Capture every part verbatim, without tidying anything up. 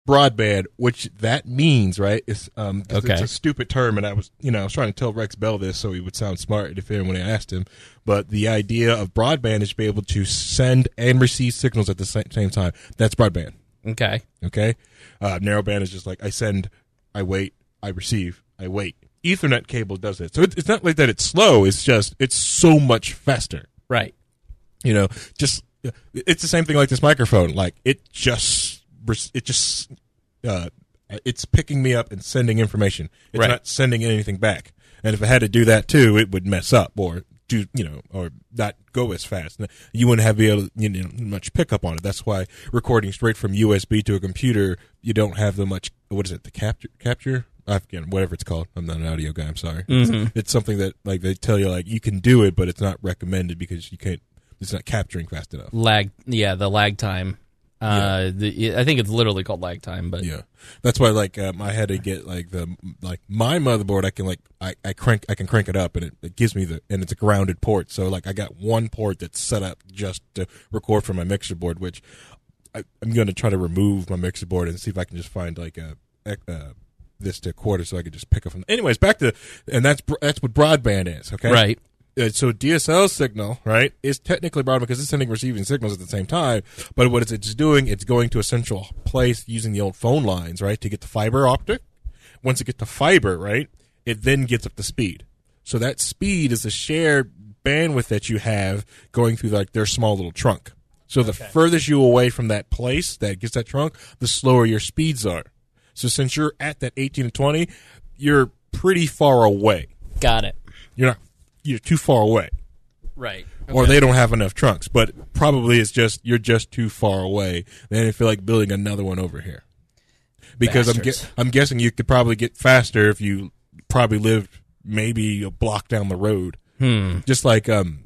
broadband, which that means, right, is um, Okay. it's a stupid term, and I was, you know, I was trying to tell Rex Bell this so he would sound smart if when I asked him. But the idea of broadband is to be able to send and receive signals at the same, same time. That's broadband. Okay. Okay. Uh, narrowband is just like I send, I wait, I receive, I wait. Ethernet cable does it, so it, it's not like that. It's slow. It's just it's so much faster. Right. You know, just it's the same thing like this microphone. Like it just it just uh, it's picking me up and sending information. It's Right. not sending anything back. And if it had to do that too, it would mess up or do you know or not go as fast. You wouldn't have be able to, you know, much pickup on it. That's why recording straight from U S B to a computer, you don't have the much. What is it? The capture capture. I forget whatever it's called. I'm not an audio guy. I'm sorry. Mm-hmm. It's, it's something that like they tell you like you can do it, but it's not recommended because you can't. It's not capturing fast enough. Lag, yeah, the lag time. Uh, Yeah. the, I think it's literally called lag time, but Yeah, that's why like um, I had to get like the like my motherboard. I can like I, I crank I can crank it up and it, it gives me the and it's a grounded port. So like I got one port that's set up just to record from my mixer board, which I, I'm going to try to remove my mixer board and see if I can just find like a. a this to a quarter so I could just pick up from. Anyways, back to and that's that's what broadband is. Okay, right. Uh, so D S L signal, right, is technically broadband because it's sending and receiving signals at the same time. But what it's, it's doing, it's going to a central place using the old phone lines, right, to get the fiber optic. Once it gets the fiber, right, it then gets up the speed. So that speed is the shared bandwidth that you have going through like their small little trunk. So the Okay. furthest you away from that place that gets that trunk, the slower your speeds are. So since you're at that eighteen to twenty, you're pretty far away. Got it. You're not. You're too far away. Right. Or Okay. they don't have enough trunks, but probably it's just you're just too far away. They didn't feel like building another one over here because I'm Bastards. gue- I'm guessing you could probably get faster if you probably lived maybe a block down the road. Hmm. Just like um,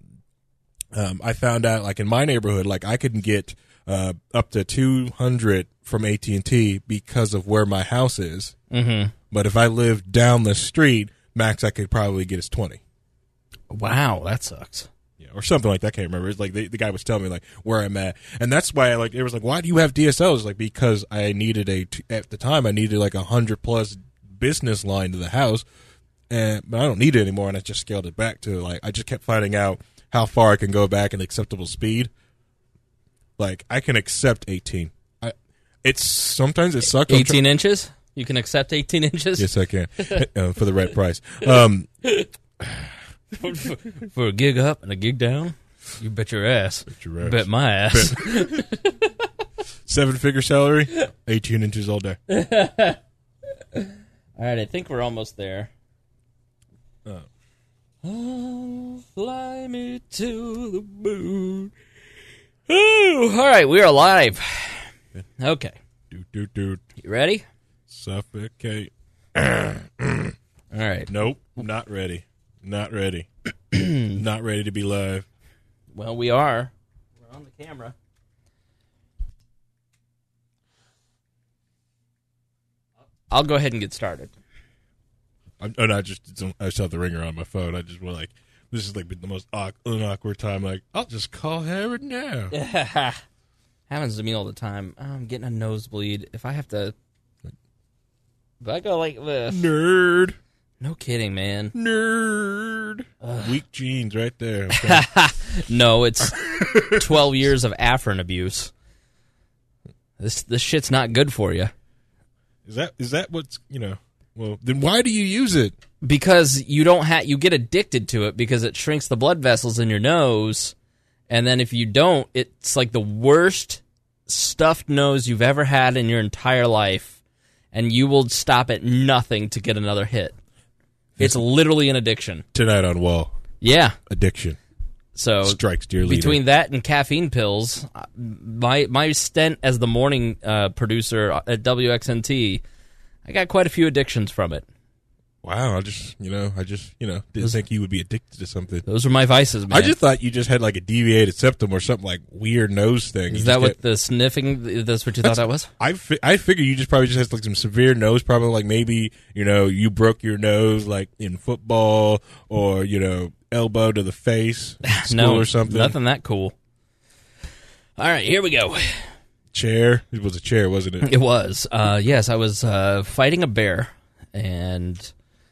um, I found out like in my neighborhood, like I couldn't get uh, up to two hundred from A T and T because of where my house is. Mm-hmm. But if I lived down the street, max I could probably get is twenty. Wow, that sucks. Yeah, or something like that. I can't remember. It's like the, the guy was telling me like where I'm at, and that's why I like it was like, why do you have D S Ls? Like because I needed a at the time I needed like a hundred plus business line to the house, and but I don't need it anymore, and I just scaled it back to like I just kept finding out how far I can go back in acceptable speed. Like I can accept eighteen. I it's sometimes it sucks. I'm eighteen inches? You can accept eighteen inches? Yes, I can uh, for the right price. Um, For a gig up and a gig down? You bet your ass. Bet your ass. Bet my ass. Seven figure salary, eighteen inches all day. All right, I think we're almost there. Oh. Oh, fly me to the moon. Ooh, all right, we're alive. Okay. Doot, doot, doot. You ready? Suffocate. All right. Nope, not ready. Not ready. Not ready to be live. Well, we are. We're on the camera. I'll go ahead and get started. I'm, and I just I just have the ringer on my phone. I just went like, this is like the most awk- unawkward time. Like, I'll just call Harry now. Happens to me all the time. I'm getting a nosebleed. If I have to, if I go like this, Nerd. no kidding, man. Nerd. Weak genes right there. Okay. No, it's twelve years of Afrin abuse. This this shit's not good for you. Is that is that what's, you know, well, then why do you use it? Because you don't have, you get addicted to it because it shrinks the blood vessels in your nose, and then if you don't, it's like the worst stuffed nose you've ever had in your entire life, and you will stop at nothing to get another hit. It's literally an addiction. Tonight on Wall. Yeah. Addiction. So Strikes dear leader. between that and caffeine pills, my my stint as the morning uh, producer at W X N T, I got quite a few addictions from it. Wow, I just, you know, I just, you know, didn't Those- think you would be addicted to something. Those are my vices, man. I just thought you just had like a deviated septum or something like weird nose thing. Is You that just what get- the sniffing, that's what you thought that was? I, fi- I figure you just probably just had like some severe nose problem, like maybe, you know, you broke your nose like in football or, you know, elbow to the face in school No, or something. nothing that cool. All right, here we go. chair. It was a chair, wasn't it? It was. Uh, yes, I was uh, fighting a bear. And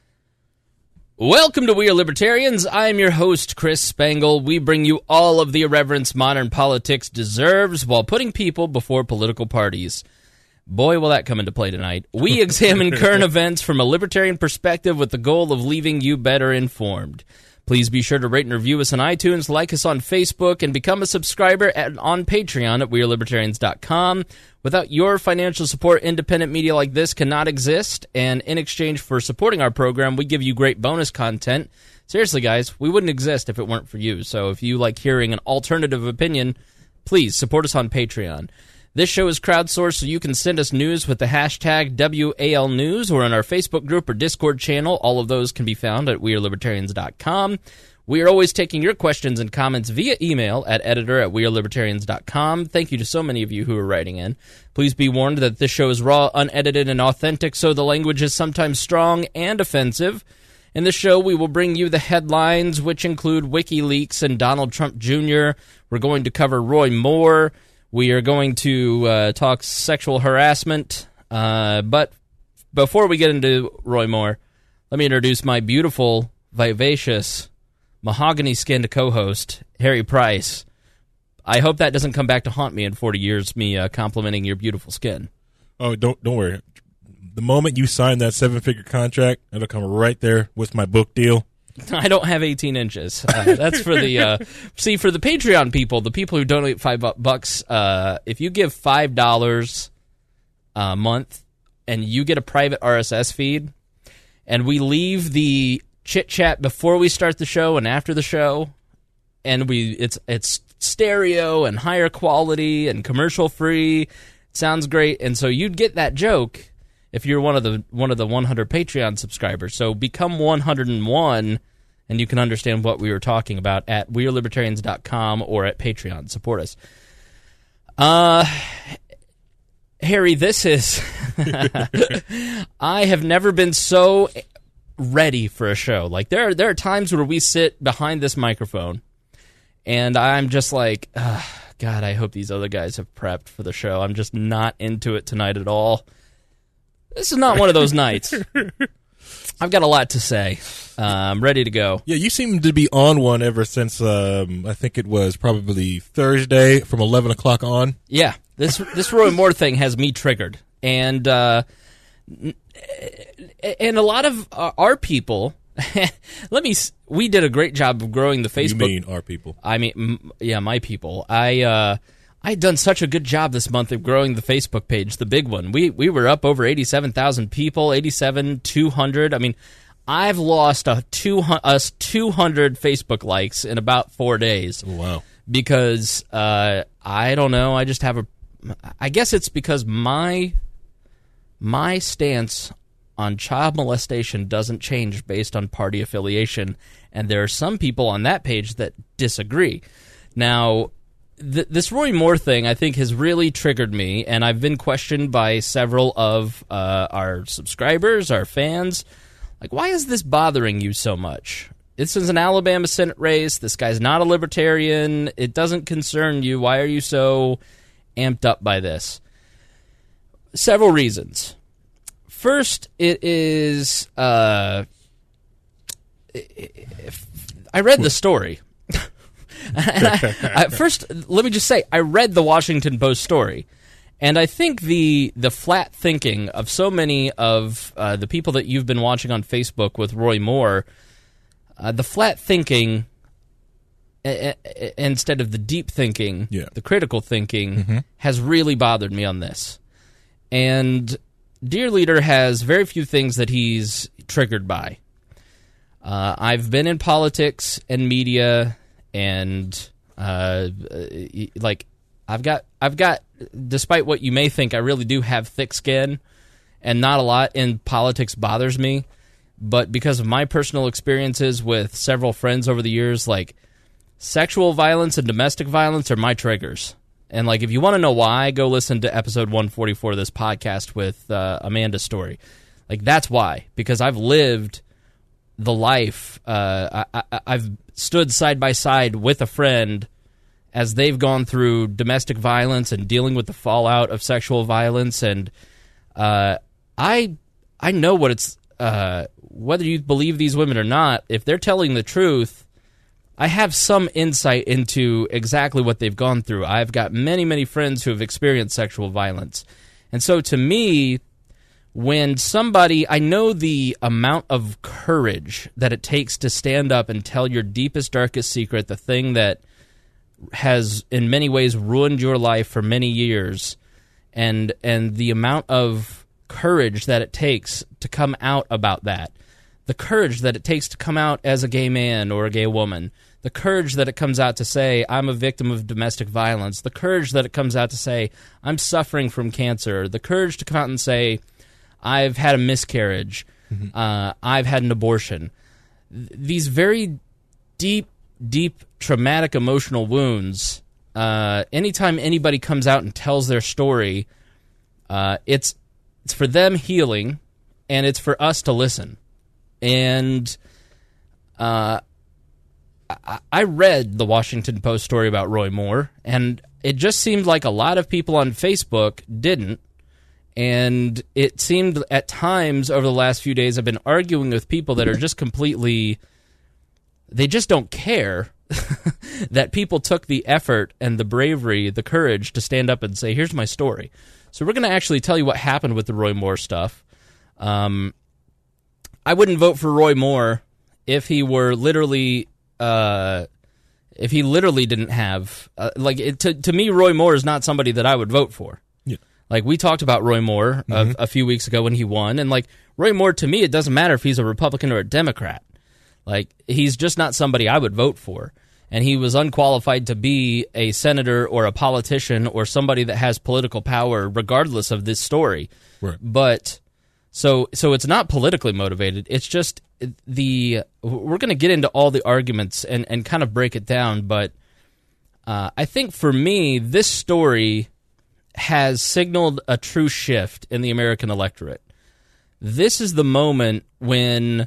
welcome to We Are Libertarians. I am your host, Chris Spangle. We bring you all of the irreverence modern politics deserves while putting people before political parties. Boy, will that come into play tonight. We examine current events from a libertarian perspective with the goal of leaving you better informed. Please be sure to rate and review us on iTunes, like us on Facebook, and become a subscriber at, on Patreon at we are libertarians dot com. Without your financial support, independent media like this cannot exist, and in exchange for supporting our program, we give you great bonus content. Seriously, guys, we wouldn't exist if it weren't for you. So if you like hearing an alternative opinion, please support us on Patreon. This show is crowdsourced, so you can send us news with the hashtag W A L News or on our Facebook group or Discord channel. All of those can be found at we are libertarians dot com. We are always taking your questions and comments via email at editor at we are libertarians dot com. Thank you to so many of you who are writing in. Please be warned that this show is raw, unedited, and authentic, so the language is sometimes strong and offensive. In this show, we will bring you the headlines, which include WikiLeaks and Donald Trump Junior We're going to cover Roy Moore. We are going to uh, talk sexual harassment, uh, but before we get into Roy Moore, let me introduce my beautiful, vivacious, mahogany-skinned co-host, Harry Price. I hope that doesn't come back to haunt me in forty years, me uh, complimenting your beautiful skin. Oh, don't don't worry. The moment you sign that seven-figure contract, it'll come right there with my book deal. I don't have eighteen inches. Uh, that's for the uh, see for the Patreon people, the people who donate five bucks. Uh, if you give five dollars a month, and you get a private R S S feed, and we leave the chit chat before we start the show and after the show, and we it's it's stereo and higher quality and commercial free. It sounds great, and so you'd get that joke if you're one of the one of the one hundred Patreon subscribers. So become one hundred one, and you can understand what we were talking about at we are libertarians dot com or at Patreon. Support us. Uh, Harry, this is... I have never been so ready for a show. Like, there are, there are times where we sit behind this microphone, and I'm just like, uh, God, I hope these other guys have prepped for the show. I'm just not into it tonight at all. This is not one of those nights. I've got a lot to say. Uh, I'm ready to go. Yeah, you seem to be on one ever since, um, I think it was probably Thursday from eleven o'clock on. Yeah, this this Roy Moore thing has me triggered. And uh, and a lot of our people, let me, we did a great job of growing the Facebook. You mean our people? I mean, yeah, my people. I... Uh, I'd done such a good job this month of growing the Facebook page, the big one. We we were up over eighty-seven thousand people, eighty-seven, two hundred. I mean, I've lost a two, us two hundred Facebook likes in about four days. Oh, wow. Because, uh, I don't know, I just have a... I guess it's because my my stance on child molestation doesn't change based on party affiliation, and there are some people on that page that disagree. Now... Th- this Roy Moore thing, I think, has really triggered me, and I've been questioned by several of uh, our subscribers, our fans. Like, why is this bothering you so much? This is an Alabama Senate race. This guy's not a libertarian. It doesn't concern you. Why are you so amped up by this? Several reasons. First, it is... Uh, I read the story. And I, I, first, let me just say, I read the Washington Post story, and I think the the flat thinking of so many of uh, the people that you've been watching on Facebook with Roy Moore, uh, the flat thinking a, a, instead of the deep thinking, yeah. the critical thinking, mm-hmm. has really bothered me on this. And Dear Leader has very few things that he's triggered by. Uh, I've been in politics and media... And uh, like I've got, I've got. Despite what you may think, I really do have thick skin, and not a lot in politics bothers me. But because of my personal experiences with several friends over the years, like sexual violence and domestic violence are my triggers. And like, if you want to know why, go listen to episode one forty-four of this podcast with uh, Amanda Story. Like, that's why, because I've lived the life. Uh, I, I, I've stood side by side with a friend as they've gone through domestic violence and dealing with the fallout of sexual violence. And uh, I I know what it's, uh, whether you believe these women or not, if they're telling the truth, I have some insight into exactly what they've gone through. I've got many, many friends who have experienced sexual violence. And so to me, when somebody, I know the amount of courage that it takes to stand up and tell your deepest, darkest secret, the thing that has in many ways ruined your life for many years, and and the amount of courage that it takes to come out about that, the courage that it takes to come out as a gay man or a gay woman, the courage that it comes out to say, I'm a victim of domestic violence, the courage that it comes out to say, I'm suffering from cancer, the courage to come out and say, I've had a miscarriage, mm-hmm. uh, I've had an abortion. Th- these very deep, deep, traumatic emotional wounds, uh, anytime anybody comes out and tells their story, uh, it's it's for them healing, and it's for us to listen. And uh, I, I read the Washington Post story about Roy Moore, and it just seemed like a lot of people on Facebook didn't. And it seemed at times over the last few days I've been arguing with people that are just completely, they just don't care that people took the effort and the bravery, the courage to stand up and say, here's my story. So we're going to actually tell you what happened with the Roy Moore stuff. Um, I wouldn't vote for Roy Moore if he were literally, uh, if he literally didn't have, uh, like, it, to, to me, Roy Moore is not somebody that I would vote for. Yeah. Like, we talked about Roy Moore mm-hmm. a, a few weeks ago when he won, and, like, Roy Moore, to me, it doesn't matter if he's a Republican or a Democrat. Like, he's just not somebody I would vote for. And he was unqualified to be a senator or a politician or somebody that has political power, regardless of this story. Right. But, so so it's not politically motivated. It's just the, we're going to get into all the arguments and, and kind of break it down, but uh, I think for me, this story has signaled a true shift in the American electorate. This is the moment when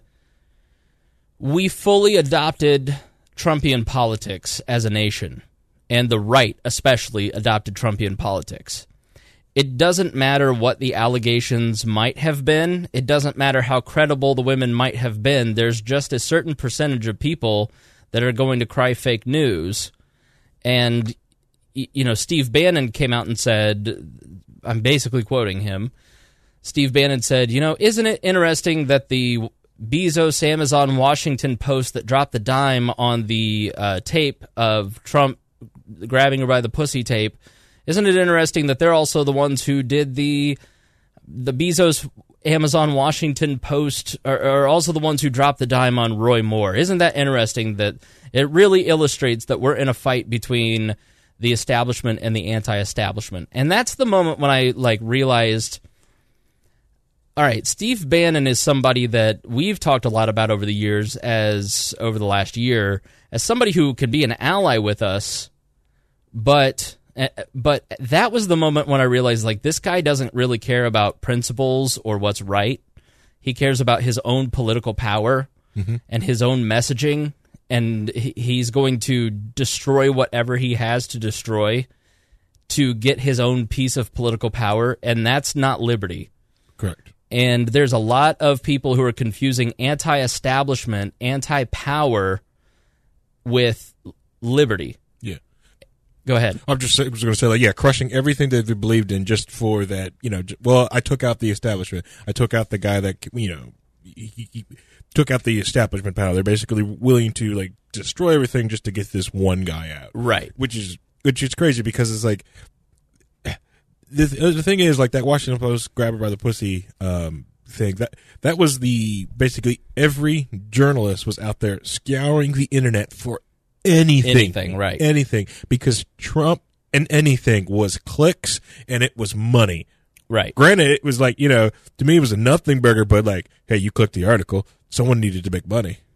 we fully adopted Trumpian politics as a nation, and the right especially adopted Trumpian politics. It doesn't matter what the allegations might have been. It doesn't matter how credible the women might have been. There's just a certain percentage of people that are going to cry fake news. And, you know, Steve Bannon came out and said, I'm basically quoting him, Steve Bannon said, you know, isn't it interesting that the Bezos Amazon Washington Post that dropped the dime on the uh, tape of Trump grabbing her by the pussy tape, isn't it interesting that they're also the ones who did the the Bezos Amazon Washington Post are, are also the ones who dropped the dime on Roy Moore? Isn't that interesting that it really illustrates that we're in a fight between the establishment and the anti-establishment? And that's the moment when I like realized, all right, Steve Bannon is somebody that we've talked a lot about over the years, as over the last year, as somebody who could be an ally with us, but but that was the moment when I realized, like, this guy doesn't really care about principles or what's right. He cares about his own political power mm-hmm. and his own messaging, and he's going to destroy whatever he has to destroy to get his own piece of political power, and that's not liberty. Correct. And there's a lot of people who are confusing anti-establishment, anti-power with liberty. Yeah. Go ahead. I'm just was going to say, like, yeah, crushing everything that they believed in just for that, you know, well, I took out the establishment. I took out the guy that, you know, he, he took out the establishment power. They're basically willing to, like, destroy everything just to get this one guy out. Right. Which is, which is crazy because it's like, The, the thing is, like, that Washington Post grab her by the pussy um, thing, that that was the, basically every journalist was out there scouring the internet for anything. Anything, right. Anything. Because Trump and anything was clicks and it was money. Right. Granted, it was like, you know, to me it was a nothing burger, but like, hey, you clicked the article. Someone needed to make money.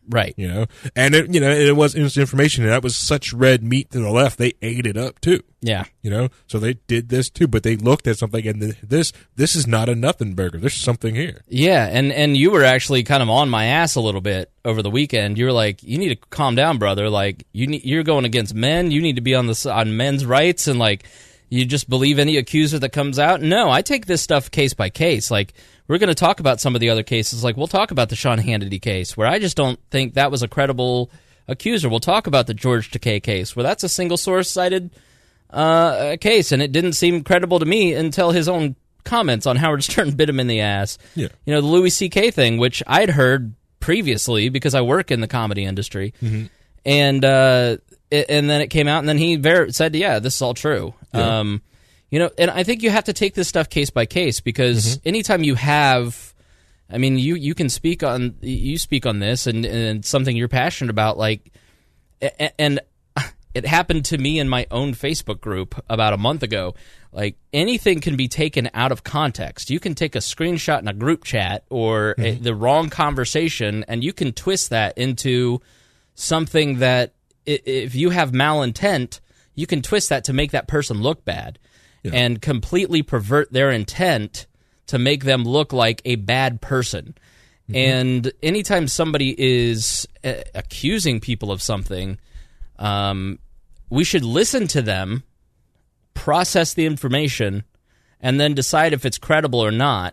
Right. You know, and it, you know, it was instant information, and that was such red meat to the left. They ate it up too. Yeah. You know, so they did this too, but they looked at something, and th- this this is not a nothing burger. There's something here. Yeah, and and you were actually kind of on my ass a little bit over the weekend. You were like, "You need to calm down, brother. Like, you need, you're going against men. You need to be on the on men's rights, and like, you just believe any accuser that comes out." No, I take this stuff case by case. Like, we're going to talk about some of the other cases. Like, we'll talk about the Sean Hannity case, where I just don't think that was a credible accuser. We'll talk about the George Takei case, where that's a single source cited uh, case, and it didn't seem credible to me until his own comments on Howard Stern bit him in the ass. Yeah. You know, the Louis C K thing, which I'd heard previously because I work in the comedy industry, mm-hmm. and uh, it, and then it came out, and then he ver- said, "Yeah, this is all true." Yeah. Um, you know, and I think you have to take this stuff case by case, because mm-hmm. anytime you have, I mean, you you can speak on you speak on this, and, and something you're passionate about, like, and it happened to me in my own Facebook group about a month ago. Like, anything can be taken out of context. You can take a screenshot in a group chat or mm-hmm. a, the wrong conversation, and you can twist that into something that, if you have malintent, you can twist that to make that person look bad, yeah. and completely pervert their intent to make them look like a bad person. Mm-hmm. And anytime somebody is uh, accusing people of something, um, we should listen to them, process the information, and then decide if it's credible or not.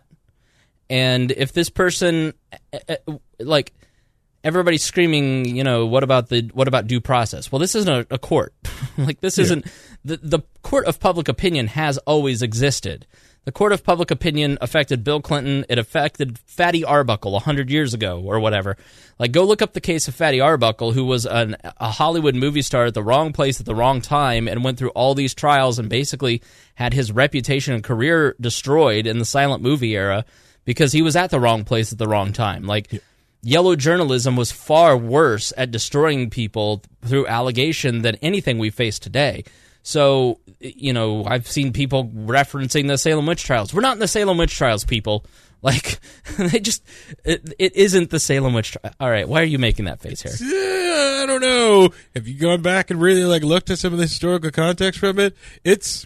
And if this person, like, everybody's screaming, you know, what about the what about due process? Well, this isn't a, a court. Like, this yeah. isn't the the court of public opinion has always existed. The court of public opinion affected Bill Clinton. It affected Fatty Arbuckle a hundred years ago or whatever. Like, go look up the case of Fatty Arbuckle, who was an, a Hollywood movie star at the wrong place at the wrong time, and went through all these trials and basically had his reputation and career destroyed in the silent movie era because he was at the wrong place at the wrong time. Like, yeah. Yellow journalism was far worse at destroying people through allegation than anything we face today. So, you know, I've seen people referencing the Salem witch trials. We're not in the Salem witch trials, people. Like, they just, it, it isn't the Salem witch trials. All right, why are you making that face here? Yeah, I don't know. Have you gone back and really, like, looked at some of the historical context from it? It's,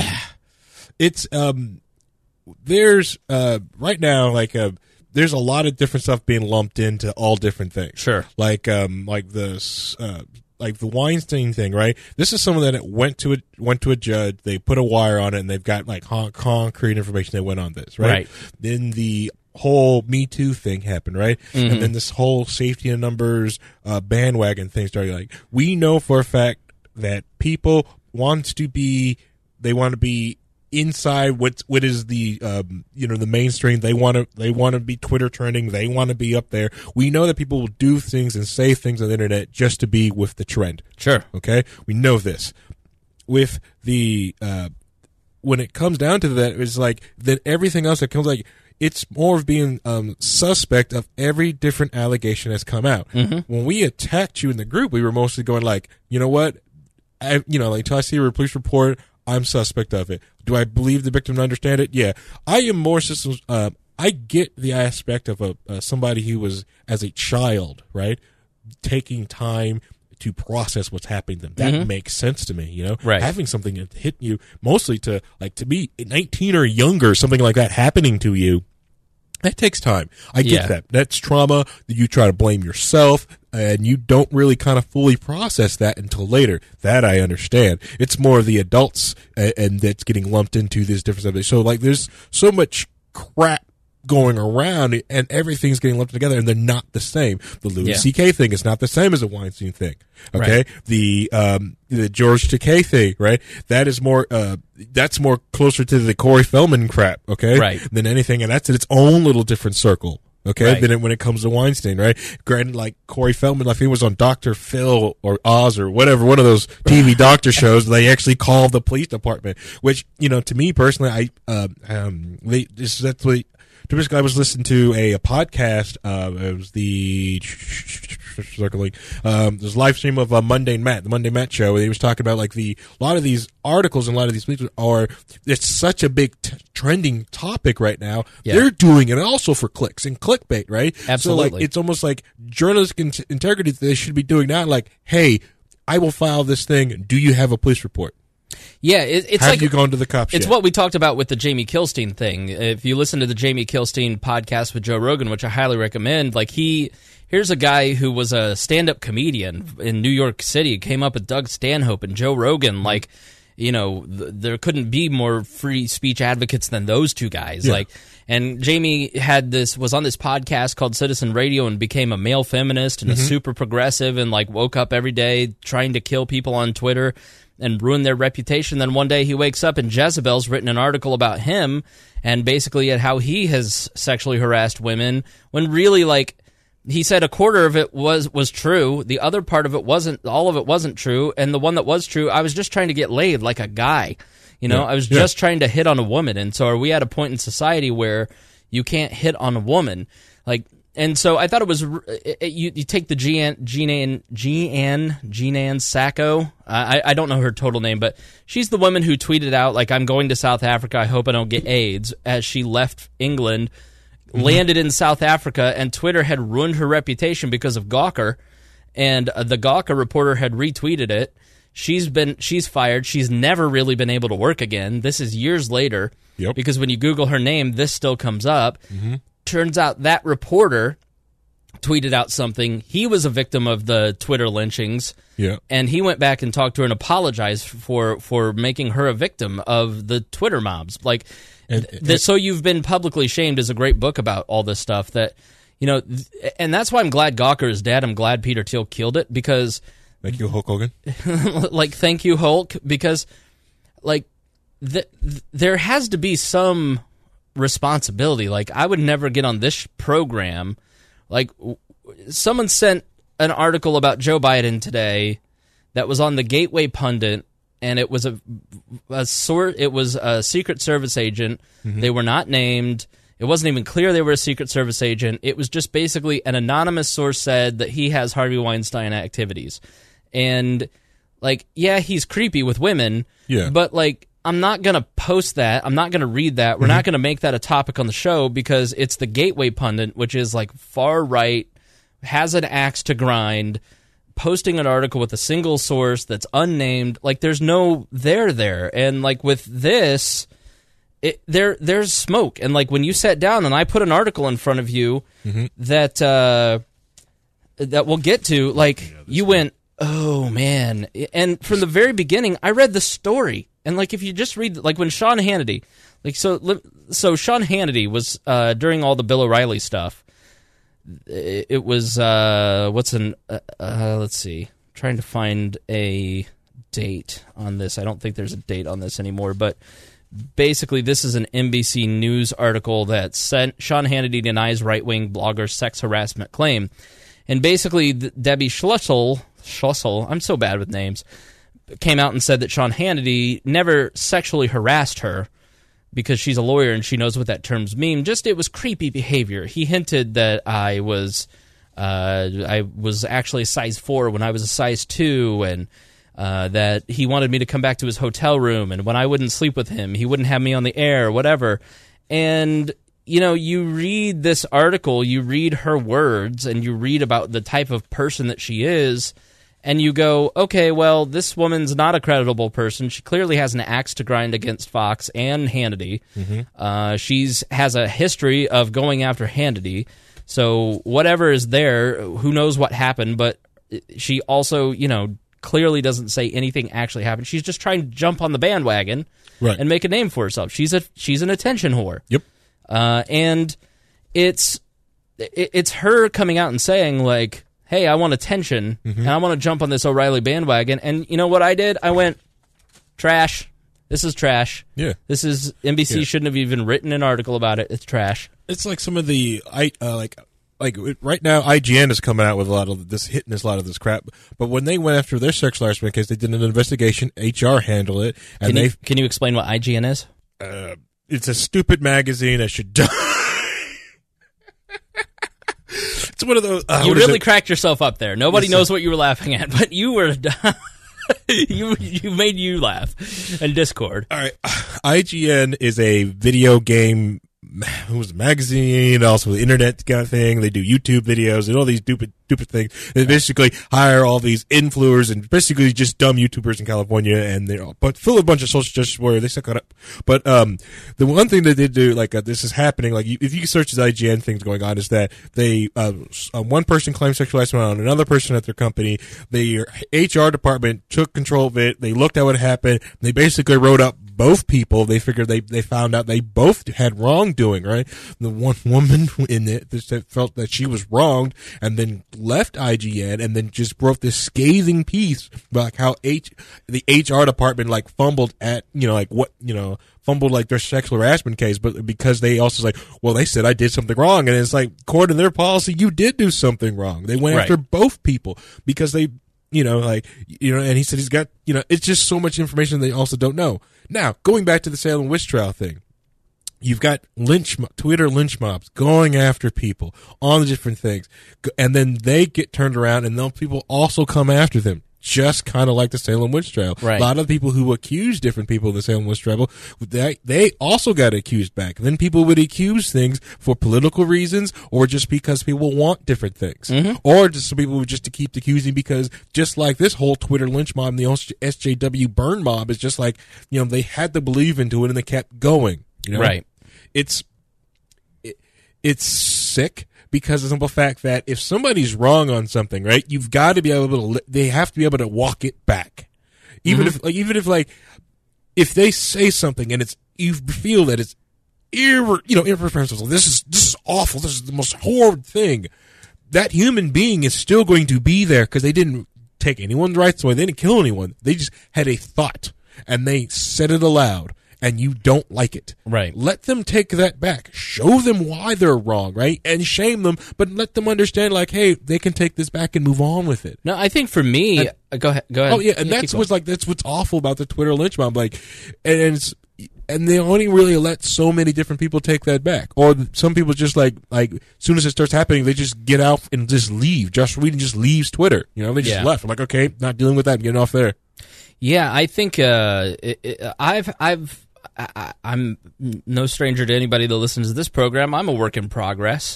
it's, um, there's, uh, right now, like, uh, there's a lot of different stuff being lumped into all different things. Sure. Like, um, like the, uh, like the Weinstein thing, right? This is someone that it went to a went to a judge. They put a wire on it, and they've got like con- concrete information that went on this, right? Right. Then the whole Me Too thing happened, right? Mm-hmm. And then this whole safety in numbers uh, bandwagon thing started. Like, we know for a fact that people want to be, they want to be inside what what is the um, you know the mainstream. They want to they want to be Twitter trending. They want to be up there. We know that people will do things and say things on the internet just to be with the trend. Sure. Okay, we know this. With the uh, when it comes down to that, it's like that everything else that comes, like, it's more of being um, suspect of every different allegation that's come out. Mm-hmm. When we attacked you in the group, we were mostly going like, you know what, I you know like until I see a police report, I'm suspect of it. Do I believe the victim to understand it? Yeah. I am more systems. Uh, I get the aspect of a uh, somebody who was, as a child, right, taking time to process what's happening to them. That mm-hmm. makes sense to me, you know? Right. Having something that hit you, mostly to, like, to be nineteen or younger, something like that happening to you, that takes time. I get yeah. that. That's trauma that you try to blame yourself, and you don't really kind of fully process that until later. That I understand. It's more of the adults, and, and that's getting lumped into these different subjects. So, like, there's so much crap going around, and everything's getting lumped together, and they're not the same. The Louis yeah. C K thing is not the same as the Weinstein thing. Okay, right. the um, the George Takei thing, right? That is more uh, that's more closer to the Corey Feldman crap, okay, right, than anything, and that's in its own little different circle. Okay, right. than it, when it comes to Weinstein, right? Granted, like Corey Feldman, like he was on Doctor Phil or Oz or whatever, one of those T V doctor shows. They actually called the police department, which, you know, to me personally, I um, um they this that's what basically, I was listening to a, a podcast. Uh, it was the circling. Um, there's a live stream of uh, Monday Matt, the Monday Matt show, and he was talking about like the a lot of these articles and a lot of these things are it's such a big t- trending topic right now. Yeah. They're doing it also for clicks and clickbait, right? Absolutely. So like it's almost like journalistic in- integrity that they should be doing now. Like, hey, I will file this thing. Do you have a police report? Yeah, it, it's have like you gone to the cops? It's yet? what we talked about with the Jamie Kilstein thing. If you listen to the Jamie Kilstein podcast with Joe Rogan, which I highly recommend, like he, here's a guy who was a stand-up comedian in New York City, came up with Doug Stanhope and Joe Rogan. Like, you know, th- there couldn't be more free speech advocates than those two guys. Yeah. Like, and Jamie had this was on this podcast called Citizen Radio and became a male feminist and Mm-hmm. a super progressive and like woke up every day trying to kill people on Twitter and ruin their reputation. Then one day he wakes up and Jezebel's written an article about him and basically at how he has sexually harassed women when really like he said a quarter of it was was true. The other part of it wasn't. All of it wasn't true. And the one that was true, I was just trying to get laid like a guy. You know, Yeah. I was Yeah. just trying to hit on a woman. And so are we at a point in society where you can't hit on a woman? Like, and so I thought it was, it, it, you, you take the Jean, Jean, Jean, Jean Sacco. I, I don't know her total name, but she's the woman who tweeted out, like, I'm going to South Africa. I hope I don't get AIDS, as she left England, mm-hmm. landed in South Africa, and Twitter had ruined her reputation because of Gawker. And uh, the Gawker reporter had retweeted it. She's been she's fired. She's never really been able to work again. This is years later. Yep. Because when you Google her name, this still comes up. Mm-hmm. Turns out that reporter tweeted out something. He was a victim of the Twitter lynchings. Yeah. And he went back and talked to her and apologized for for making her a victim of the Twitter mobs. Like, And- the, So You've Been Publicly Shamed is a great book about all this stuff. That you know, th- and that's why I'm glad Gawker is dead. I'm glad Peter Thiel killed it because. Thank you, Hulk Hogan. like, thank you, Hulk, because, like, th- th- there has to be some responsibility. Like, I would never get on this program. Like, w- someone sent an article about Joe Biden today that was on the Gateway Pundit, and it was a, a sort. It was a Secret Service agent. Mm-hmm. They were not named. It wasn't even clear they were a Secret Service agent. It was just basically an anonymous source said that he has Harvey Weinstein activities. And, like, yeah, he's creepy with women, Yeah. but, like, I'm not going to post that. I'm not going to read that. We're mm-hmm. not going to make that a topic on the show because it's the Gateway Pundit, which is, like, far right, has an axe to grind, posting an article with a single source that's unnamed. Like, there's no there there. And, like, with this, it, there there's smoke. And, like, when you sat down and I put an article in front of you mm-hmm. that, uh, that we'll get to, like, yeah, you went... Oh, man. And from the very beginning, I read the story. And, like, if you just read, like, when Sean Hannity, like, so so Sean Hannity was, uh, during all the Bill O'Reilly stuff, it was, uh, what's an, uh, uh, let's see, I'm trying to find a date on this. I don't think there's a date on this anymore, but basically this is an N B C News article that sent Sean Hannity denies right-wing blogger sex harassment claim. And basically, Debbie Schlussel, Schlussel, I'm so bad with names, came out and said that Sean Hannity never sexually harassed her because she's a lawyer and she knows what that terms mean. Just it was creepy behavior. He hinted that I was uh, I was actually a size four when I was a size two, and uh, that he wanted me to come back to his hotel room, and when I wouldn't sleep with him, he wouldn't have me on the air, whatever. And you know, you read this article, you read her words, and you read about the type of person that she is, and you go, okay, well, this woman's not a credible person. She clearly has an axe to grind against Fox and Hannity. Mm-hmm. Uh, she's has a history of going after Hannity. So whatever is there, who knows what happened, but she also, you know, clearly doesn't say anything actually happened. She's just trying to jump on the bandwagon right. and make a name for herself. She's a she's an attention whore. Yep. Uh, and it's it, it's her coming out and saying, like, hey, I want attention, mm-hmm. and I want to jump on this O'Reilly bandwagon. And you know what I did? I went, trash. This is trash. Yeah. This is, N B C yeah. shouldn't have even written an article about it. It's trash. It's like some of the, I uh, like, like right now, I G N is coming out with a lot of this, hitting this, a lot of this crap. But when they went after their sexual harassment case, they did an investigation. H R handled it. And can, they you, can you explain what I G N is? Uh, it's a stupid magazine. I should die. it's one of those. Uh, you what is really it? cracked yourself up there. Nobody Yes, knows sir. what you were laughing at, but you were. you you made you laugh in Discord. All right, I G N is a video game. It was a magazine, also the internet kind of thing. They do YouTube videos and all these stupid, stupid things. They basically hire all these influencers and basically just dumb YouTubers in California, and they're all, but fill a bunch of social justice where they suck it up. But um, the one thing that they do, like uh, this is happening, like you, if you search the I G N things going on, is that they uh, uh, one person claims sexual harassment on another person at their company. The H R department took control of it. They looked at what happened. They basically wrote up both people. They figured they they found out they both had wrongdoing, right? The one woman in it that felt that she was wronged and then left I G N and then just wrote this scathing piece about like how H the H R department like fumbled at, you know, like what, you know, fumbled like their sexual harassment case, but because they also like, well, they said I did something wrong, and it's like, according to their policy, you did do something wrong. They went Right. after both people because they, you know, like, you know, and he said he's got, you know, it's just so much information they also don't know. Now, going back to the Salem witch trial thing, you've got lynch, mo- Twitter lynch mobs going after people on the different things, G- and then they get turned around, and those people also come after them. Just kind of like the Salem witch trial. Right. A lot of people who accuse different people of the Salem witch trial, they, they also got accused back. Then people would accuse things for political reasons or just because people want different things. Mm-hmm. Or just some people would just to keep accusing because just like this whole Twitter lynch mob and the S J W burn mob is just like, you know, they had to believe into it and they kept going. You know? Right. It's, it, it's sick. Because of the simple fact that if somebody's wrong on something, right, you've got to be able to, li- they have to be able to walk it back. Even Mm-hmm. if, like, even if like, if they say something and it's, you feel that it's irre, you know, irrepressible, this is, this is awful, this is the most horrid thing, that human being is still going to be there because they didn't take anyone's rights away, they didn't kill anyone, they just had a thought, and they said it aloud. And you don't like it. Right. Let them take that back. Show them why they're wrong, right? And shame them, but let them understand, like, hey, they can take this back and move on with it. No, I think for me, And- uh, go ahead. Go ahead. Oh yeah, and that's keep what's like that's what's awful about the Twitter lynch mob. Like, and, and it's and they only really let so many different people take that back, or some people just like like as soon as it starts happening, they just get out and just leave. Josh Whedon just leaves Twitter. You know, they just Yeah. left. I'm like, okay, not dealing with that. I'm getting off there. Yeah, I think uh, it, it, I've I've I, I'm no stranger to anybody that listens to this program. I'm a work in progress,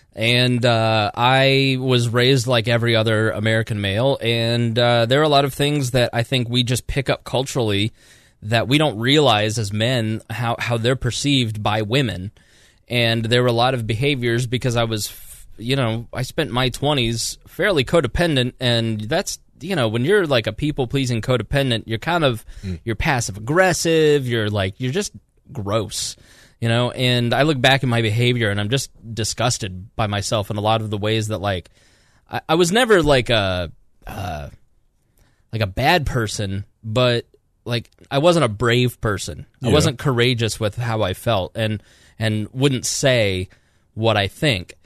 and uh, I was raised like every other American male, and uh, there are a lot of things that I think we just pick up culturally that we don't realize as men how how they're perceived by women, and there were a lot of behaviors because I was, you know, I spent my twenties fairly codependent, and that's. You know, when you're like a people-pleasing codependent, you're kind of, mm. you're passive-aggressive, you're like, you're just gross, you know, and I look back at my behavior and I'm just disgusted by myself in a lot of the ways that, like, I, I was never like a, uh, like a bad person, but, like, I wasn't a brave person. Yeah. I wasn't courageous with how I felt and, and wouldn't say what I think.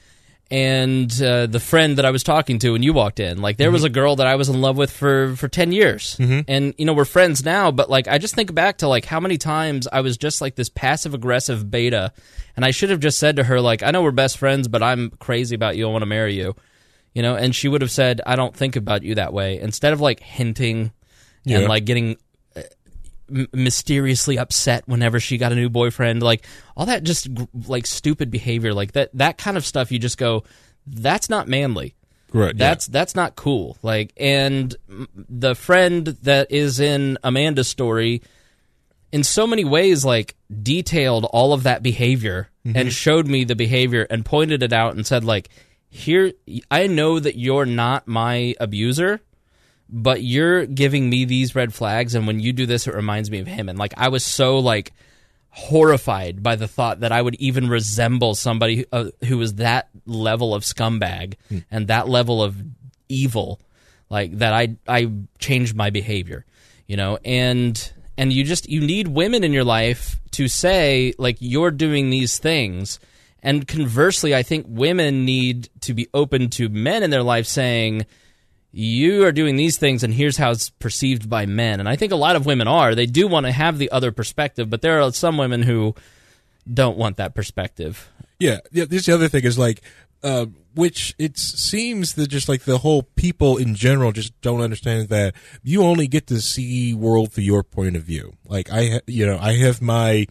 And uh, the friend that I was talking to when you walked in, like there mm-hmm. was a girl that I was in love with for, for ten years. Mm-hmm. And, you know, we're friends now, but like I just think back to like how many times I was just like this passive-aggressive beta, and I should have just said to her, like, I know we're best friends, but I'm crazy about you, I want to marry you. You know, and she would have said, I don't think about you that way. Instead of like hinting yeah. and like getting uh, m- mysteriously upset whenever she got a new boyfriend, like all that just like stupid behavior, like that that kind of stuff, you just go, that's not manly. Right. That's yeah. that's not cool. Like, and the friend that is in Amanda's story, in so many ways, like detailed all of that behavior mm-hmm. and showed me the behavior and pointed it out and said, like, here, I know that you're not my abuser, but you're giving me these red flags, and when you do this, it reminds me of him. And like, I was so like horrified by the thought that I would even resemble somebody uh, who was that level of scumbag hmm. and that level of evil, like that I I changed my behavior, you know, and and you just you need women in your life to say like you're doing these things, and conversely, I think women need to be open to men in their life saying, you are doing these things, and here's how it's perceived by men. And I think a lot of women are. They do want to have the other perspective, but there are some women who don't want that perspective. Yeah, yeah. This the other thing is like uh, which it seems that just like the whole people in general just don't understand that you only get to see world through your point of view. Like I, ha- you know, I have my,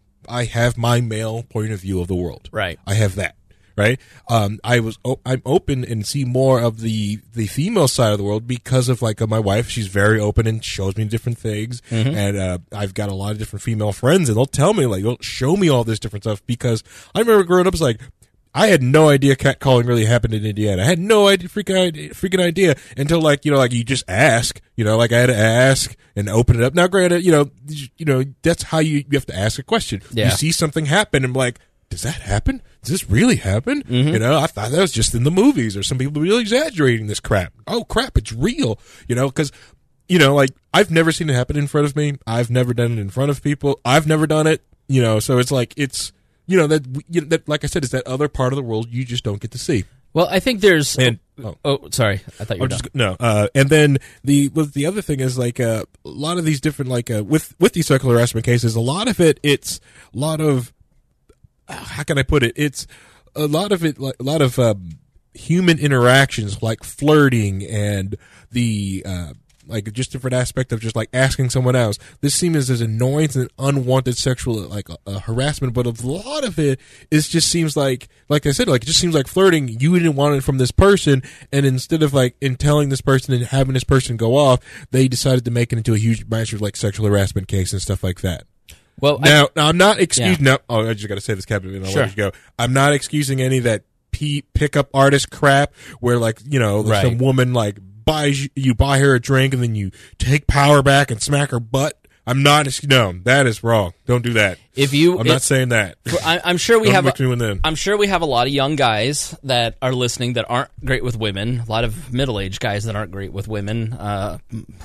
I have my male point of view of the world. Right. I have that. Right. Um, I was, o- I'm open and see more of the, the female side of the world because of like uh, my wife. She's very open and shows me different things. Mm-hmm. And, uh, I've got a lot of different female friends and they'll tell me like, they'll show me all this different stuff because I remember growing up, it's like, I had no idea catcalling really happened in Indiana. I had no idea, freaking idea, freaking idea until like, you know, like you just ask, you know, like I had to ask and open it up. Now, granted, you know, you know, that's how you, you have to ask a question. Yeah. You see something happen and I'm like, does that happen? Does this really happen? Mm-hmm. You know, I thought that was just in the movies or some people really exaggerating this crap. Oh crap, it's real. You know, cause, you know, like I've never seen it happen in front of me. I've never done it in front of people. I've never done it, you know, so it's like, it's, you know, that, you know, that, like I said, it's that other part of the world you just don't get to see. Well, I think there's. And, oh, oh, sorry, I thought you were done. Just, no, uh, and then the with the other thing is like uh, a lot of these different like uh, with with these sexual harassment cases, a lot of it, it's a lot of uh, how can I put it? It's a lot of it, like a lot of um, human interactions, like flirting and the. Uh, like just different aspect of just like asking someone else. This seems as annoyance and unwanted sexual like uh, uh, harassment, but a lot of it is just seems like, like I said, like it just seems like flirting. You didn't want it from this person, and instead of like in telling this person and having this person go off, they decided to make it into a huge massive like sexual harassment case and stuff like that. Well, now, I, now I'm not excusing. yeah. No, oh, I just got to say this, Captain, and I'll Sure. let you go. I'm not excusing any of that P- pickup artist crap where like you know Right. some woman like. buys you buy her a drink and then you take power back and smack her butt. I'm not no, that is wrong. Don't do that. If you, I'm if, not saying that. I, I'm sure we Don't have. mix me with them. I'm sure we have a lot of young guys that are listening that aren't great with women. A lot of middle-aged guys that aren't great with women. Uh,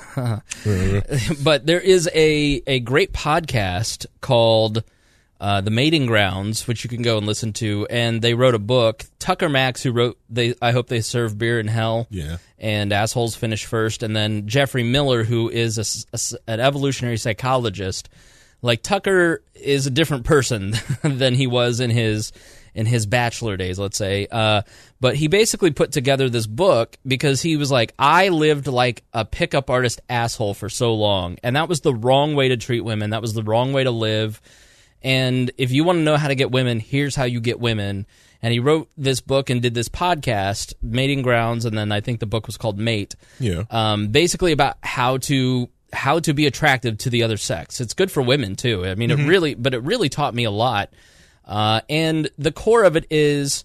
but there is a a great podcast called. Uh, the Mating Grounds, which you can go and listen to, and they wrote a book. Tucker Max, who wrote "They," I Hope They Serve Beer in Hell, Yeah, and Assholes Finish First, and then Jeffrey Miller, who is a, a, an evolutionary psychologist. Like Tucker is a different person than he was in his in his bachelor days, let's say. Uh, but he basically put together this book because he was like, I lived like a pickup artist asshole for so long, and that was the wrong way to treat women. That was the wrong way to live. And if you want to know how to get women, here's how you get women. And he wrote this book and did this podcast, Mating Grounds, and then I think the book was called Mate. yeah. Um, basically about how to how to be attractive to the other sex. It's good for women too. I mean, mm-hmm. it really, but it really taught me a lot. Uh, and the core of it is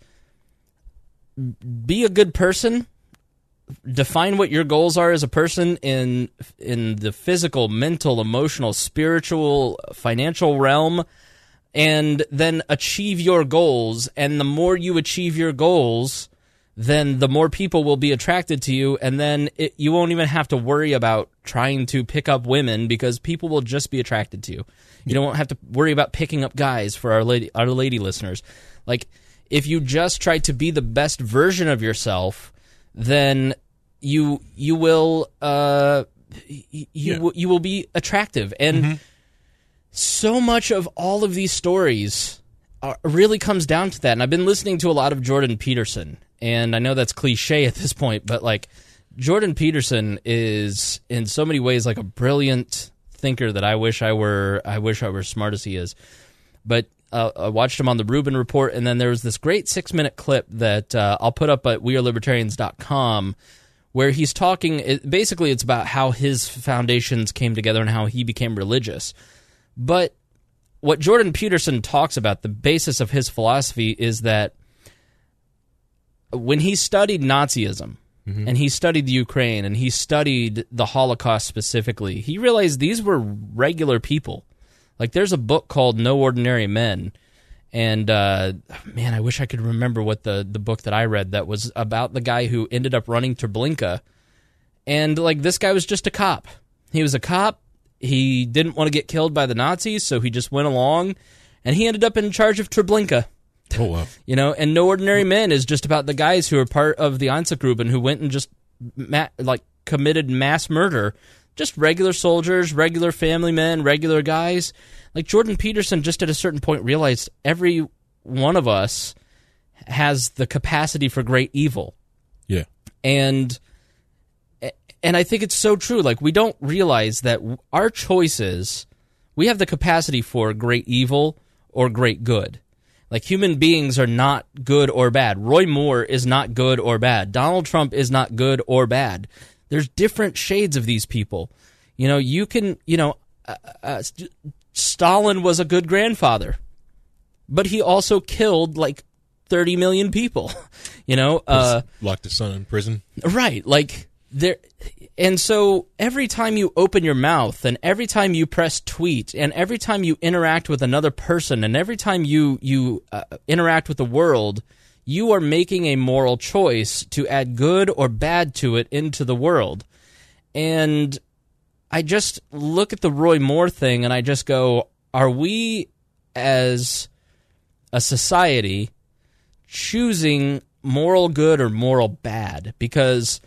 be a good person. Define what your goals are as a person in in the physical, mental, emotional, spiritual, financial realm, and then achieve your goals. And the more you achieve your goals, then the more people will be attracted to you, and then it, you won't even have to worry about trying to pick up women because people will just be attracted to you. You don't have to worry about picking up guys for our lady our lady listeners. Like if you just try to be the best version of yourself, then you you will uh, you yeah. w- you will be attractive. And mm-hmm. so much of all of these stories are, really comes down to that. And I've been listening to a lot of Jordan Peterson, and I know that's cliche at this point, but like Jordan Peterson is in so many ways like a brilliant thinker that I wish I were I wish I were as smart as he is. But Uh, I watched him on the Rubin Report, and then there was this great six-minute clip that uh, I'll put up at we are libertarians dot com where he's talking, it, basically it's about how his foundations came together and how he became religious. But what Jordan Peterson talks about, the basis of his philosophy, is that when he studied Nazism, mm-hmm. and he studied the Ukraine, and he studied the Holocaust specifically, he realized these were regular people. Like, there's a book called No Ordinary Men, and, uh, man, I wish I could remember what the, the book that I read that was about the guy who ended up running Treblinka, and, like, this guy was just a cop. He was a cop, he didn't want to get killed by the Nazis, so he just went along, and he ended up in charge of Treblinka. Oh, wow. You know, and No Ordinary Men is just about the guys who are part of the Einsatzgruppen who went and just, ma- like, committed mass murder. Just regular soldiers, regular family men, regular guys. Like Jordan Peterson just at a certain point realized every one of us has the capacity for great evil. Yeah. And and I think it's so true. Like, we don't realize that our choices, we have the capacity for great evil or great good. Like, human beings are not good or bad. Roy Moore is not good or bad. Donald Trump is not good or bad. There's different shades of these people. You know, you can, you know, uh, uh, Stalin was a good grandfather, but he also killed like thirty million people, you know. Uh, Locked his son in prison. Right, like, there. And so every time you open your mouth and every time you press tweet and every time you interact with another person and every time you, you uh, interact with the world, you are making a moral choice to add good or bad to it into the world. And I just look at the Roy Moore thing and I just go, are we as a society choosing moral good or moral bad? Because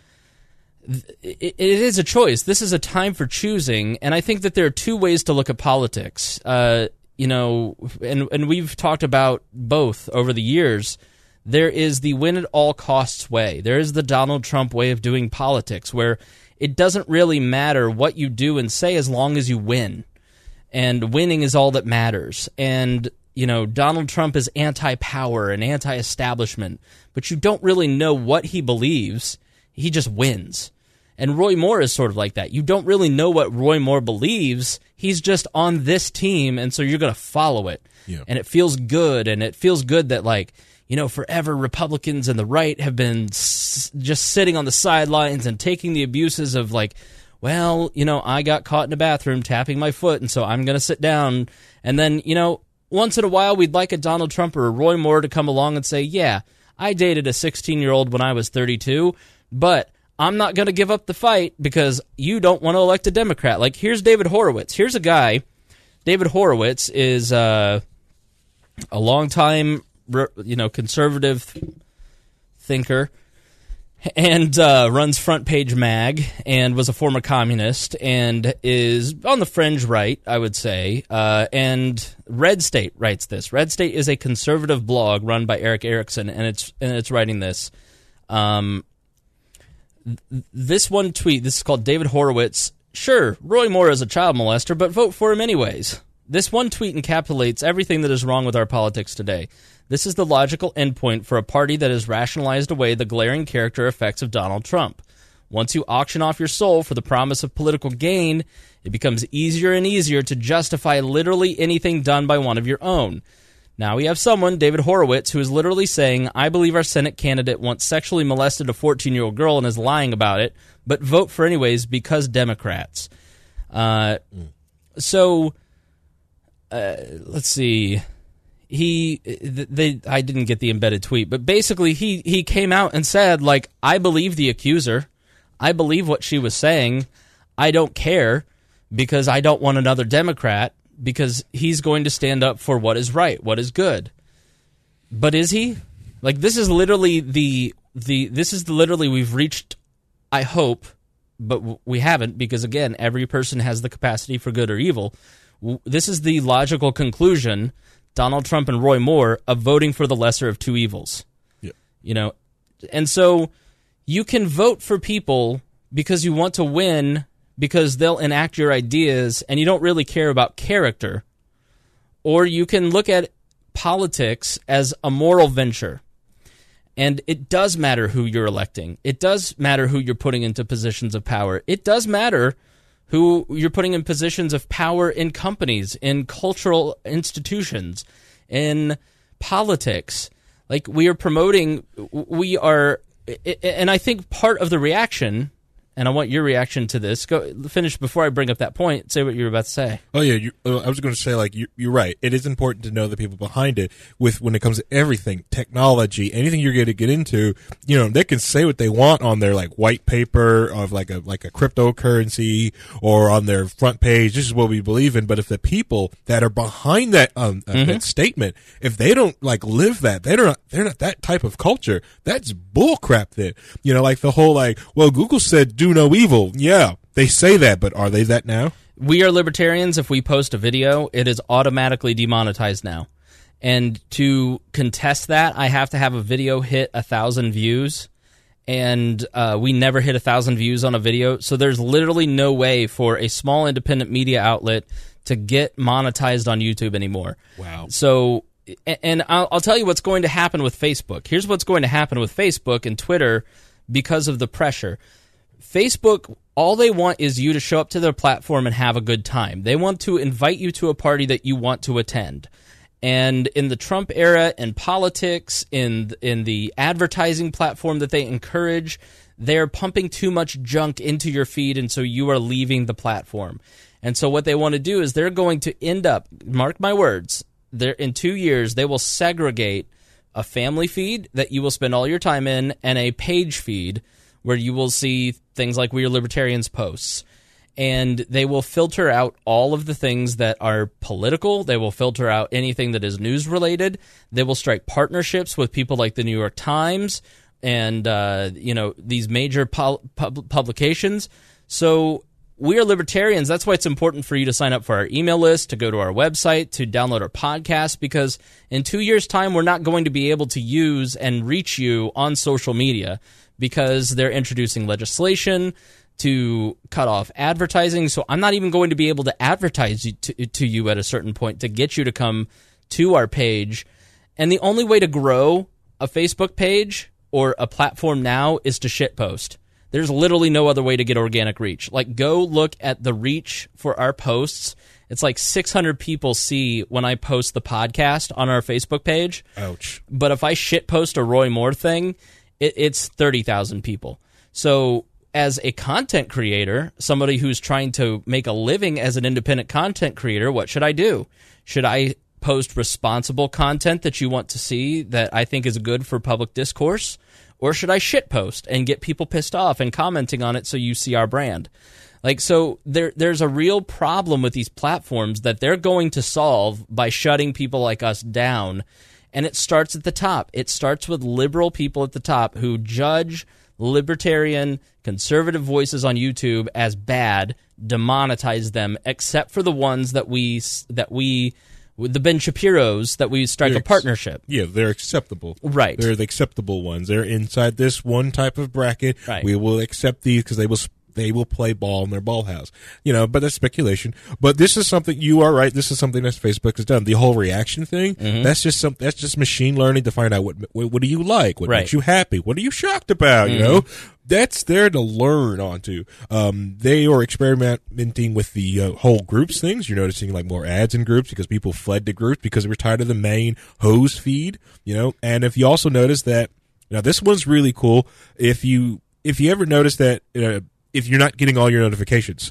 it is a choice. This is a time for choosing, and I think that there are two ways to look at politics. Uh, you know, and and we've talked about both over the years. There is the win at all costs way. There is the Donald Trump way of doing politics, where it doesn't really matter what you do and say as long as you win, and winning is all that matters. And you know, Donald Trump is anti-power and anti-establishment, but you don't really know what he believes. He just wins. And Roy Moore is sort of like that. You don't really know what Roy Moore believes. He's just on this team, and so you're going to follow it. Yeah. And it feels good, and it feels good that, like, you know, forever Republicans and the right have been s- just sitting on the sidelines and taking the abuses of, like, well, you know, I got caught in a bathroom tapping my foot, and so I'm going to sit down. And then, you know, once in a while we'd like a Donald Trump or a Roy Moore to come along and say, yeah, I dated a sixteen-year-old when I was thirty-two, but I'm not going to give up the fight because you don't want to elect a Democrat. Like, here's David Horowitz. Here's a guy. David Horowitz is uh, a longtime, you know, conservative thinker and uh, runs Front Page Mag and was a former communist and is on the fringe right, I would say. Uh, and Red State writes this. Red State is a conservative blog run by Eric Erickson, and it's and it's writing this. Um, This one tweet, this is called David Horowitz. Sure, Roy Moore is a child molester, but vote for him anyways. This one tweet encapsulates everything that is wrong with our politics today. This is the logical endpoint for a party that has rationalized away the glaring character effects of Donald Trump. Once you auction off your soul for the promise of political gain, it becomes easier and easier to justify literally anything done by one of your own. Now we have someone, David Horowitz, who is literally saying, I believe our Senate candidate once sexually molested a fourteen-year-old girl and is lying about it, but vote for anyways because Democrats. Uh, mm. So, uh, let's see. He, they, I didn't get the embedded tweet, but basically he, he came out and said, like, I believe the accuser. I believe what she was saying. I don't care because I don't want another Democrat. Because he's going to stand up for what is right, what is good. But is he? Like, this is literally the the this is literally we've reached, I hope, but we haven't, because again, every person has the capacity for good or evil. This is the logical conclusion, Donald Trump and Roy Moore, of voting for the lesser of two evils. Yeah. You know, and so you can vote for people because you want to win, because they'll enact your ideas and you don't really care about character. Or you can look at politics as a moral venture. And it does matter who you're electing. It does matter who you're putting into positions of power. It does matter who you're putting in positions of power in companies, in cultural institutions, in politics. Like, we are promoting, we are, and I think part of the reaction, and I want your reaction to this. Go finish before I bring up that point. Say what you were about to say. Oh yeah, you, uh, I was going to say, like, you, you're right. It is important to know the people behind it. With when it comes to everything, technology, anything you're going to get into, you know, they can say what they want on their like white paper of like a like a cryptocurrency or on their front page. This is what we believe in. But if the people that are behind that um uh, mm-hmm. that statement, if they don't like live that, they're not they're not that type of culture. That's bullcrap. Then you know, like the whole like, well, Google said do no evil. Yeah, they say that, but are they that now? We are libertarians. If we post a video, it is automatically demonetized now. And to contest that, I have to have a video hit a thousand views. And uh, we never hit a thousand views on a video. So there's literally no way for a small independent media outlet to get monetized on YouTube anymore. Wow. So, and I'll, I'll tell you what's going to happen with Facebook. Here's what's going to happen with Facebook and Twitter because of the pressure. Facebook, all they want is you to show up to their platform and have a good time. They want to invite you to a party that you want to attend. And in the Trump era, in politics, in in the advertising platform that they encourage, they're pumping too much junk into your feed, and so you are leaving the platform. And so what they want to do is they're going to end up, mark my words, they're, in two years they will segregate a family feed that you will spend all your time in and a page feed where you will see things like We Are Libertarians posts. And they will filter out all of the things that are political. They will filter out anything that is news-related. They will strike partnerships with people like the New York Times and uh, you know these major pub- pub- publications. So We Are Libertarians, that's why it's important for you to sign up for our email list, to go to our website, to download our podcast, because in two years' time, we're not going to be able to use and reach you on social media because they're introducing legislation to cut off advertising. So I'm not even going to be able to advertise to, to you at a certain point to get you to come to our page. And the only way to grow a Facebook page or a platform now is to shitpost. There's literally no other way to get organic reach. Like, go look at the reach for our posts. It's like six hundred people see when I post the podcast on our Facebook page. Ouch. But if I shitpost a Roy Moore thing, it, it's thirty thousand people. So as a content creator, somebody who's trying to make a living as an independent content creator, what should I do? Should I post responsible content that you want to see that I think is good for public discourse? Or should I shitpost and get people pissed off and commenting on it so you see our brand? Like, so there, there's a real problem with these platforms that they're going to solve by shutting people like us down. And it starts at the top. It starts with liberal people at the top who judge libertarian, conservative voices on YouTube as bad, demonetize them, except for the ones that we that we with the Ben Shapiros that we strike they're a partnership. Ex- yeah, they're acceptable. Right. They're the acceptable ones. They're inside this one type of bracket. Right. We will accept these because they will they will play ball in their ball house. You know, but that's speculation. But this is something, you are right, this is something that Facebook has done. The whole reaction thing, mm-hmm. that's just some that's just machine learning to find out what what, what do you like, what right. makes you happy, what are you shocked about, mm-hmm. you know? That's there to learn onto. Um, they are experimenting with the uh, whole groups things. You're noticing like more ads in groups because people fled to groups because they were tired of the main hose feed, you know. And if you also notice that, now this one's really cool. If you if you ever notice that uh, if you're not getting all your notifications,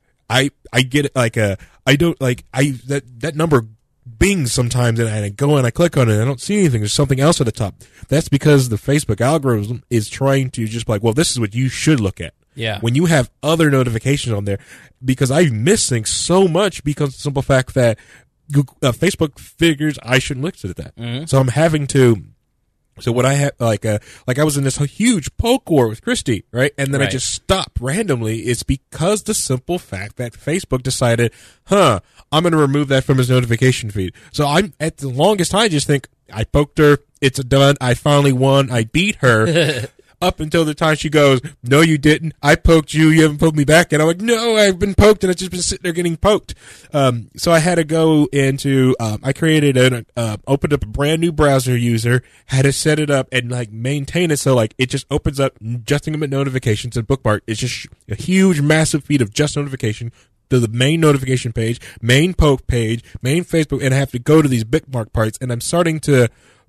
I I get like a I don't like I that that number bings sometimes, and I go and I click on it and I don't see anything. There's something else at the top. That's because the Facebook algorithm is trying to just like, well, this is what you should look at. Yeah. When you have other notifications on there, because I miss things so much because of the simple fact that Google, uh, Facebook figures I shouldn't look at that. Mm-hmm. So I'm having to. So what I had, like, uh, like I was in this huge poke war with Christy, right? And then right. I just stopped randomly. It's because the simple fact that Facebook decided, huh, I'm going to remove that from his notification feed. So I'm, at the longest time, I just think, I poked her, it's done, I finally won, I beat her. Up until the time she goes, no, you didn't. I poked you. You haven't poked me back. And I'm like, no, I've been poked, and I've just been sitting there getting poked. Um, so I had to go into, um, I created an, uh, opened up a brand new browser user, had to set it up and like maintain it so like it just opens up just notifications and bookmark. It's just a huge, massive feed of just notification to the main notification page, main poke page, main Facebook, and I have to go to these bookmark parts. And I'm starting to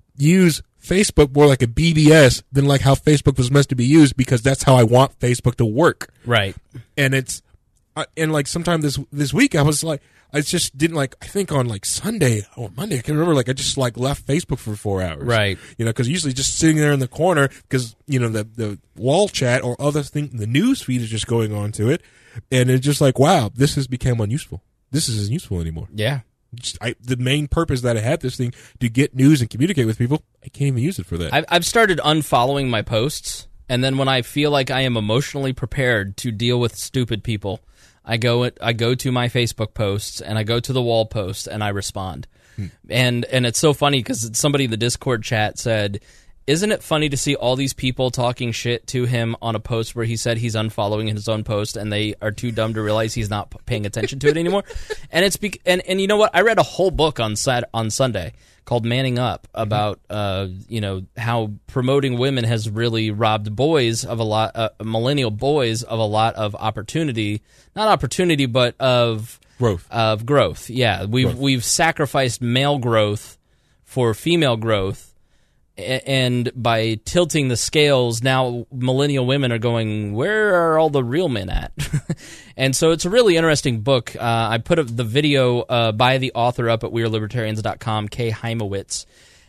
use Facebook more like a B B S than like how Facebook was meant to be used, because that's how I want Facebook to work. Right. And it's, uh, and like sometime this, this week I was like, I just didn't like, I think on like Sunday or Monday, I can't remember, like I just like left Facebook for four hours. Right. You know, cause usually just sitting there in the corner, cause you know, the, the wall chat or other thing, the news feed is just going on to it. And it's just like, wow, this has become unuseful. This isn't useful anymore. Yeah. Just, I, the main purpose that I had this thing to get news and communicate with people, I can't even use it for that. I've, I've started unfollowing my posts, and then when I feel like I am emotionally prepared to deal with stupid people, I go I go to my Facebook posts and I go to the wall posts and I respond. and and it's so funny because somebody in the Discord chat said, isn't it funny to see all these people talking shit to him on a post where he said he's unfollowing his own post and they are too dumb to realize he's not p- paying attention to it anymore? And it's be- and and you know what? I read a whole book on Sat- on Sunday called Manning Up about uh, you know how promoting women has really robbed boys of a lot, uh, millennial boys of a lot of opportunity, not opportunity, but of growth. Of growth, yeah. We've growth. we've sacrificed male growth for female growth. And by tilting the scales, now millennial women are going, where are all the real men at? And so it's a really interesting book. Uh, I put a, the video uh, by the author up at we are libertarians dot com, Kay Heimowitz.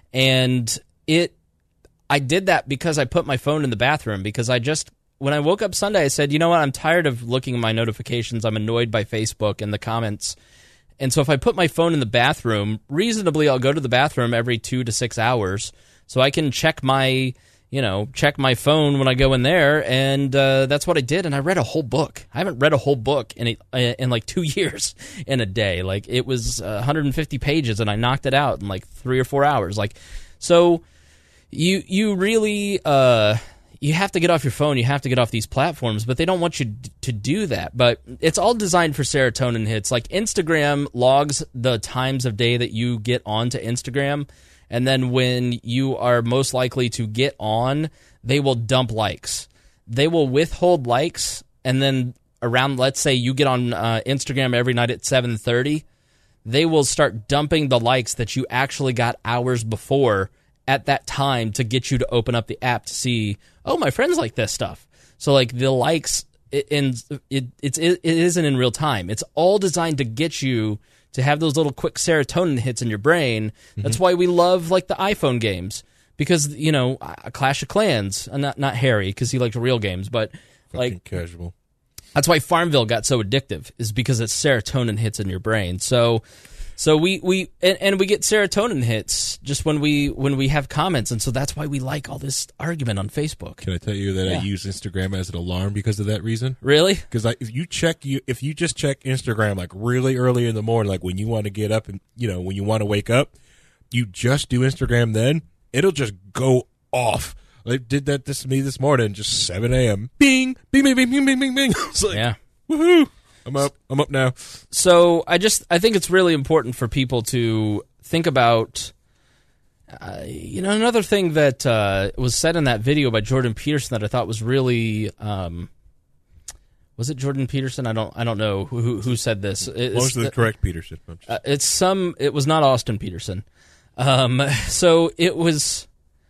And it, I did that because I put my phone in the bathroom, because I just, when I woke up Sunday, I said, you know what, I'm tired of looking at my notifications. I'm annoyed by Facebook and the comments. And so if I put my phone in the bathroom, reasonably I'll go to the bathroom every two to six hours. So I can check my, you know, check my phone when I go in there, and uh, that's what I did. And I read a whole book. I haven't read a whole book in a, in like two years in a day. Like, it was uh, one hundred fifty pages, and I knocked it out in like three or four hours. Like, so you you really uh, you have to get off your phone. You have to get off these platforms, but they don't want you d- to do that. But it's all designed for serotonin hits. Like, Instagram logs the times of day that you get onto Instagram. And then when you are most likely to get on, they will dump likes. They will withhold likes, and then around, let's say you get on uh, Instagram every night at seven thirty, they will start dumping the likes that you actually got hours before at that time to get you to open up the app to see, oh, my friends like this stuff. So, like, the likes, it, and it, it's, it, it isn't in real time. It's all designed to get you to have those little quick serotonin hits in your brain. That's mm-hmm. why we love, like, the iPhone games, because, you know, Clash of Clans, uh, not not Harry, because he liked real games, but Fucking like casual. That's why Farmville got so addictive, is because it's serotonin hits in your brain. So, so we we and, and we get serotonin hits just when we when we have comments, and so that's why we like all this argument on Facebook. Can I tell you that yeah. I use Instagram as an alarm because of that reason? Really? Because like, if you check you if you just check Instagram like really early in the morning, like when you want to get up and you know when you want to wake up, you just do Instagram. Then it'll just go off. I did that this to me this morning, just seven a.m. Bing, bing, bing, bing, bing, bing, bing, bing. It's like, yeah, woohoo! I'm up. I'm up now. So I just I think it's really important for people to think about. Uh, you know, another thing that uh, was said in that video by Jordan Peterson that I thought was really, um, was it Jordan Peterson? I don't, I don't know who who said this. It's, Most of the correct Peterson. Uh, it's some. It was not Austin Peterson. Um, so it was.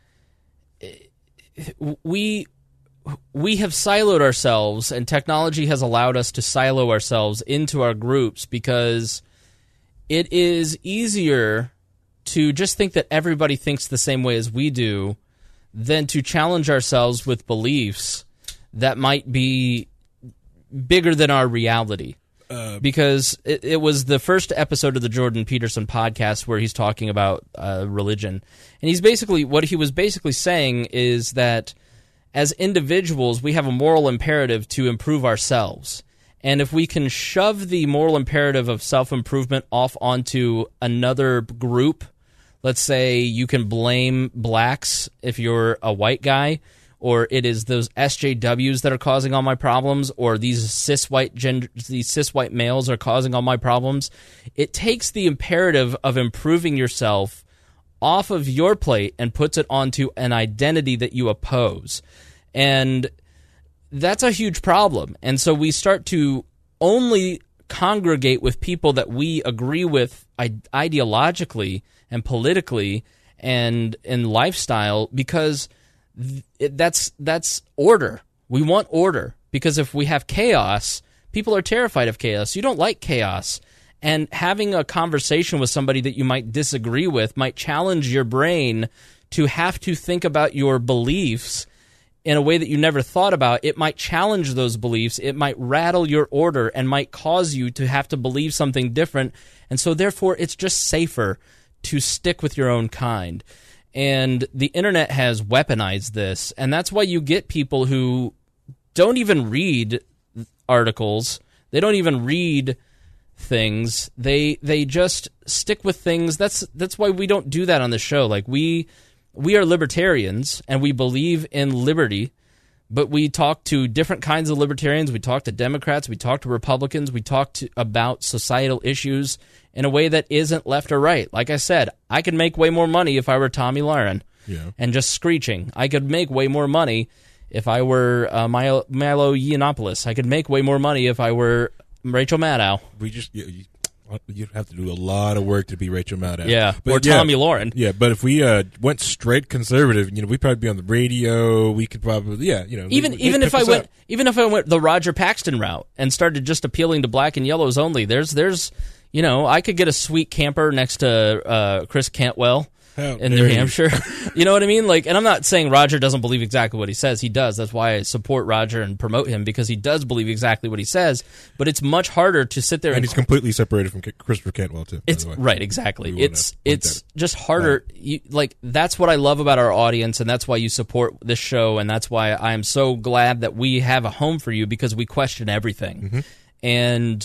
We we have siloed ourselves, and technology has allowed us to silo ourselves into our groups because it is easier to just think that everybody thinks the same way as we do than to challenge ourselves with beliefs that might be bigger than our reality. Uh, because it, it was the first episode of the Jordan Peterson podcast where he's talking about uh, religion. And he's basically, what he was basically saying is that as individuals, we have a moral imperative to improve ourselves. And if we can shove the moral imperative of self-improvement off onto another group, let's say you can blame blacks if you're a white guy, or it is those S J Ws that are causing all my problems, or these cis white gender, these cis white males are causing all my problems. It takes the imperative of improving yourself off of your plate and puts it onto an identity that you oppose. And that's a huge problem. And so we start to only congregate with people that we agree with ideologically and politically and in lifestyle because It, that's that's order. We want order because if we have chaos, people are terrified of chaos. You don't like chaos. And having a conversation with somebody that you might disagree with might challenge your brain to have to think about your beliefs in a way that you never thought about. It might challenge those beliefs. It might rattle your order and might cause you to have to believe something different. And so therefore, it's just safer to stick with your own kind. And the internet has weaponized this, and that's why you get people who don't even read articles. They don't even read things. They they just stick with things. That's that's why we don't do that on the show. Like we we are libertarians and we believe in liberty, but we talk to different kinds of libertarians. We talk to Democrats. We talk to Republicans. We talk to, about societal issues in a way that isn't left or right. Like I said, I could make way more money if I were Tommy Lahren Yeah. and just screeching. I could make way more money if I were uh, Milo, Milo Yiannopoulos. I could make way more money if I were Rachel Maddow. We just you, you, you'd have to do a lot of work to be Rachel Maddow. Yeah, but or yeah, Tommy Lahren. Yeah, but if we uh, went straight conservative, you know, we'd probably be on the radio. We could probably, yeah, you know, Even they, even they if I pick us went up. even if I went the Roger Paxton route and started just appealing to black and yellows only, there's there's you know, I could get a sweet camper next to uh, Chris Cantwell How in New dare you. Hampshire. You know what I mean? Like, and I'm not saying Roger doesn't believe exactly what he says. He does. That's why I support Roger and promote him, because he does believe exactly what he says. But it's much harder to sit there And and he's completely separated from K- Christopher Cantwell too. by It's the way. right, exactly. We wanna It's point it's that just harder. You, like that's what I love about our audience, and that's why you support this show, and that's why I am so glad that we have a home for you, because we question everything, Mm-hmm. and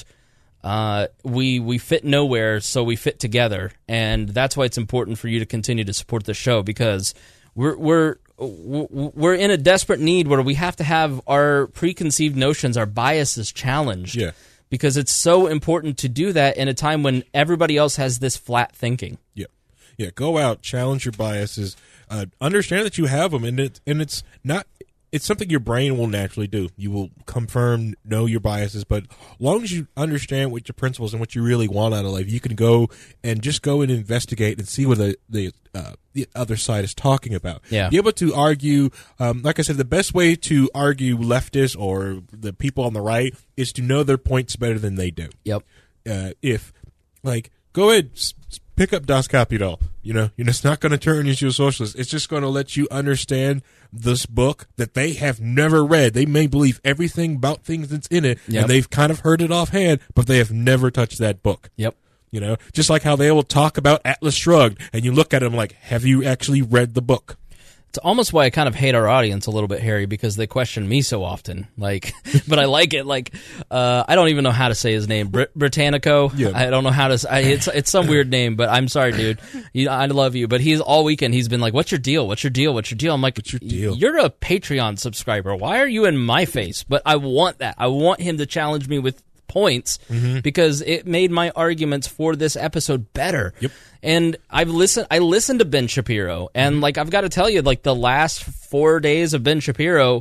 uh, we we fit nowhere, so we fit together, and that's why it's important for you to continue to support the show, because we're we're we're in a desperate need where we have to have our preconceived notions, our biases challenged. Yeah. Because it's so important to do that in a time when everybody else has this flat thinking. Yeah, yeah. Go out, challenge your biases, uh, understand that you have them, and it and it's not. It's something your brain will naturally do. You will confirm, know your biases, but as long as you understand what your principles and what you really want out of life, you can go and just go and investigate and see what the the, uh, the other side is talking about. Yeah. Be able to argue. Um, like I said, the best way to argue leftists or the people on the right is to know their points better than they do. Yep. Uh, if like go ahead, s- s- pick up Das Kapital. You know, you're just not going to turn you into a socialist. It's just going to let you understand this book that they have never read. They may believe everything about things that's in it, Yep. and they've kind of heard it offhand, but they have never touched that book. Yep. You know, just like how they will talk about Atlas Shrugged, and you look at them like, have you actually read the book? It's almost why I kind of hate our audience a little bit, Harry, because they question me so often. Like, but I like it. Like, uh, I don't even know how to say his name. Brit- Britannico. Yeah. I don't know how to. s- I, it's it's some weird name, but I'm sorry, dude. You, I love you, but he's all weekend. He's been like, "What's your deal? What's your deal? What's your deal?" I'm like, What's your deal? You're a Patreon subscriber. Why are you in my face? But I want that. I want him to challenge me with points because it made my arguments for this episode better. Yep. And I've listened I listened to Ben Shapiro, and like I've got to tell you, like the last four days of Ben Shapiro,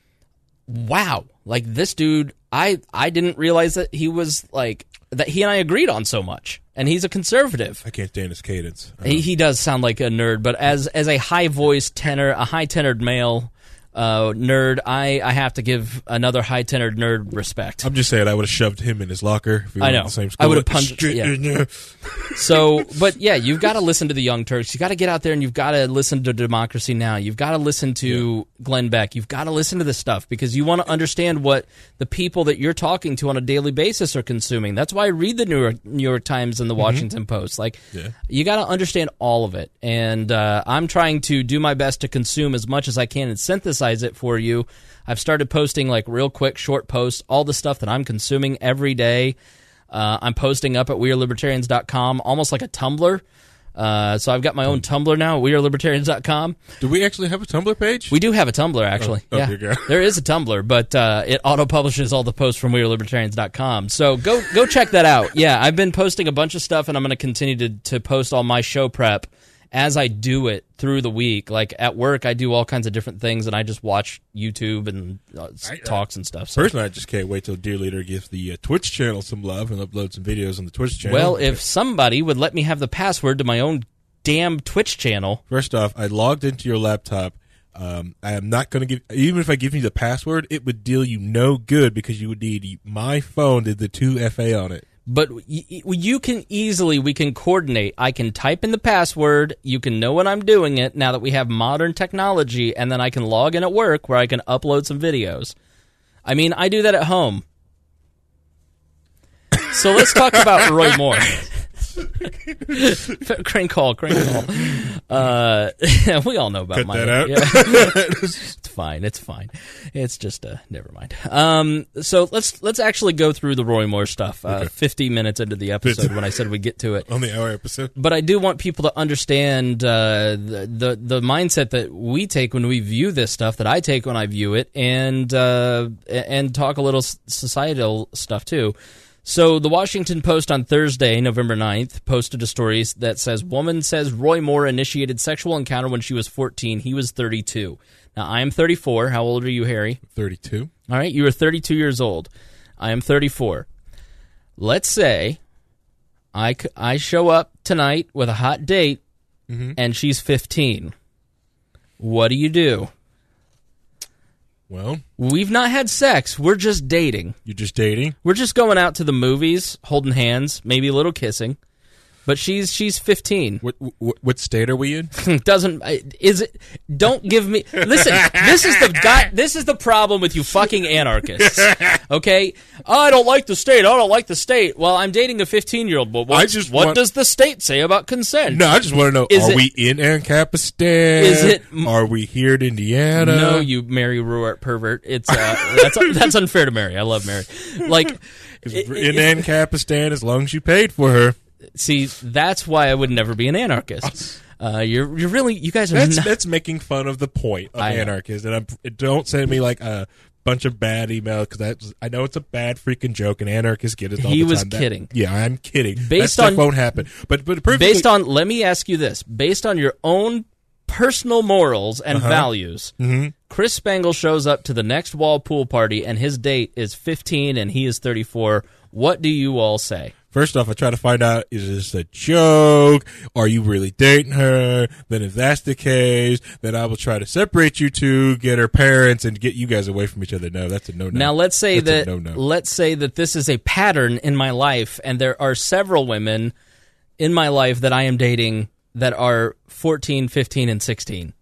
wow. Like this dude, I I didn't realize that he was like that he and I agreed on so much. And he's a conservative. I can't stand his cadence. Uh, He, he does sound like a nerd, but as as a high voiced tenor, a high tenored male uh, nerd, I, I have to give another high tenored nerd respect. I'm just saying, I would have shoved him in his locker. If we I were know. in the same school. I would have punched- Straight yeah. in there. So, but yeah, you've got to listen to the Young Turks. You've got to get out there and you've got to listen to Democracy Now! You've got to listen to Glenn Beck. You've got to listen to this stuff because you want to understand what the people that you're talking to on a daily basis are consuming. That's why I read the New York, New York Times and the Washington Post. Like, Yeah. you got to understand all of it. And uh, I'm trying to do my best to consume as much as I can and synthesize it for you. I've started posting like real quick short posts, all the stuff that I'm consuming every day. Uh, I'm posting up at we are libertarians dot com, almost like a Tumblr. Uh, so I've got my own Tumblr now, we are libertarians dot com. Do we actually have a Tumblr page? We do have a Tumblr, actually. Oh, oh, yeah, dear God. there is a Tumblr, but uh, it auto-publishes all the posts from we are libertarians dot com. So go go check that out. Yeah, I've been posting a bunch of stuff, and I'm going to continue to to post all my show prep as I do it through the week. Like at work, I do all kinds of different things, and I just watch YouTube and uh, I- talks and stuff. So. Personally, I just can't wait till Dear Leader gives the uh, Twitch channel some love and upload some videos on the Twitch channel. Well, if somebody would let me have the password to my own damn Twitch channel. First off, I logged into your laptop. Um, I am not going to give, even if I give you the password, it would deal you no good because you would need my phone to the two F A on it. But y- y- you can easily, we can coordinate. I can type in the password. You can know when I'm doing it now that we have modern technology, and then I can log in at work where I can upload some videos. I mean, I do that at home. So let's talk about Roy Moore. Crank call, crank call. Uh, we all know about Cut my that out. Yeah. fine. It's fine. It's just uh, never mind. Um, so let's let's actually go through the Roy Moore stuff. Uh, Okay. Fifty minutes into the episode, when I said we'd get to it. On the hour episode. But I do want people to understand uh, the, the the mindset that we take when we view this stuff, that I take when I view it, and uh, and talk a little societal stuff too. So the Washington Post on Thursday, November ninth, posted a story that says, woman says Roy Moore initiated sexual encounter when she was fourteen. He was thirty-two. Now, I am thirty-four. How old are you, Harry? thirty-two. All right, you are thirty-two years old. I am thirty-four. Let's say I, c- I show up tonight with a hot date, Mm-hmm. and she's fifteen. What do you do? Well, We've not had sex. We're just dating. you're just dating. We're just going out to the movies, holding hands, maybe a little kissing. But she's she's fifteen. What, what what state are we in? Doesn't is it? Don't give me. Listen, this is the guy. This is the problem with you fucking anarchists. Okay, oh, I don't like the state. I don't like the state. Well, I'm dating a fifteen-year-old. But what, I just what want- does the state say about consent? No, I just want to know: Is Are it- we in Ancapistan? Is it- Are we here in Indiana? No, you Mary Ruart pervert. It's uh, that's that's unfair to Mary. I love Mary. Like, 'Cause it- we're in Ancapistan, as long as you paid for her. see, that's why I would never be an anarchist. Uh, you're you're really you guys are That's not. that's making fun of the point of I know. anarchists, and I'm, don't send me like a bunch of bad emails because I know it's a bad freaking joke, and anarchists get it all He the was time. That- kidding. yeah, I'm kidding. Based that stuff on- won't happen. But but perfectly, Based on, let me ask you this: based on your own personal morals and Uh-huh. values, Mm-hmm. Chris Spangle shows up to the next wall pool party, and his date is fifteen, and he is thirty-four. What do you all say? First off, I try to find out, is this a joke? Are you really dating her? Then if that's the case, then I will try to separate you two, get her parents, and get you guys away from each other. No, that's a no-no. Now let's say That's a that no-no. let's say that this is a pattern in my life, and there are several women in my life that I am dating that are fourteen, fifteen, and sixteen.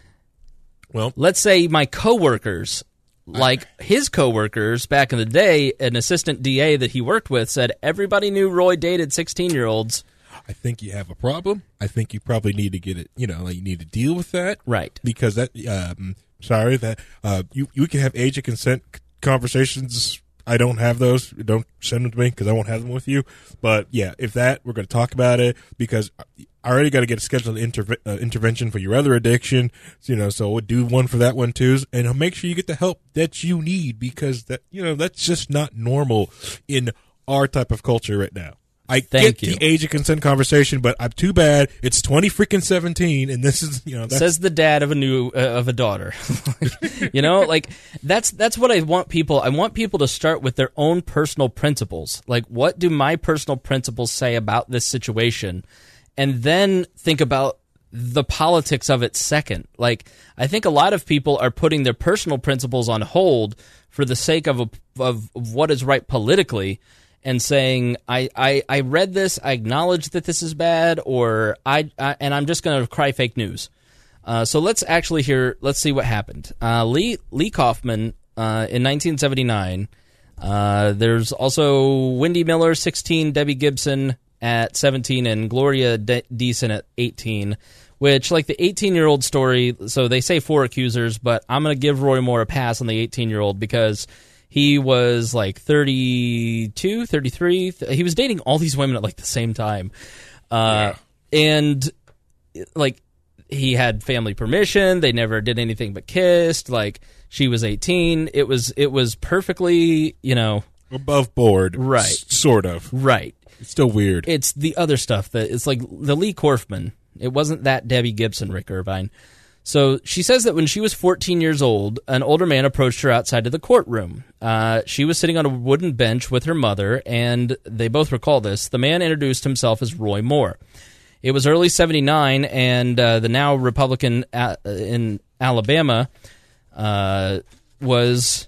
Well, Let's say my coworkers, like his coworkers back in the day, an assistant D A that he worked with said everybody knew Roy dated sixteen-year-olds. I think you have a problem. I think you probably need to get it, you know, like you need to deal with that. Right. Because that, um, sorry, that, uh, you, you can have age of consent c- conversations. I don't have those. Don't send them to me because I won't have them with you. But yeah, if that, we're going to talk about it because I already got to get a scheduled interve- uh, intervention for your other addiction. You know, so we'll do one for that one too. And make sure you get the help that you need because that, you know, that's just not normal in our type of culture right now. I Thank get you. the age of consent conversation, but I'm too bad. It's twenty freaking seventeen, and this is, you know, that's, Says the dad of a new uh, of a daughter. You know, like that's that's what I want people. I want people to start with their own personal principles. Like, what do my personal principles say about this situation, and then think about the politics of it second. Like, I think a lot of people are putting their personal principles on hold for the sake of a, of what is right politically. And saying, I, I, I read this, I acknowledge that this is bad, or I, I and I'm just going to cry fake news. Uh, so let's actually hear, let's see what happened. Uh, Lee Lee Kaufman uh, in nineteen seventy-nine. Uh, there's also Wendy Miller, sixteen, Debbie Gibson at seventeen, and Gloria De- Deason at eighteen. Which, like the eighteen-year-old story, so they say four accusers, but I'm going to give Roy Moore a pass on the eighteen-year-old because he was like thirty-two, thirty-three. He was dating all these women at like the same time. Uh, and like he had family permission. They never did anything but kissed. Like she was eighteen. It was it was perfectly, you know, above board. Right. S- sort of. right. It's still weird. It's the other stuff that it's like the Lee Kaufman. It wasn't that Debbie Gibson, Rick Irvine. So she says that when she was fourteen years old, an older man approached her outside of the courtroom. Uh, she was sitting on a wooden bench with her mother, and they both recall this. The man introduced himself as Roy Moore. It was early seventy-nine, and uh, the now Republican a- in Alabama uh, was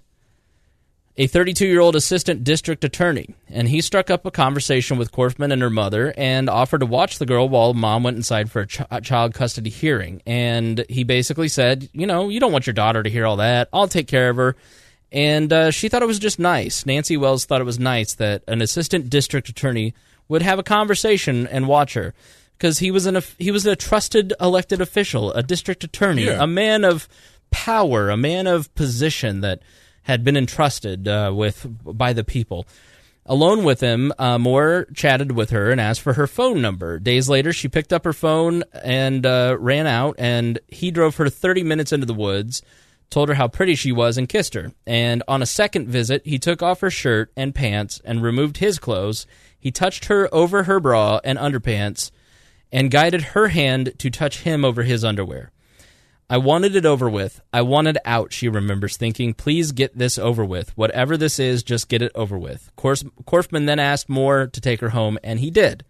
a thirty-two-year-old assistant district attorney, and he struck up a conversation with Kaufman and her mother and offered to watch the girl while mom went inside for a, ch- a child custody hearing. And he basically said, you know, you don't want your daughter to hear all that. I'll take care of her. And uh, she thought it was just nice. Nancy Wells thought it was nice that an assistant district attorney would have a conversation and watch her. Because he was an he was a trusted elected official, a district attorney, Yeah. a man of power, a man of position that had been entrusted uh, with by the people. Alone with him, uh, Moore chatted with her and asked for her phone number. Days later, she picked up her phone and uh, ran out, and he drove her thirty minutes into the woods, told her how pretty she was, and kissed her. And on a second visit, he took off her shirt and pants and removed his clothes. He touched her over her bra and underpants and guided her hand to touch him over his underwear. I wanted it over with. I wanted out, she remembers thinking. Please get this over with. Whatever this is, just get it over with. Korfman then asked Moore to take her home, and he did.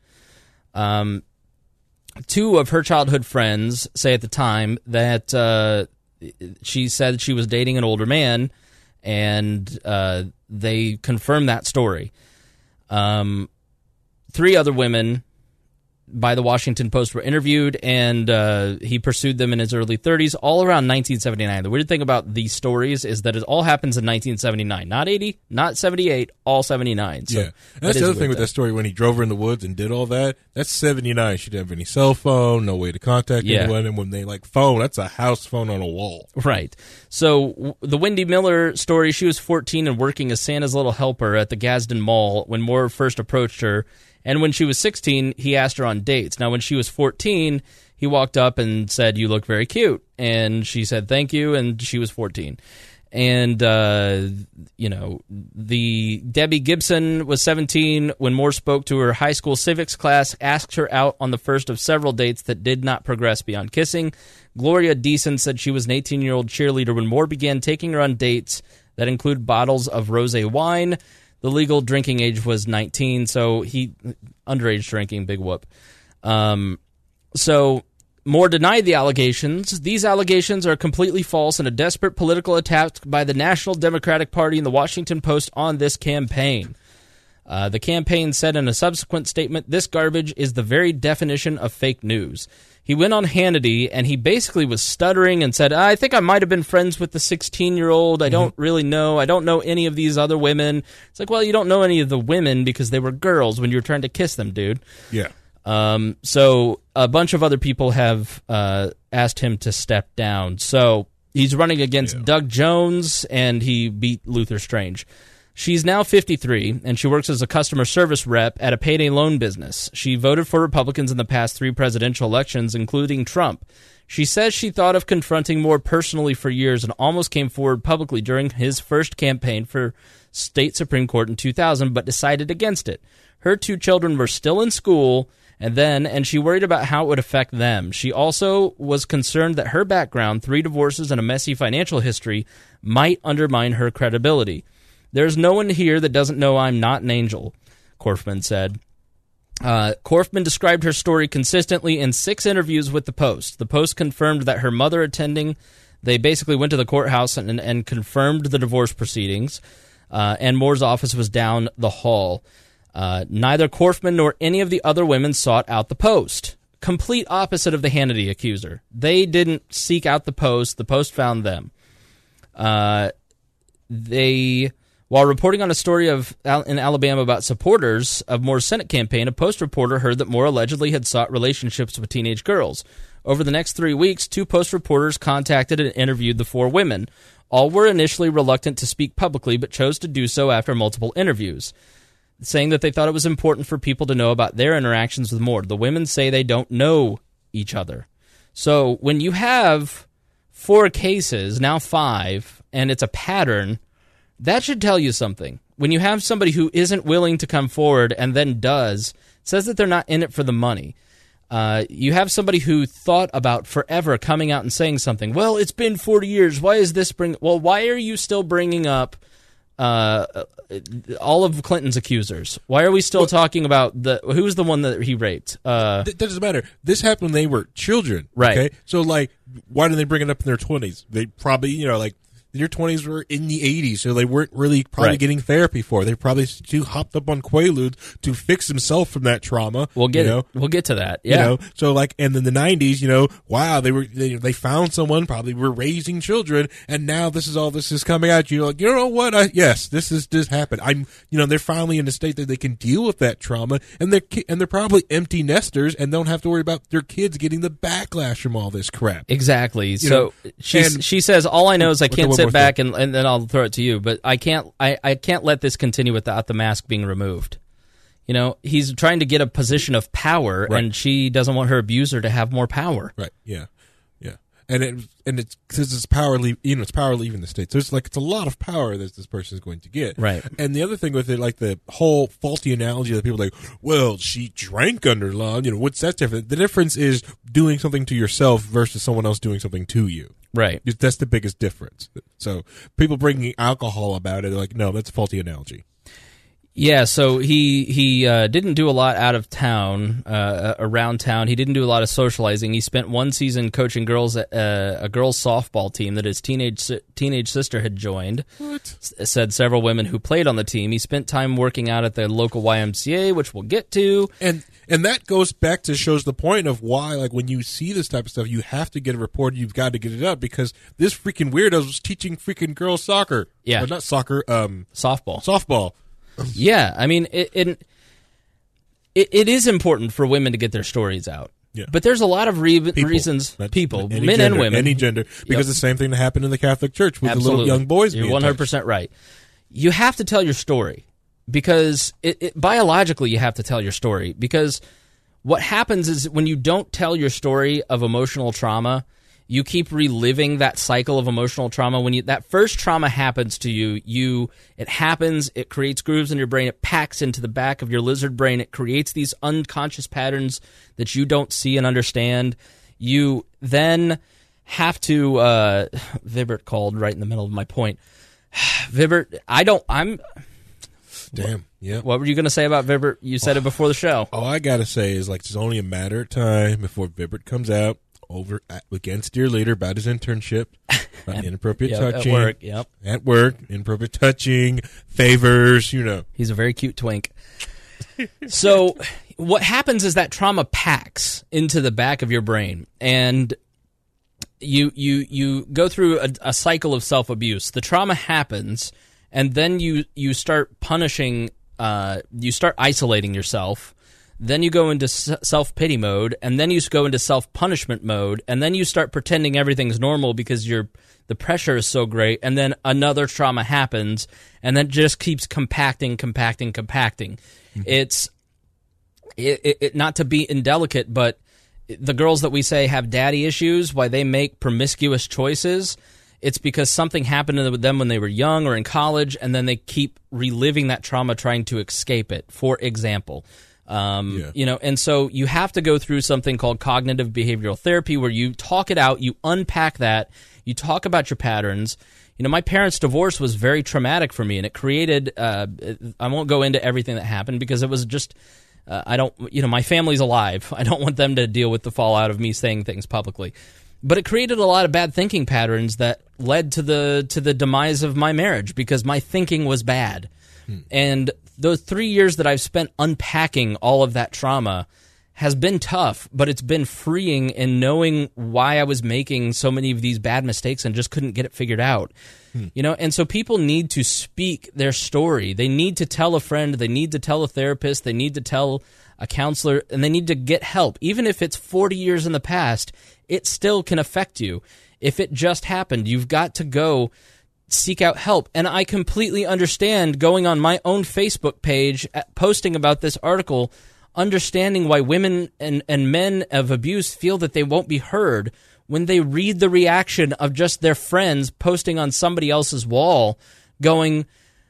Um, two of her childhood friends say at the time that uh, she said she was dating an older man, and uh, they confirmed that story. Um, three other women by the Washington Post were interviewed, and uh, he pursued them in his early thirties, all around nineteen seventy-nine. The weird thing about these stories is that it all happens in nineteen seventy-nine. Not eighty, not seventy-eight, all seventy-nine. So yeah. And that's that the other thing weird, with though. that story, when he drove her in the woods and did all that, that's seventy-nine. She didn't have any cell phone, no way to contact Yeah. anyone, and when they, like, phone, that's a house phone on a wall. Right. So w- the Wendy Miller story, she was fourteen and working as Santa's little helper at the Gadsden Mall when Moore first approached her. And when she was sixteen, he asked her on dates. Now, when she was fourteen, he walked up and said, "You look very cute." And she said, "Thank you." And she was fourteen. And, uh, you know, the Debbie Gibson was seventeen when Moore spoke to her high school civics class, asked her out on the first of several dates that did not progress beyond kissing. Gloria Deason said she was an eighteen-year-old cheerleader when Moore began taking her on dates that include bottles of rosé wine. The legal drinking age was nineteen, so he underage drinking, big whoop. Um, so Moore denied the allegations. These allegations are completely false and a desperate political attack by the National Democratic Party and the Washington Post on this campaign. Uh, the campaign said in a subsequent statement, "This garbage is the very definition of fake news." He went on Hannity, and he basically was stuttering and said, I think I might have been friends with the sixteen-year-old. I mm-hmm. don't really know. I don't know any of these other women. It's like, well, you don't know any of the women because they were girls when you were trying to kiss them, dude. Yeah. Um, so a bunch of other people have uh, asked him to step down. So he's running against yeah. Doug Jones, and he beat Luther Strange. She's now fifty-three, and she works as a customer service rep at a payday loan business. She voted for Republicans in the past three presidential elections, including Trump. She says she thought of confronting Moore personally for years and almost came forward publicly during his first campaign for state Supreme Court in two thousand, but decided against it. Her two children were still in school, and then, and she worried about how it would affect them. She also was concerned that her background, three divorces and a messy financial history, might undermine her credibility. There's no one here that doesn't know I'm not an angel, Korfman said. Uh, Korfman described her story consistently in six interviews with the Post. The Post confirmed that her mother attending, they basically went to the courthouse and, and confirmed the divorce proceedings, uh, and Moore's office was down the hall. Uh, neither Korfman nor any of the other women sought out the Post. Complete opposite of the Hannity accuser. They didn't seek out the Post. The Post found them. Uh, they... While reporting on a story of in Alabama about supporters of Moore's Senate campaign, a Post reporter heard that Moore allegedly had sought relationships with teenage girls. Over the next three weeks, two Post reporters contacted and interviewed the four women. All were initially reluctant to speak publicly, but chose to do so after multiple interviews, saying that they thought it was important for people to know about their interactions with Moore. The women say they don't know each other. So when you have four cases, now five, and it's a pattern, that should tell you something. When you have somebody who isn't willing to come forward and then does, says that they're not in it for the money. Uh, you have somebody who thought about forever coming out and saying something. Well, it's been forty years. Why is this bring? Well, why are you still bringing up uh, all of Clinton's accusers? Why are we still well, talking about the who's the one that he raped? Uh, that doesn't matter. This happened when they were children. Right. Okay? So, like, why didn't they bring it up in their twenties? They probably, you know, like, your twenties were in the eighties, so they weren't really probably Right. getting therapy for. They probably too hopped up on Quaaludes to fix themselves from that trauma. We'll get you know? it. We'll get to that. Yeah. You know, so like, and in the nineties, you know, wow, they were they, they found someone, probably were raising children, and now this is all this is coming at you. Like, you know what? I, yes, this is this happened. I'm, you know, they're finally in a state that they can deal with that trauma, and they're ki- and they're probably empty nesters and don't have to worry about their kids getting the backlash from all this crap. Exactly. So know, she and- she says, all I know is I Okay, can't one sit more back and, and then I'll throw it to you, but I can't I, I can't let this continue without the mask being removed. You know, he's trying to get a position of power, Right. and she doesn't want her abuser to have more power. Right. Yeah. Yeah. And it and it's because it's power leave, you know, it's power leaving the state. So it's like it's a lot of power that this person is going to get. Right. And the other thing with it, like the whole faulty analogy that people are like, well, she drank under law. You know, what's that different? The difference is doing something to yourself versus someone else doing something to you. Right. That's the biggest difference. So people bringing alcohol about it, they're like, no, that's a faulty analogy. Yeah, so he he uh, didn't do a lot out of town, uh, around town. He didn't do a lot of socializing. He spent one season coaching girls at uh, a girls' softball team that his teenage teenage sister had joined. What? S- said several women who played on the team. He spent time working out at the local Y M C A, which we'll get to. And and that goes back to shows the point of why, like, when you see this type of stuff, you have to get it reported. You've got to get it up because this freaking weirdo was teaching freaking girls soccer. Yeah. Or not soccer, um, Softball. softball. Yeah, I mean, it, it it it is important for women to get their stories out. Yeah. But there's a lot of re- People. reasons, That's- people, any men gender, and women. any gender, because Yep. the same thing that happened in the Catholic Church with Absolutely. the little young boys. You're being one hundred touched. percent right. You have to tell your story because it, it, biologically you have to tell your story because what happens is when you don't tell your story of emotional trauma, you keep reliving that cycle of emotional trauma. When you, that first trauma happens to you, you it happens, it creates grooves in your brain, it packs into the back of your lizard brain, it creates these unconscious patterns that you don't see and understand. You then have to, uh, Vibert called right in the middle of my point. Vibert, I don't, I'm, Damn. Yeah. what were you going to say about Vibert? You said it before the show. All I gotta say is, like, it's only a matter of time before Vibert comes out over at, against Dear Leader about his internship, about inappropriate Yep, touching at work, yep. at work, inappropriate touching, favors, you know. He's a very cute twink. So what happens is that trauma packs into the back of your brain, and you you you go through a, a cycle of self-abuse. The trauma happens, and then you you start punishing, uh, you start isolating yourself. Then you go into s- self-pity mode, and then you go into self-punishment mode, and then you start pretending everything's normal because you're the pressure is so great, and then another trauma happens, and then it just keeps compacting, compacting, compacting. Mm-hmm. It's it, it, it, not to be indelicate, but the girls that we say have daddy issues, why they make promiscuous choices, it's because something happened to them when they were young or in college, and then they keep reliving that trauma, trying to escape it. For example. Um, Yeah. You know, and so you have to go through something called cognitive behavioral therapy where you talk it out, you unpack that, you talk about your patterns. You know, my parents' divorce was very traumatic for me, and it created, uh, I won't go into everything that happened because it was just, uh, I don't, you know, my family's alive. I don't want them to deal with the fallout of me saying things publicly. But it created a lot of bad thinking patterns that led to the to the demise of my marriage because my thinking was bad. Hmm. And those three years that I've spent unpacking all of that trauma has been tough, but it's been freeing in knowing why I was making so many of these bad mistakes and just couldn't get it figured out. Hmm. You know, and so people need to speak their story. They need to tell a friend, they need to tell a therapist, they need to tell a counselor, and they need to get help. Even if it's forty years in the past, it still can affect you. If it just happened, you've got to go seek out help. And I completely understand going on my own Facebook page, posting about this article, understanding why women and, and men of abuse feel that they won't be heard when they read the reaction of just their friends posting on somebody else's wall going,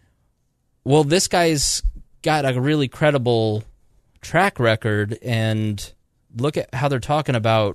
well, this guy's got a really credible track record, and look at how they're talking about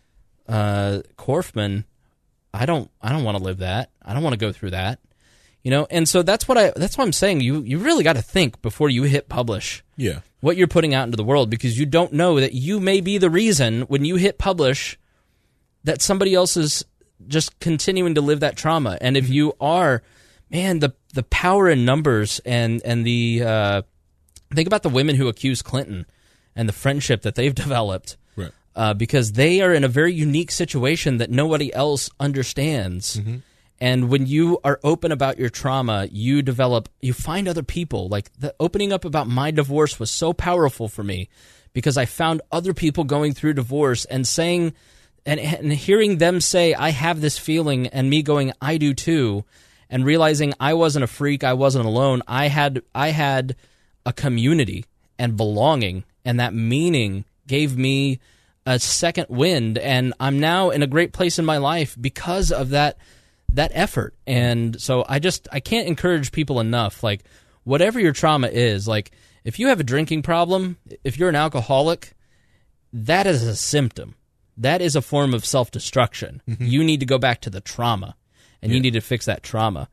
uh, Korfman. I don't I don't want to live that. I don't want to go through that. You know, and so that's what I that's what I'm saying. You you really got to think before you hit publish. Yeah. What you're putting out into the world, because you don't know that you may be the reason when you hit publish that somebody else's just continuing to live that trauma. And if you are, man, the the power in numbers and and the uh, think about the women who accuse Clinton and the friendship that they've developed, right? Uh, because they are in a very unique situation that nobody else understands. Mm-hmm. And when you are open about your trauma, you develop, you find other people. Like the opening up about my divorce was so powerful for me because I found other people going through divorce and saying, and, and hearing them say, I have this feeling, and me going, I do too, and realizing I wasn't a freak, I wasn't alone. I had, I had a community and belonging, and that meaning gave me a second wind, and I'm now in a great place in my life because of that that effort. And so I just, I can't encourage people enough, like, whatever your trauma is, like, if you have a drinking problem, if you're an alcoholic, that is a symptom. That is a form of self-destruction. Mm-hmm. You need to go back to the trauma, and yeah. you need to fix that trauma.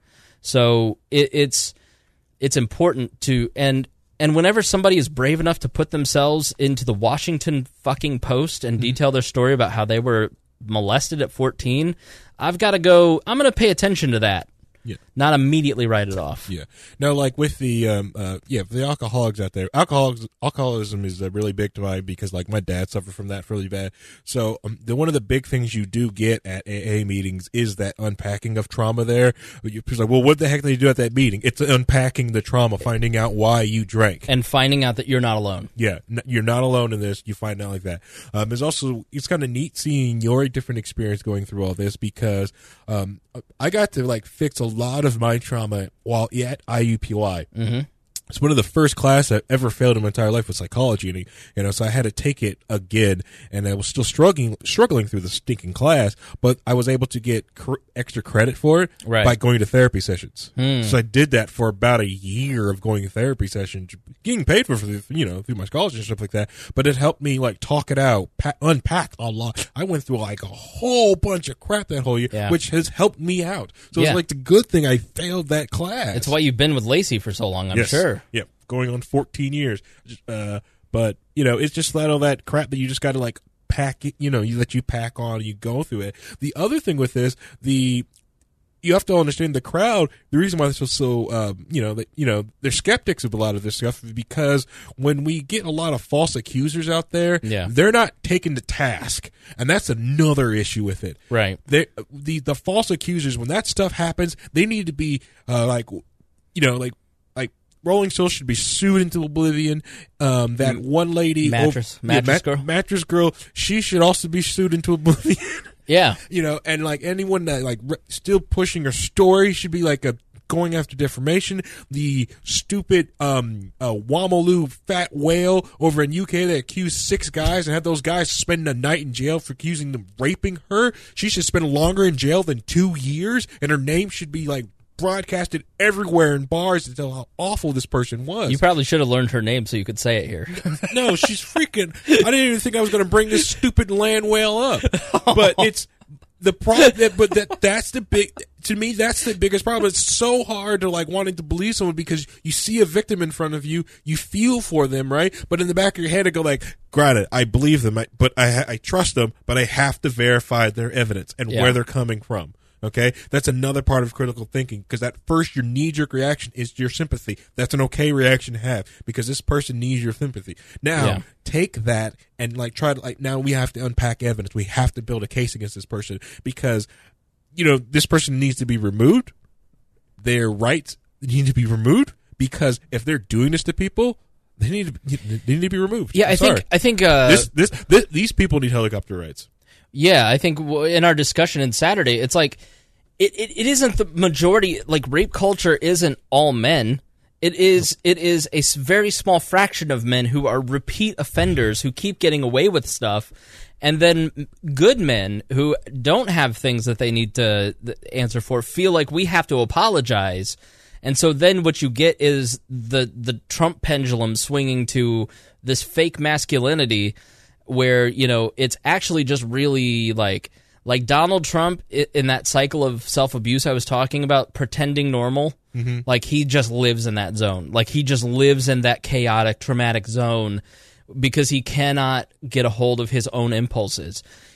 So it, it's it's important to, and and whenever somebody is brave enough to put themselves into the Washington fucking Post and mm-hmm. detail their story about how they were molested at fourteen, I've got to go, I'm going to pay attention to that. Yeah. Not immediately write it off. Yeah. No, like with the, um, uh, yeah, for the alcoholics out there, alcoholics, alcoholism is a really big divide because, like, my dad suffered from that really bad. So, um, the, one of the big things you do get at A A meetings is that unpacking of trauma there. You're like, well, what the heck did you do at that meeting? It's unpacking the trauma, finding out why you drank. And finding out that you're not alone. Yeah. N- you're not alone in this. You find out like that. Um, there's also, it's kind of neat seeing your different experience going through all this because, um, I got to, like, fix a lot of my trauma while at I U P Y. Mm-hmm. It's one of the first class I ever failed in my entire life with psychology, and you know, so I had to take it again, and I was still struggling struggling through the stinking class, but I was able to get cr- extra credit for it right. by going to therapy sessions. Hmm. So I did that for about a year of going to therapy sessions, getting paid for, for the, you know, through my scholarship and stuff like that. But it helped me like talk it out, pa- unpack a lot. I went through like a whole bunch of crap that whole year, yeah. which has helped me out. So yeah. it's like the good thing I failed that class. It's why you've been with Lacey for so long, I'm yes. sure. Yeah, going on fourteen years. Uh, but, you know, it's just that all that crap that you just got to, like, pack it, you know, you, that you pack on, you go through it. The other thing with this, the you have to understand the crowd, the reason why this was so, um, you know, that, you know, they're skeptics of a lot of this stuff because when we get a lot of false accusers out there, yeah. they're not taken to task. And that's another issue with it. Right. They, the, the false accusers, when that stuff happens, they need to be, uh, like, you know, like, Rolling Stone should be sued into oblivion. Um, that one lady, mattress, oh, mattress yeah, girl, mat- mattress girl, she should also be sued into oblivion. Yeah, you know, and like anyone that like re- still pushing her story should be like a going after defamation. The stupid um, uh, Wamalu fat whale over in U K that accused six guys and had those guys spending a night in jail for accusing them raping her. She should spend longer in jail than two years, and her name should be like broadcasted everywhere in bars to tell how awful this person was. You probably should have learned her name so you could say it here. No, she's freaking. I didn't even think I was going to bring this stupid land whale up, but it's the problem. That, but that that's the big. To me, that's the biggest problem. It's so hard to like wanting to believe someone because you see a victim in front of you, you feel for them, right? But in the back of your head, I go like, "Granted, I believe them, I, but I I trust them, but I have to verify their evidence and yeah. where they're coming from." Okay, that's another part of critical thinking because at first your knee-jerk reaction is your sympathy. That's an okay reaction to have because this person needs your sympathy. Now, yeah. take that and like try to like now we have to unpack evidence. We have to build a case against this person because you know this person needs to be removed. Their rights need to be removed because if they're doing this to people, they need to they need to be removed. Yeah, I'm I sorry. think I think uh, this, this this these people need helicopter rights. Yeah, I think in our discussion in Saturday, it's like it, it, it isn't the majority. Like rape culture isn't all men. It is it is a very small fraction of men who are repeat offenders who keep getting away with stuff, and then good men who don't have things that they need to answer for feel like we have to apologize, and so then what you get is the the Trump pendulum swinging to this fake masculinity. Where, you know, it's actually just really like like Donald Trump in that cycle of self-abuse I was talking about, pretending normal. Mm-hmm. Like he just lives in that zone. Like he just lives in that chaotic, traumatic zone because he cannot get a hold of his own impulses.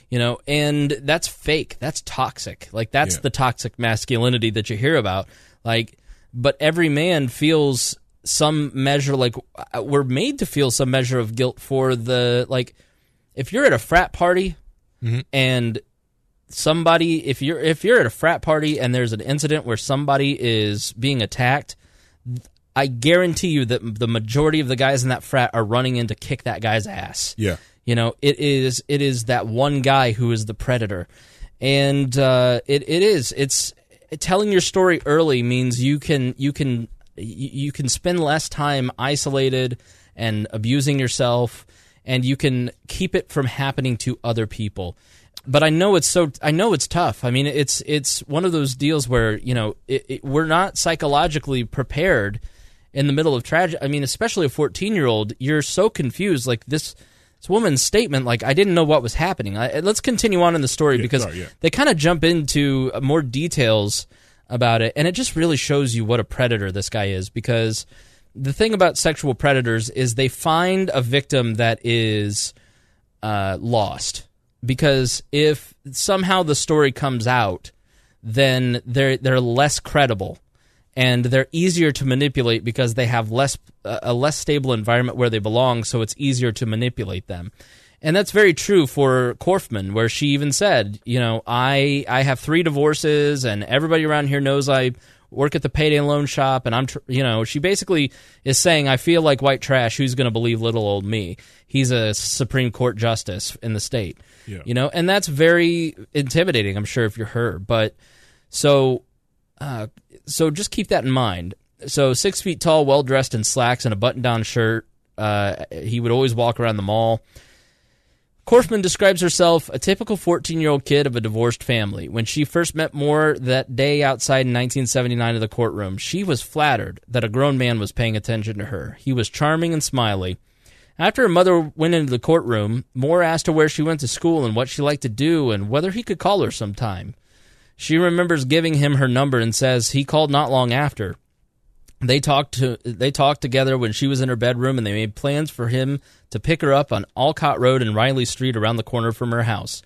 You know, and that's fake. That's toxic. Like, that's Yeah. the toxic masculinity that you hear about. Like, but every man feels some measure, like, we're made to feel some measure of guilt for the, like, if you're at a frat party mm-hmm. and somebody, if you're if you're at a frat party and there's an incident where somebody is being attacked, I guarantee you that the majority of the guys in that frat are running in to kick that guy's ass. Yeah. You know, it is it is that one guy who is the predator. And uh, it it is it's telling your story early means you can you can you can spend less time isolated and abusing yourself, and you can keep it from happening to other people. But I know it's so I know it's tough. I mean, it's it's one of those deals where, you know, it, it, we're not psychologically prepared in the middle of tragedy. I mean, especially a fourteen-year-old, you're so confused. Like, this this woman's statement, like, I didn't know what was happening. I, let's continue on in the story Yeah, because sorry, yeah. they kind of jump into more details about it, and it just really shows you what a predator this guy is. Because the thing about sexual predators is they find a victim that is uh, lost. Because if somehow the story comes out, then they're they're less credible, and they're easier to manipulate because they have less a less stable environment where they belong. So it's easier to manipulate them, and that's very true for Korfman, where she even said, you know, I I have three divorces, and everybody around here knows I work at the payday loan shop, and I'm, tr- you know, she basically is saying, I feel like white trash. Who's going to believe little old me? He's a Supreme Court justice in the state, Yeah. you know, and that's very intimidating, I'm sure, if you're her. But so, uh, so just keep that in mind. So six feet tall, well dressed in slacks and a button-down shirt. Uh, he would always walk around the mall. Korfman describes herself a typical fourteen-year-old kid of a divorced family. When she first met Moore that day outside in nineteen seventy-nine of the courtroom, she was flattered that a grown man was paying attention to her. He was charming and smiley. After her mother went into the courtroom, Moore asked her where she went to school and what she liked to do and whether he could call her sometime. She remembers giving him her number and says he called not long after. They talked to they talked together when she was in her bedroom, and they made plans for him to pick her up on Alcott Road and Riley Street around the corner from her house.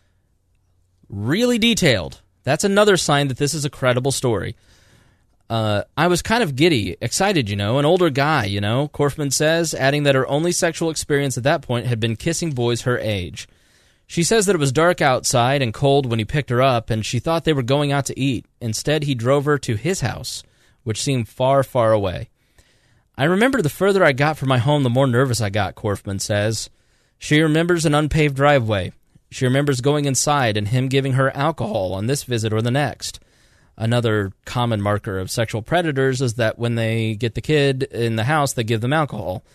Really detailed. That's another sign that this is a credible story. Uh, I was kind of giddy, excited, you know, an older guy, you know, Korfman says, adding that her only sexual experience at that point had been kissing boys her age. She says that it was dark outside and cold when he picked her up, and she thought they were going out to eat. Instead, he drove her to his house, which seemed far, far away. I remember the further I got from my home, the more nervous I got, Korfman says. She remembers an unpaved driveway. She remembers going inside and him giving her alcohol on this visit or the next. Another common marker of sexual predators is that when they get the kid in the house, they give them alcohol.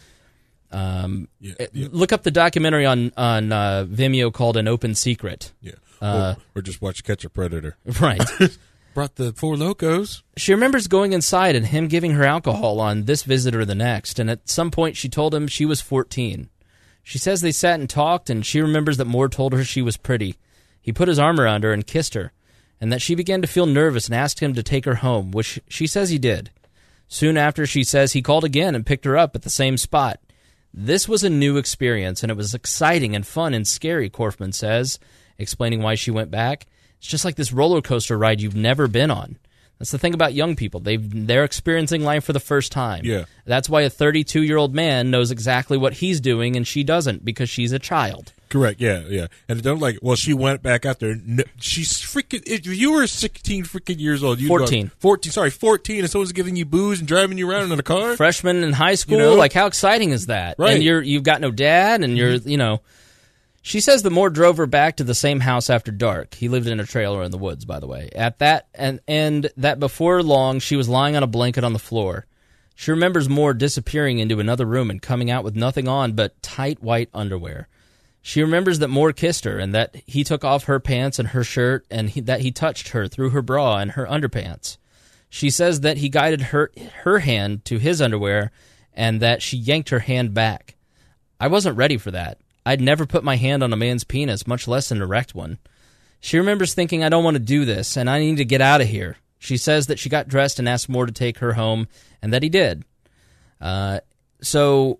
Um, Yeah, yeah. Look up the documentary on, on uh, Vimeo called An Open Secret. Yeah. Uh, or, or just watch Catch a Predator. Right. Brought the Four Locos. She remembers going inside and him giving her alcohol on this visit or the next, and at some point she told him she was fourteen. She says they sat and talked, and she remembers that Moore told her she was pretty. He put his arm around her and kissed her, and that she began to feel nervous and asked him to take her home, which she says he did. Soon after, she says he called again and picked her up at the same spot. This was a new experience, and it was exciting and fun and scary, Korfman says, explaining why she went back. It's just like this roller coaster ride you've never been on. That's the thing about young people. They've, they're experiencing life for the first time. Yeah. That's why a thirty-two-year-old man knows exactly what he's doing, and she doesn't, because she's a child. Correct. Yeah, yeah. And don't like. Well, she went back out there. No, she's freaking. If you were sixteen freaking years old, you'd fourteen. Go, fourteen. Sorry, fourteen. And someone's giving you booze and driving you around in a car. Freshman in high school. You know? Like, how exciting is that? Right. And you're you've got no dad, and you're you know. She says that Moore drove her back to the same house after dark. He lived in a trailer in the woods, by the way. At that and and that before long, she was lying on a blanket on the floor. She remembers Moore disappearing into another room and coming out with nothing on but tight white underwear. She remembers that Moore kissed her and that he took off her pants and her shirt and he, that he touched her through her bra and her underpants. She says that he guided her her hand to his underwear and that she yanked her hand back. I wasn't ready for that. I'd never put my hand on a man's penis, much less an erect one. She remembers thinking, I don't want to do this, and I need to get out of here. She says that she got dressed and asked Moore to take her home, and that he did. Uh, so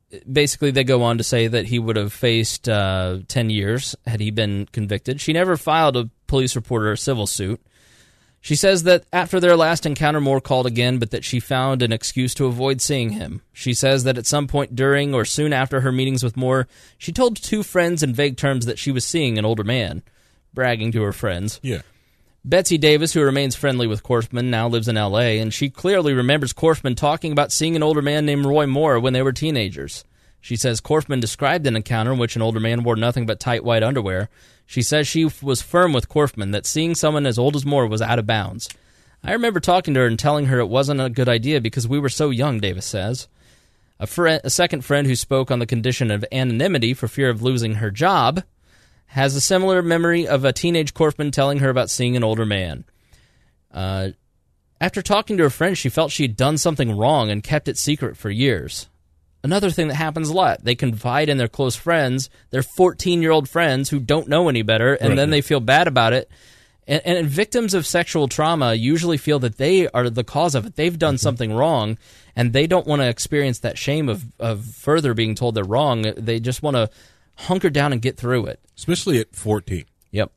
basically, they go on to say that he would have faced uh, ten years had he been convicted. She never filed a police report or a civil suit. She says that after their last encounter, Moore called again, but that she found an excuse to avoid seeing him. She says that at some point during or soon after her meetings with Moore, she told two friends in vague terms that she was seeing an older man, bragging to her friends. Yeah. Betsy Davis, who remains friendly with Korfman, now lives in L A, and she clearly remembers Korfman talking about seeing an older man named Roy Moore when they were teenagers. She says Korfman described an encounter in which an older man wore nothing but tight white underwear. She says she was firm with Korfman that seeing someone as old as Moore was out of bounds. I remember talking to her and telling her it wasn't a good idea because we were so young, Davis says. A, friend, a second friend who spoke on the condition of anonymity for fear of losing her job has a similar memory of a teenage Korfman telling her about seeing an older man. Uh, after talking to her friend, she felt she had done something wrong and kept it secret for years. Another thing that happens a lot, they confide in their close friends, their fourteen-year-old friends who don't know any better, and right. then they feel bad about it. And, and victims of sexual trauma usually feel that they are the cause of it. They've done mm-hmm. something wrong, and they don't want to experience that shame of, of further being told they're wrong. They just want to hunker down and get through it. Especially at fourteen. Yep.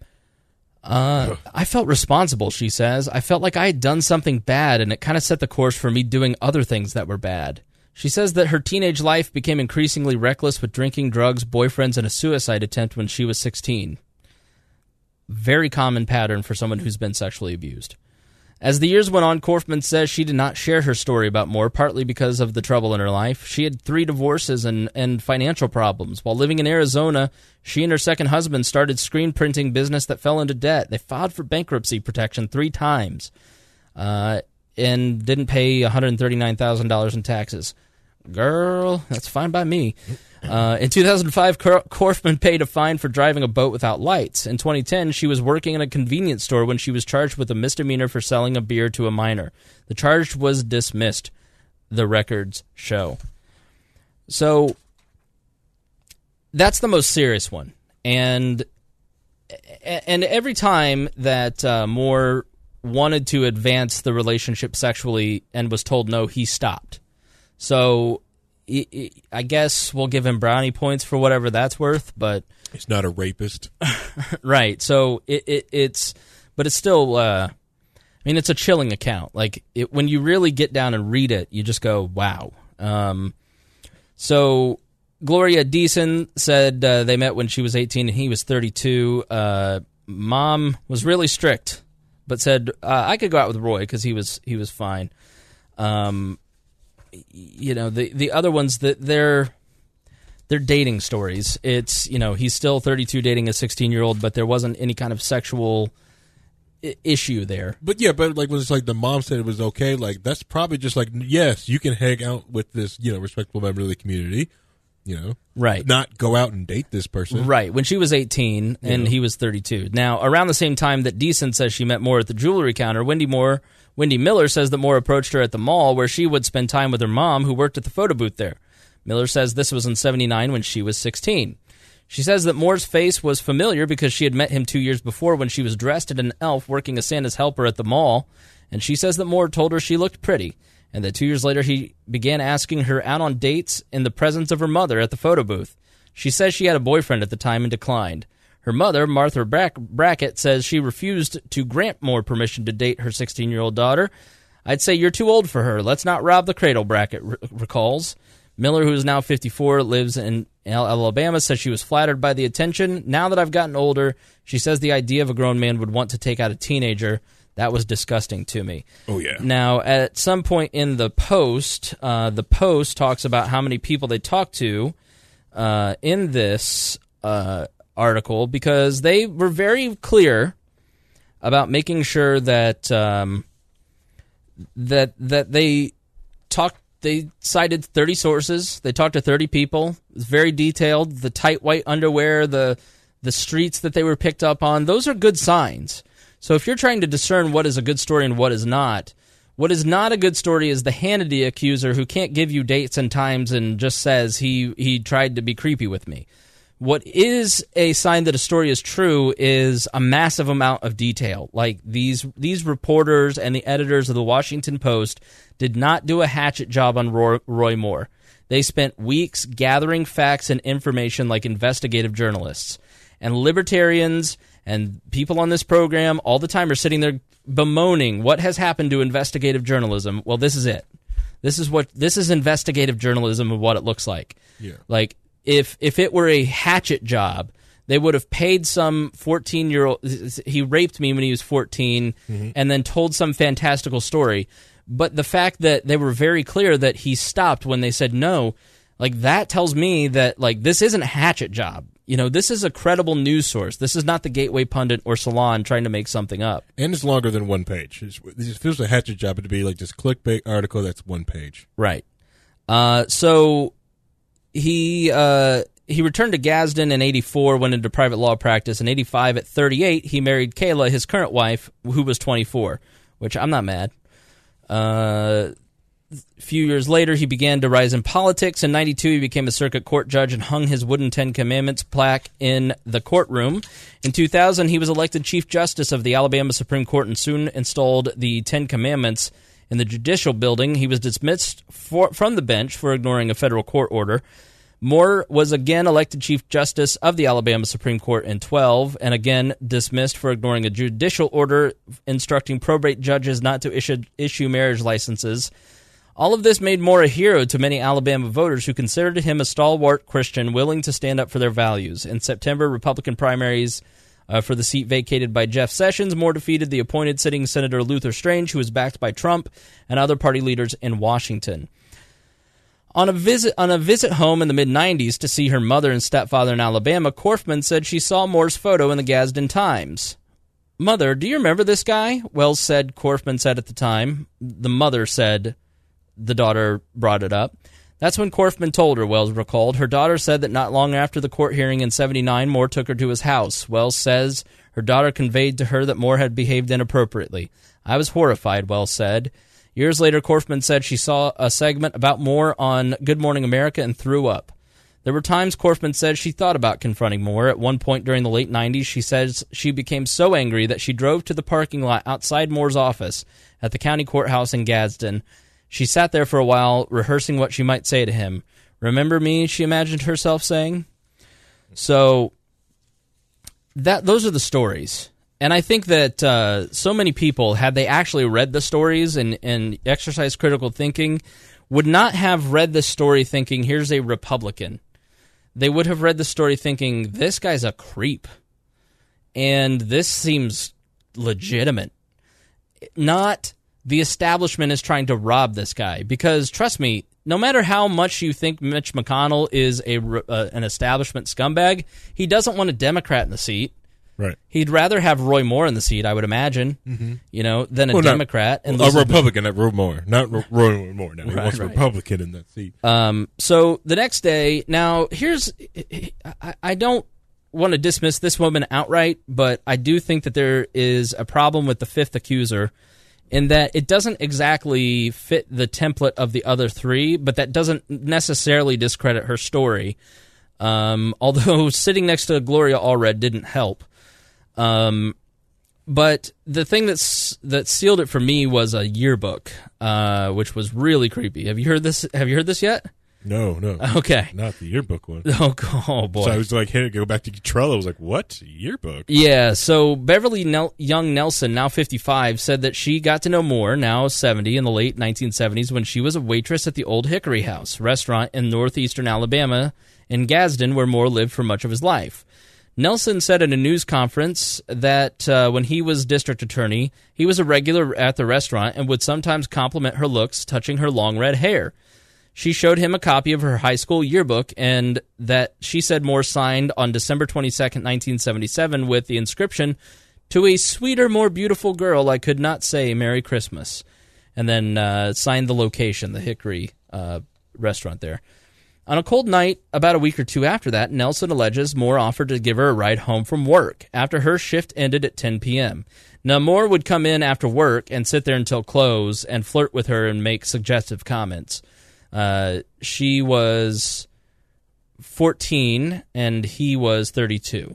Uh, I felt responsible, she says. I felt like I had done something bad, and it kind of set the course for me doing other things that were bad. She says that her teenage life became increasingly reckless with drinking, drugs, boyfriends, and a suicide attempt when she was sixteen. Very common pattern for someone who's been sexually abused. As the years went on, Korfman says she did not share her story about Moore, partly because of the trouble in her life. She had three divorces and, and financial problems. While living in Arizona, she and her second husband started screen printing business that fell into debt. They filed for bankruptcy protection three times uh, and didn't pay one hundred thirty-nine thousand dollars in taxes. Girl, that's fine by me. Uh, in two thousand five, Cor- Korfman paid a fine for driving a boat without lights. In twenty ten, she was working in a convenience store when she was charged with a misdemeanor for selling a beer to a minor. The charge was dismissed, the records show. So, that's the most serious one. And and every time that uh, Moore wanted to advance the relationship sexually and was told no, he stopped. So, I guess we'll give him brownie points for whatever that's worth, but... He's not a rapist. Right, so it, it, it's... But it's still... Uh, I mean, it's a chilling account. Like, it, when you really get down and read it, you just go, wow. Um, so, Gloria Deason said uh, they met when she was eighteen and he was thirty-two. Uh, Mom was really strict, but said, uh, I could go out with Roy because he was, he was fine. Um... You know, the the other ones, that they're they're dating stories. It's, you know, he's still thirty-two dating a sixteen-year-old, but there wasn't any kind of sexual I- issue there. But yeah, but like when it's like the mom said it was okay, like that's probably just like, yes, you can hang out with this, you know, respectable member of the community, you know, right? Not go out and date this person, right? When she was eighteen and yeah. he was thirty-two. Now, around the same time that Deason says she met Moore at the jewelry counter, Wendy Moore. Wendy Miller says that Moore approached her at the mall where she would spend time with her mom, who worked at the photo booth there. Miller says this was in seventy-nine when she was sixteen. She says that Moore's face was familiar because she had met him two years before when she was dressed as an elf working as Santa's helper at the mall, and she says that Moore told her she looked pretty, and that two years later he began asking her out on dates in the presence of her mother at the photo booth. She says she had a boyfriend at the time and declined. Her mother, Martha Brackett, says she refused to grant Moore permission to date her sixteen-year-old daughter. I'd say you're too old for her. Let's not rob the cradle, Brackett r- recalls. Miller, who is now fifty-four, lives in Alabama, says she was flattered by the attention. Now that I've gotten older, she says the idea of a grown man would want to take out a teenager, that was disgusting to me. Oh, yeah. Now, at some point in the Post, uh, the Post talks about how many people they talked to uh, in this uh article, because they were very clear about making sure that um, that that they talked. They cited thirty sources. They talked to thirty people. It was very detailed. The tight white underwear, the the streets that they were picked up on. Those are good signs. So if you're trying to discern what is a good story and what is not, what is not a good story is the Hannity accuser who can't give you dates and times and just says he he tried to be creepy with me. What is a sign that a story is true is a massive amount of detail. Like these these reporters and the editors of the Washington Post did not do a hatchet job on Roy, Roy Moore. They spent weeks gathering facts and information like investigative journalists. And libertarians and people on this program all the time are sitting there bemoaning what has happened to investigative journalism. Well, this is it. This is what this is investigative journalism and what it looks like. Yeah. Like if if it were a hatchet job, they would have paid some fourteen-year-old. He raped me when he was fourteen, mm-hmm. and then told some fantastical story. But the fact that they were very clear that he stopped when they said no, like that tells me that like this isn't a hatchet job. You know, this is a credible news source. This is not the Gateway Pundit or Salon trying to make something up. And it's longer than one page. It's, if it was a hatchet job, it'd be like this clickbait article that's one page. Right. Uh, so he uh, he returned to Gadsden in eighty-four, went into private law practice. In eighty-five, at thirty-eight, he married Kayla, his current wife, who was twenty-four, which I'm not mad. Uh, a few years later, he began to rise in politics. In ninety-two, he became a circuit court judge and hung his wooden Ten Commandments plaque in the courtroom. In two thousand, he was elected Chief Justice of the Alabama Supreme Court and soon installed the Ten Commandments in the judicial building. He was dismissed for, from the bench for ignoring a federal court order. Moore was again elected Chief Justice of the Alabama Supreme Court in twelve and again dismissed for ignoring a judicial order instructing probate judges not to issue, issue marriage licenses. All of this made Moore a hero to many Alabama voters who considered him a stalwart Christian willing to stand up for their values. In September, Republican primaries uh, for the seat vacated by Jeff Sessions, Moore defeated the appointed sitting Senator Luther Strange, who was backed by Trump and other party leaders in Washington. On a visit on a visit home in the mid nineties to see her mother and stepfather in Alabama, Korfman said she saw Moore's photo in the Gadsden Times. "Mother, do you remember this guy?" Wells said, Korfman said at the time. The mother said, the daughter brought it up. That's when Korfman told her, Wells recalled. Her daughter said that not long after the court hearing in seventy-nine, Moore took her to his house. Wells says her daughter conveyed to her that Moore had behaved inappropriately. "I was horrified," Wells said. Years later, Korfman said she saw a segment about Moore on Good Morning America and threw up. There were times, Korfman said, she thought about confronting Moore. At one point during the late nineties, she says she became so angry that she drove to the parking lot outside Moore's office at the county courthouse in Gadsden. She sat there for a while, rehearsing what she might say to him. "Remember me?" she imagined herself saying. So that those are the stories. And I think that uh, so many people, had they actually read the stories and, and exercised critical thinking, would not have read the story thinking, here's a Republican. They would have read the story thinking, this guy's a creep. And this seems legitimate. Not the establishment is trying to rob this guy. Because, trust me, no matter how much you think Mitch McConnell is a, uh, an establishment scumbag, he doesn't want a Democrat in the seat. Right. He'd rather have Roy Moore in the seat, I would imagine, mm-hmm. you know, than a well, Democrat. Not, and a Republican at Roy Moore, not Ro- Roy Moore. Now he right, wants a right. Republican in that seat. Um. So the next day, now here's, I, I don't want to dismiss this woman outright, but I do think that there is a problem with the fifth accuser in that it doesn't exactly fit the template of the other three, but that doesn't necessarily discredit her story. Um. Although sitting next to Gloria Allred didn't help. Um, but the thing that's that sealed it for me was a yearbook, uh, which was really creepy. Have you heard this? Have you heard this yet? No, no. Okay, not the yearbook one. Oh, oh boy! So I was like, hey, go back to Trello. I was like, what yearbook? Yeah. So Beverly Nel- Young Nelson, now fifty-five, said that she got to know Moore, now seventy, in the late nineteen seventies when she was a waitress at the Old Hickory House restaurant in northeastern Alabama in Gadsden, where Moore lived for much of his life. Nelson said at a news conference that uh, when he was district attorney, he was a regular at the restaurant and would sometimes compliment her looks, touching her long red hair. She showed him a copy of her high school yearbook, and that she said Moore signed on December twenty-second, nineteen seventy-seven, with the inscription, "To a sweeter, more beautiful girl, I could not say Merry Christmas," and then uh, signed the location, the Hickory uh, restaurant there. On a cold night, about a week or two after that, Nelson alleges Moore offered to give her a ride home from work after her shift ended at ten p.m. Now, Moore would come in after work and sit there until close and flirt with her and make suggestive comments. Uh, she was fourteen and he was thirty-two.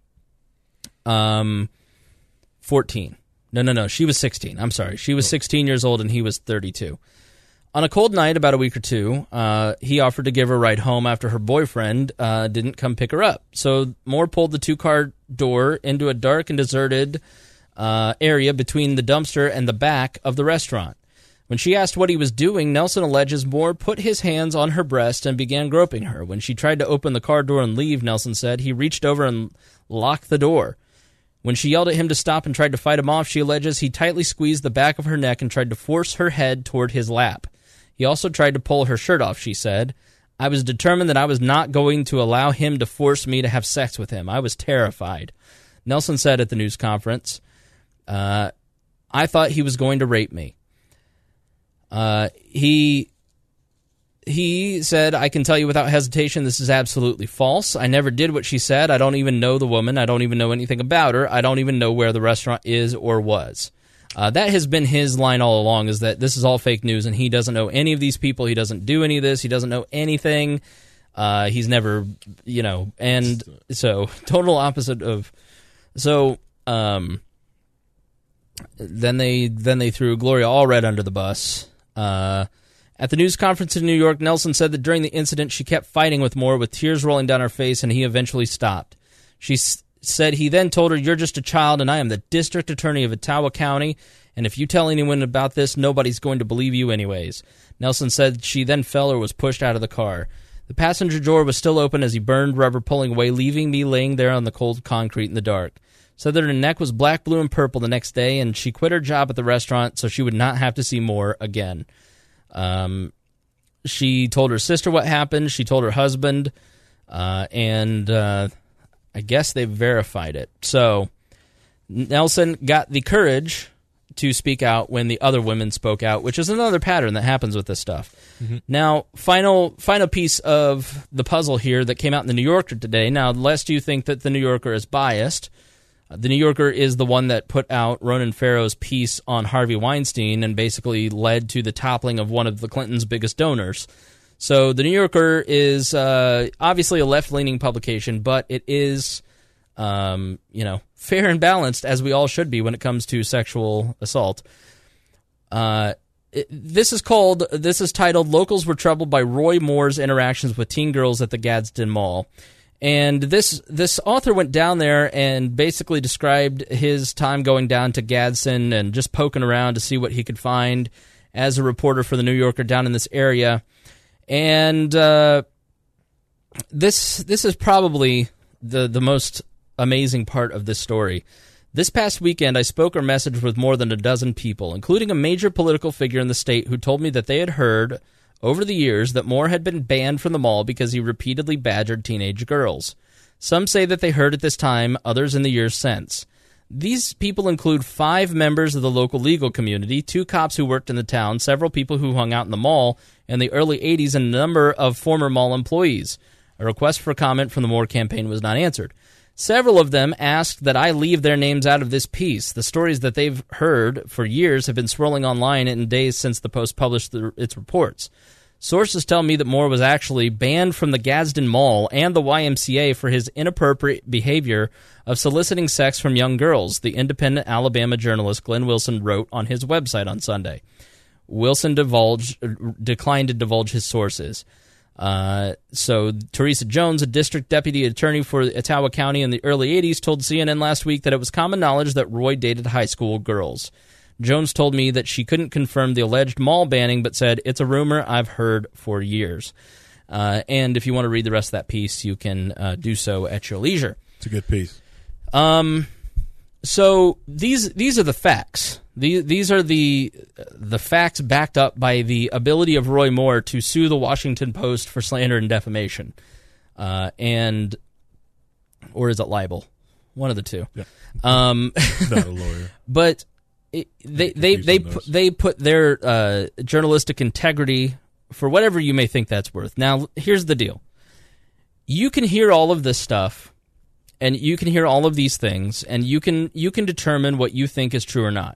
Um, fourteen. No, no, no. She was sixteen. I'm sorry. She was sixteen years old and he was thirty-two. On a cold night about a week or two, uh, he offered to give her a ride home after her boyfriend uh, didn't come pick her up. So Moore pulled the two-car door into a dark and deserted uh, area between the dumpster and the back of the restaurant. When she asked what he was doing, Nelson alleges Moore put his hands on her breast and began groping her. When she tried to open the car door and leave, Nelson said, he reached over and locked the door. When she yelled at him to stop and tried to fight him off, she alleges he tightly squeezed the back of her neck and tried to force her head toward his lap. He also tried to pull her shirt off, she said. I was determined that I was not going to allow him to force me to have sex with him. I was terrified. Nelson said at the news conference, uh, I thought he was going to rape me. Uh, he he said, I can tell you without hesitation, this is absolutely false. I never did what she said. I don't even know the woman. I don't even know anything about her. I don't even know where the restaurant is or was. Uh, that has been his line all along, is that this is all fake news, and he doesn't know any of these people. He doesn't do any of this. He doesn't know anything. Uh, he's never, you know, and so total opposite of. So um, then they then they threw Gloria Allred under the bus. Uh, at the news conference in New York, Nelson said that during the incident, she kept fighting with Moore with tears rolling down her face, and he eventually stopped. She s- said he then told her, you're just a child, and I am the district attorney of Etowah County, and if you tell anyone about this, nobody's going to believe you anyways. Nelson said she then fell or was pushed out of the car. The passenger door was still open as he burned rubber, pulling away, leaving me laying there on the cold concrete in the dark. Said that her neck was black, blue, and purple the next day, and she quit her job at the restaurant so she would not have to see Moore again. Um, she told her sister what happened. She told her husband, uh, and uh, I guess they verified it. So Nelson got the courage to speak out when the other women spoke out, which is another pattern that happens with this stuff. Mm-hmm. Now, final final piece of the puzzle here that came out in the New Yorker today. Now, lest you think that the New Yorker is biased, the New Yorker is the one that put out Ronan Farrow's piece on Harvey Weinstein and basically led to the toppling of one of the Clintons' biggest donors. So the New Yorker is uh, obviously a left-leaning publication, but it is, um, you know, fair and balanced, as we all should be when it comes to sexual assault. Uh, it, this is called. This is titled "Locals Were Troubled by Roy Moore's Interactions with Teen Girls at the Gadsden Mall." And this this author went down there and basically described his time going down to Gadsden and just poking around to see what he could find as a reporter for the New Yorker down in this area. And uh, this this is probably the, the most amazing part of this story. This past weekend, I spoke or messaged with more than a dozen people, including a major political figure in the state who told me that they had heard over the years that Moore had been banned from the mall because he repeatedly badgered teenage girls. Some say that they heard at this time, others in the years since. These people include five members of the local legal community, two cops who worked in the town, several people who hung out in the mall in the early eighties, and a number of former mall employees. A request for comment from the Moore campaign was not answered. Several of them asked that I leave their names out of this piece. The stories that they've heard for years have been swirling online in days since the Post published the, its reports. Sources tell me that Moore was actually banned from the Gadsden Mall and the Y M C A for his inappropriate behavior of soliciting sex from young girls, the independent Alabama journalist Glenn Wilson wrote on his website on Sunday. Wilson divulged, declined to divulge his sources. Uh, so Teresa Jones, a district deputy attorney for Etowah County in the early eighties, told C N N last week that it was common knowledge that Roy dated high school girls. Jones told me that she couldn't confirm the alleged mall banning, but said, it's a rumor I've heard for years. Uh, and if you want to read the rest of that piece, you can uh, do so at your leisure. It's a good piece. Um, so these these are the facts. These these are the the facts backed up by the ability of Roy Moore to sue the Washington Post for slander and defamation, uh, and or is it libel? One of the two. Yeah. Um, Not a lawyer, but. It, they they they put, they put their uh, journalistic integrity for whatever you may think that's worth. Now, here's the deal: you can hear all of this stuff, and you can hear all of these things, and you can you can determine what you think is true or not.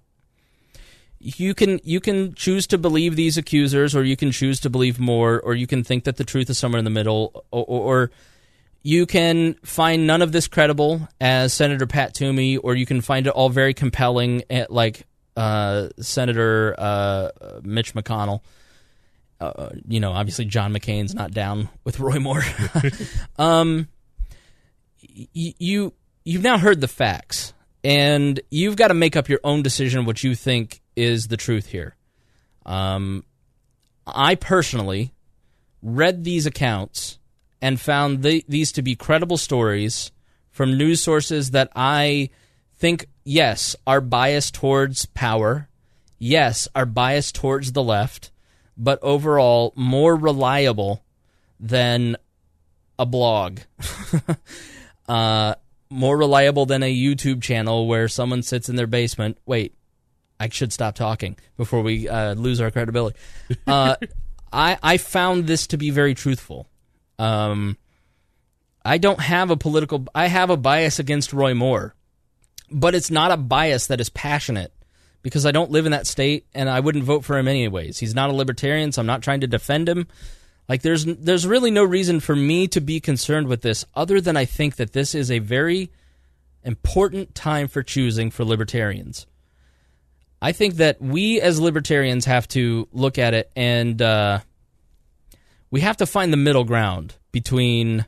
You can you can choose to believe these accusers, or you can choose to believe more, or you can think that the truth is somewhere in the middle, or. or, or you can find none of this credible as Senator Pat Toomey, or you can find it all very compelling, like uh, Senator uh, Mitch McConnell. uh, you know, obviously John McCain's not down with Roy Moore. um, y- you you've now heard the facts, and you've got to make up your own decision what you think is the truth here. Um, I personally read these accounts and found the, these to be credible stories from news sources that I think, yes, are biased towards power, yes, are biased towards the left, but overall more reliable than a blog. uh, more reliable than a YouTube channel where someone sits in their basement. Wait, I should stop talking before we uh, lose our credibility. Uh, I, I found this to be very truthful. Um, I don't have a political... I have a bias against Roy Moore, but it's not a bias that is passionate because I don't live in that state and I wouldn't vote for him anyways. He's not a libertarian, so I'm not trying to defend him. Like, there's there's really no reason for me to be concerned with this other than I think that this is a very important time for choosing for libertarians. I think that we as libertarians have to look at it and uh, we have to find the middle ground between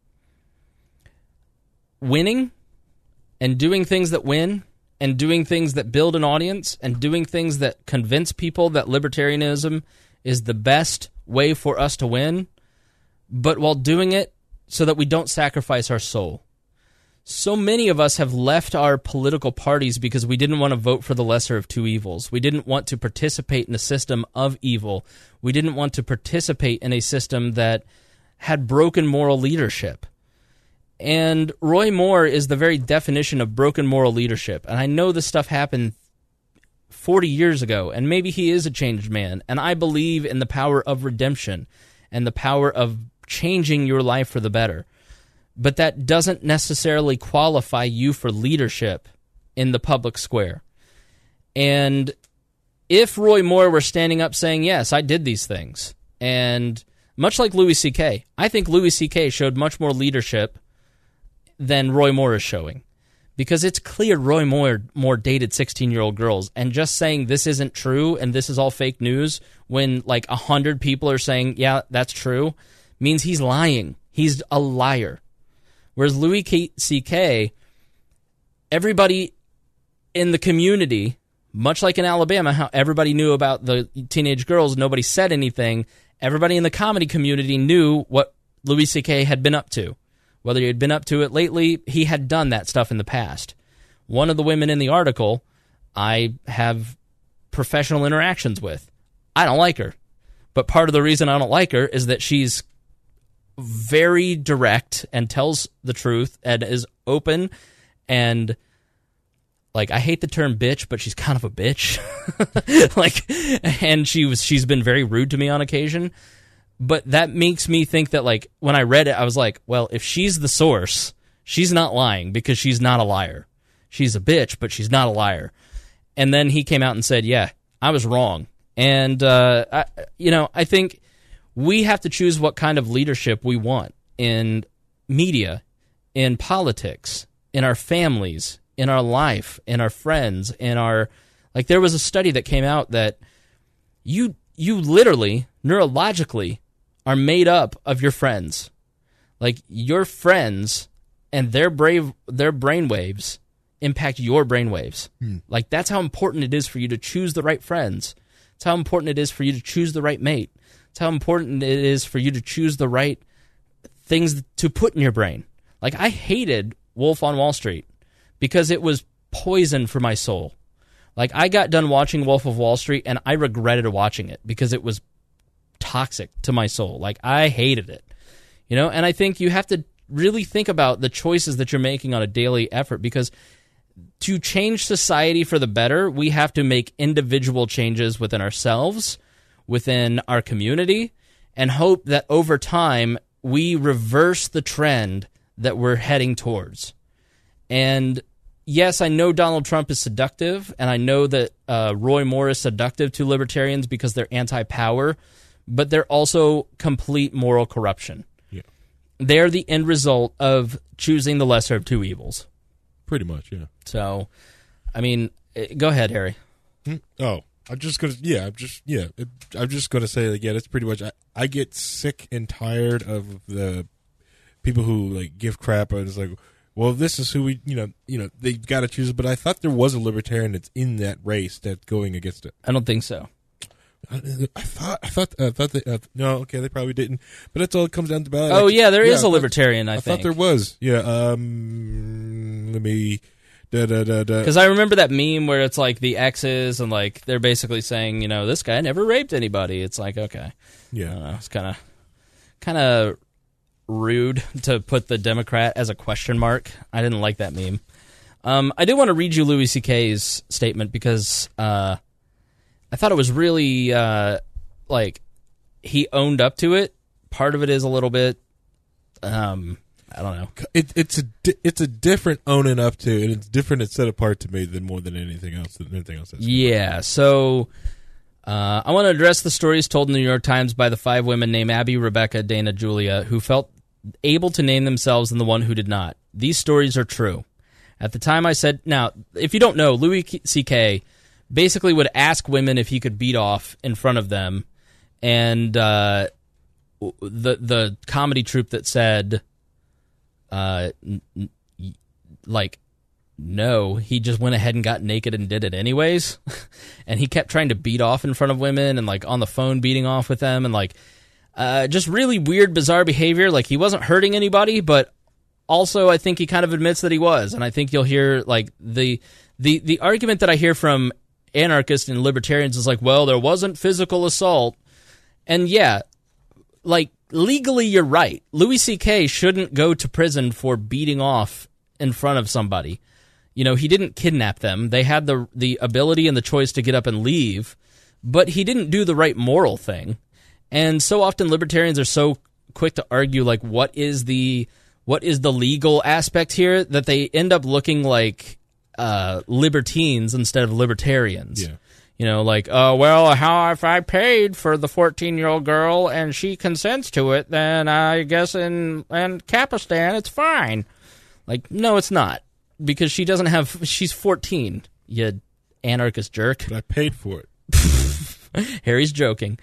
winning and doing things that win and doing things that build an audience and doing things that convince people that libertarianism is the best way for us to win, but while doing it so that we don't sacrifice our soul. So many of us have left our political parties because we didn't want to vote for the lesser of two evils. We didn't want to participate in a system of evil. We didn't want to participate in a system that had broken moral leadership. And Roy Moore is the very definition of broken moral leadership. And I know this stuff happened forty years ago, and maybe he is a changed man. And I believe in the power of redemption and the power of changing your life for the better. But that doesn't necessarily qualify you for leadership in the public square. And if Roy Moore were standing up saying, yes, I did these things, and much like Louis C K, I think Louis C K showed much more leadership than Roy Moore is showing. Because it's clear Roy Moore, Moore dated sixteen-year-old girls, and just saying this isn't true and this is all fake news when like one hundred people are saying, yeah, that's true, means he's lying. He's a liar. Whereas Louis C K, everybody in the community, much like in Alabama, how everybody knew about the teenage girls, nobody said anything, everybody in the comedy community knew what Louis C K had been up to. Whether he had been up to it lately, he had done that stuff in the past. One of the women in the article I have professional interactions with. I don't like her. But part of the reason I don't like her is that she's very direct and tells the truth and is open and, like, I hate the term bitch, but she's kind of a bitch. like, and she was she's been very rude to me on occasion. But that makes me think that, like, when I read it, I was like, well, if she's the source, she's not lying because she's not a liar. She's a bitch, but she's not a liar. And then he came out and said, yeah, I was wrong. And, uh, I, you know, I think we have to choose what kind of leadership we want in media, in politics, in our families, in our life, in our friends, in our... Like, there was a study that came out that you you literally, neurologically, are made up of your friends. Like, your friends and their brave their brainwaves impact your brainwaves. Hmm. Like, that's how important it is for you to choose the right friends. It's how important it is for you to choose the right mate. It's how important it is for you to choose the right things to put in your brain. Like, I hated Wolf on Wall Street because it was poison for my soul. Like, I got done watching Wolf of Wall Street, and I regretted watching it because it was toxic to my soul. Like, I hated it. You know, and I think you have to really think about the choices that you're making on a daily effort, because to change society for the better, we have to make individual changes within ourselves, within our community, and hope that over time we reverse the trend that we're heading towards. And yes, I know Donald Trump is seductive, and I know that uh, Roy Moore is seductive to libertarians because they're anti-power, but they're also complete moral corruption. Yeah. They're the end result of choosing the lesser of two evils. Pretty much, yeah. So, I mean, go ahead, Harry. Hmm? Oh, I'm just gonna, yeah, I'm just, yeah, it, I'm just gonna say, like, yeah, that's pretty much. I, I get sick and tired of the people who like give crap, and it's like, well, this is who we, you know, you know, they've got to choose. But I thought there was a libertarian that's in that race that's going against it. I don't think so. I, I thought, I thought, I thought they, uh, no, okay, they probably didn't. But that's all it comes down to. About. Oh like, yeah, there yeah, is a libertarian. I, I I think thought there was. Yeah. Um. Let me. Da, da, da, da. Because I remember that meme where it's like the exes and like they're basically saying, you know, this guy never raped anybody. It's like, okay, yeah, I don't know, it's kind of kind of rude to put the Democrat as a question mark. I didn't like that meme. Um, I did want to read you Louis C K's statement because uh, I thought it was really uh, like he owned up to it. Part of it is a little bit. Um, I don't know. It, it's a di- it's a different owning up to, and it's different and set apart to me than more than anything else. Than anything else. Yeah. So uh, I want to address the stories told in the New York Times by the five women named Abby, Rebecca, Dana, Julia, who felt able to name themselves and the one who did not. These stories are true. At the time, I said. Now, if you don't know, Louis C K basically would ask women if he could beat off in front of them, and uh, the the comedy troupe that said. Uh, n- n- like, no, he just went ahead and got naked and did it anyways. And he kept trying to beat off in front of women and, like, on the phone beating off with them and, like, uh, just really weird, bizarre behavior. Like, he wasn't hurting anybody, but also I think he kind of admits that he was. And I think you'll hear, like, the the, the argument that I hear from anarchists and libertarians is like, well, there wasn't physical assault. And, yeah, like, legally, you're right. Louis C K shouldn't go to prison for beating off in front of somebody. You know, he didn't kidnap them. They had the the ability and the choice to get up and leave, but he didn't do the right moral thing. And so often libertarians are so quick to argue, like, what is the what is the legal aspect here, that they end up looking like uh, libertines instead of libertarians. Yeah. You know, like, oh, well, how if I paid for the fourteen-year-old girl and she consents to it, then I guess in, in Capistan it's fine. Like, no, it's not. Because she doesn't have... She's fourteen, you anarchist jerk. But I paid for it. Harry's joking.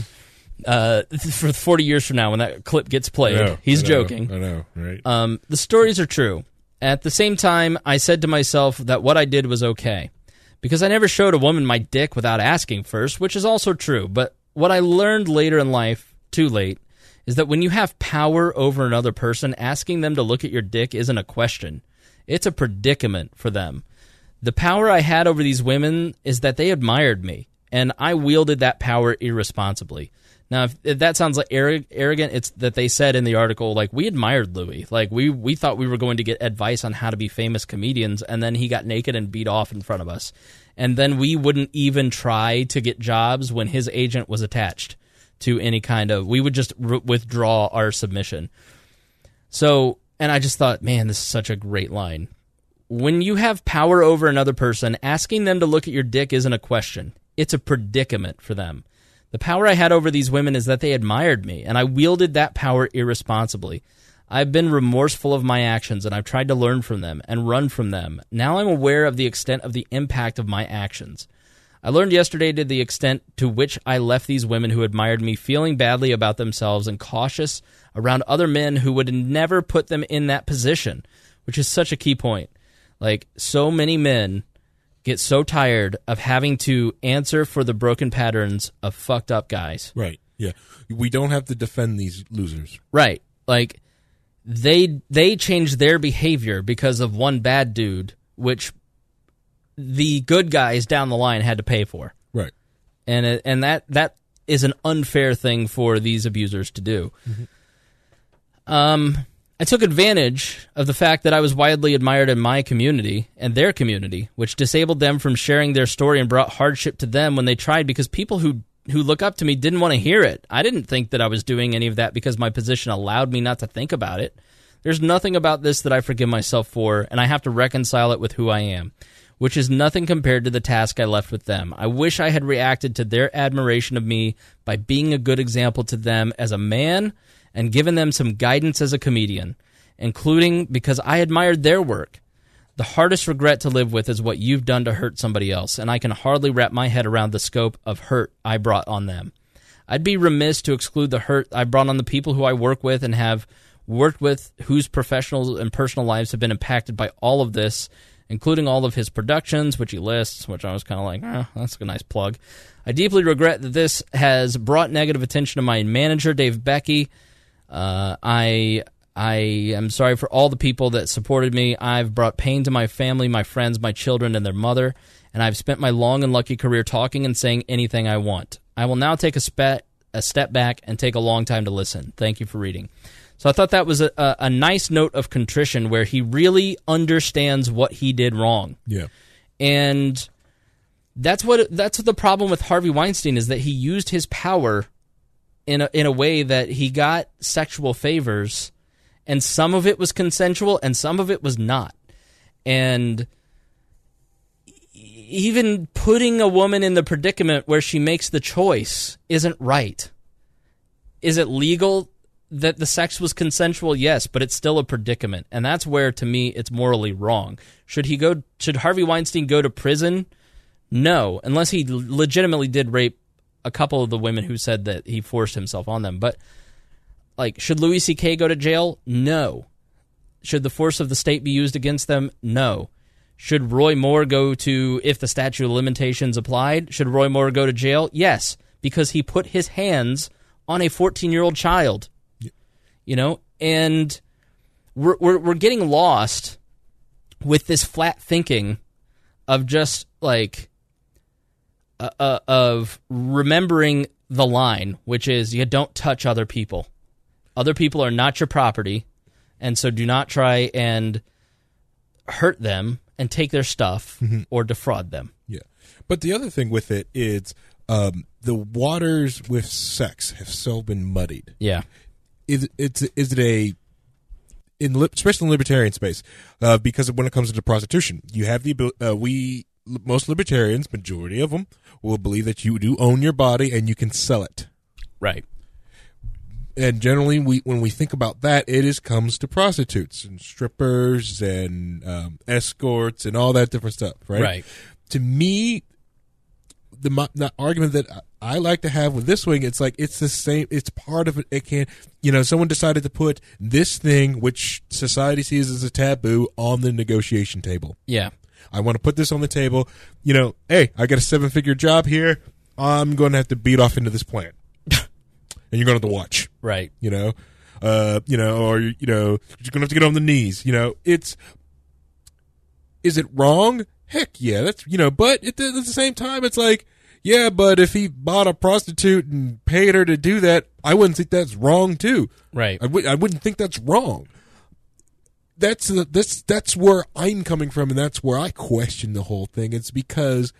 Uh, for forty years from now, when that clip gets played, I know, he's I know, joking. I know, right? Um, the stories are true. At the same time, I said to myself that what I did was okay. Because I never showed a woman my dick without asking first, which is also true. But what I learned later in life, too late, is that when you have power over another person, asking them to look at your dick isn't a question. It's a predicament for them. The power I had over these women is that they admired me, and I wielded that power irresponsibly. Now, if, if that sounds like arrogant, it's that they said in the article, like, we admired Louis. Like, we, we thought we were going to get advice on how to be famous comedians, and then he got naked and beat off in front of us. And then we wouldn't even try to get jobs when his agent was attached to any kind of... We would just r- withdraw our submission. So, and I just thought, man, this is such a great line. When you have power over another person, asking them to look at your dick isn't a question. It's a predicament for them. The power I had over these women is that they admired me, and I wielded that power irresponsibly. I've been remorseful of my actions, and I've tried to learn from them and run from them. Now I'm aware of the extent of the impact of my actions. I learned yesterday to the extent to which I left these women who admired me feeling badly about themselves and cautious around other men who would never put them in that position, which is such a key point. Like, so many men get so tired of having to answer for the broken patterns of fucked up guys. Right. Yeah. We don't have to defend these losers. Right. Like, they they changed their behavior because of one bad dude, which the good guys down the line had to pay for. Right. And it, and that that is an unfair thing for these abusers to do. Mm-hmm. Um I took advantage of the fact that I was widely admired in my community and their community, which disabled them from sharing their story and brought hardship to them when they tried, because people who, who look up to me didn't want to hear it. I didn't think that I was doing any of that because my position allowed me not to think about it. There's nothing about this that I forgive myself for, and I have to reconcile it with who I am, which is nothing compared to the task I left with them. I wish I had reacted to their admiration of me by being a good example to them as a man and given them some guidance as a comedian, including because I admired their work. The hardest regret to live with is what you've done to hurt somebody else, and I can hardly wrap my head around the scope of hurt I brought on them. I'd be remiss to exclude the hurt I brought on the people who I work with and have worked with, whose professional and personal lives have been impacted by all of this, including all of his productions, which he lists, which I was kind of like, oh, that's a nice plug. I deeply regret that this has brought negative attention to my manager, Dave Becky. Uh, I... I am sorry for all the people that supported me. I've brought pain to my family, my friends, my children, and their mother, and I've spent my long and lucky career talking and saying anything I want. I will now take a, spe- a step back and take a long time to listen. Thank you for reading. So I thought that was a, a, a nice note of contrition where he really understands what he did wrong. Yeah. And that's what that's what the problem with Harvey Weinstein is, that he used his power in a, in a way that he got sexual favors. And some of it was consensual, and some of it was not. And even putting a woman in the predicament where she makes the choice isn't right. Is it legal that the sex was consensual? Yes, but it's still a predicament. And that's where, to me, it's morally wrong. Should he go? Should Harvey Weinstein go to prison? No, unless he legitimately did rape a couple of the women who said that he forced himself on them. But Like, should Louis C K go to jail? No. Should the force of the state be used against them? No. Should Roy Moore go to, if the statute of limitations applied, should Roy Moore go to jail? Yes, because he put his hands on a fourteen-year-old child. Yeah. You know, and we're, we're we're getting lost with this flat thinking of just, like, uh, uh, of remembering the line, which is you don't touch other people. Other people are not your property, and so do not try and hurt them and take their stuff mm-hmm. or defraud them. Yeah. But the other thing with it is um, the waters with sex have so been muddied. Yeah. Is, it's, is it a, in especially in the libertarian space, uh, because when it comes to prostitution, you have the, uh, we, most libertarians, majority of them, will believe that you do own your body and you can sell it. Right. And generally, we when we think about that, it is comes to prostitutes and strippers and um, escorts and all that different stuff, right? Right. To me, the, the argument that I like to have with this wing, it's like it's the same. It's part of it. It can, you know, someone decided to put this thing, which society sees as a taboo, on the negotiation table. Yeah. I want to put this on the table. You know, hey, I got a seven-figure job here. I'm going to have to beat off into this plant. And you're going to have to watch. Right. You know, uh, you know, or, you know, you're going to have to get on the knees. You know, it's, is it wrong? Heck yeah. That's, you know, but at the, at the same time, it's like, yeah, but if he bought a prostitute and paid her to do that, I wouldn't think that's wrong too. Right. I, w- I wouldn't think that's wrong. That's, uh, that's, that's where I'm coming from, and that's where I question the whole thing. It's because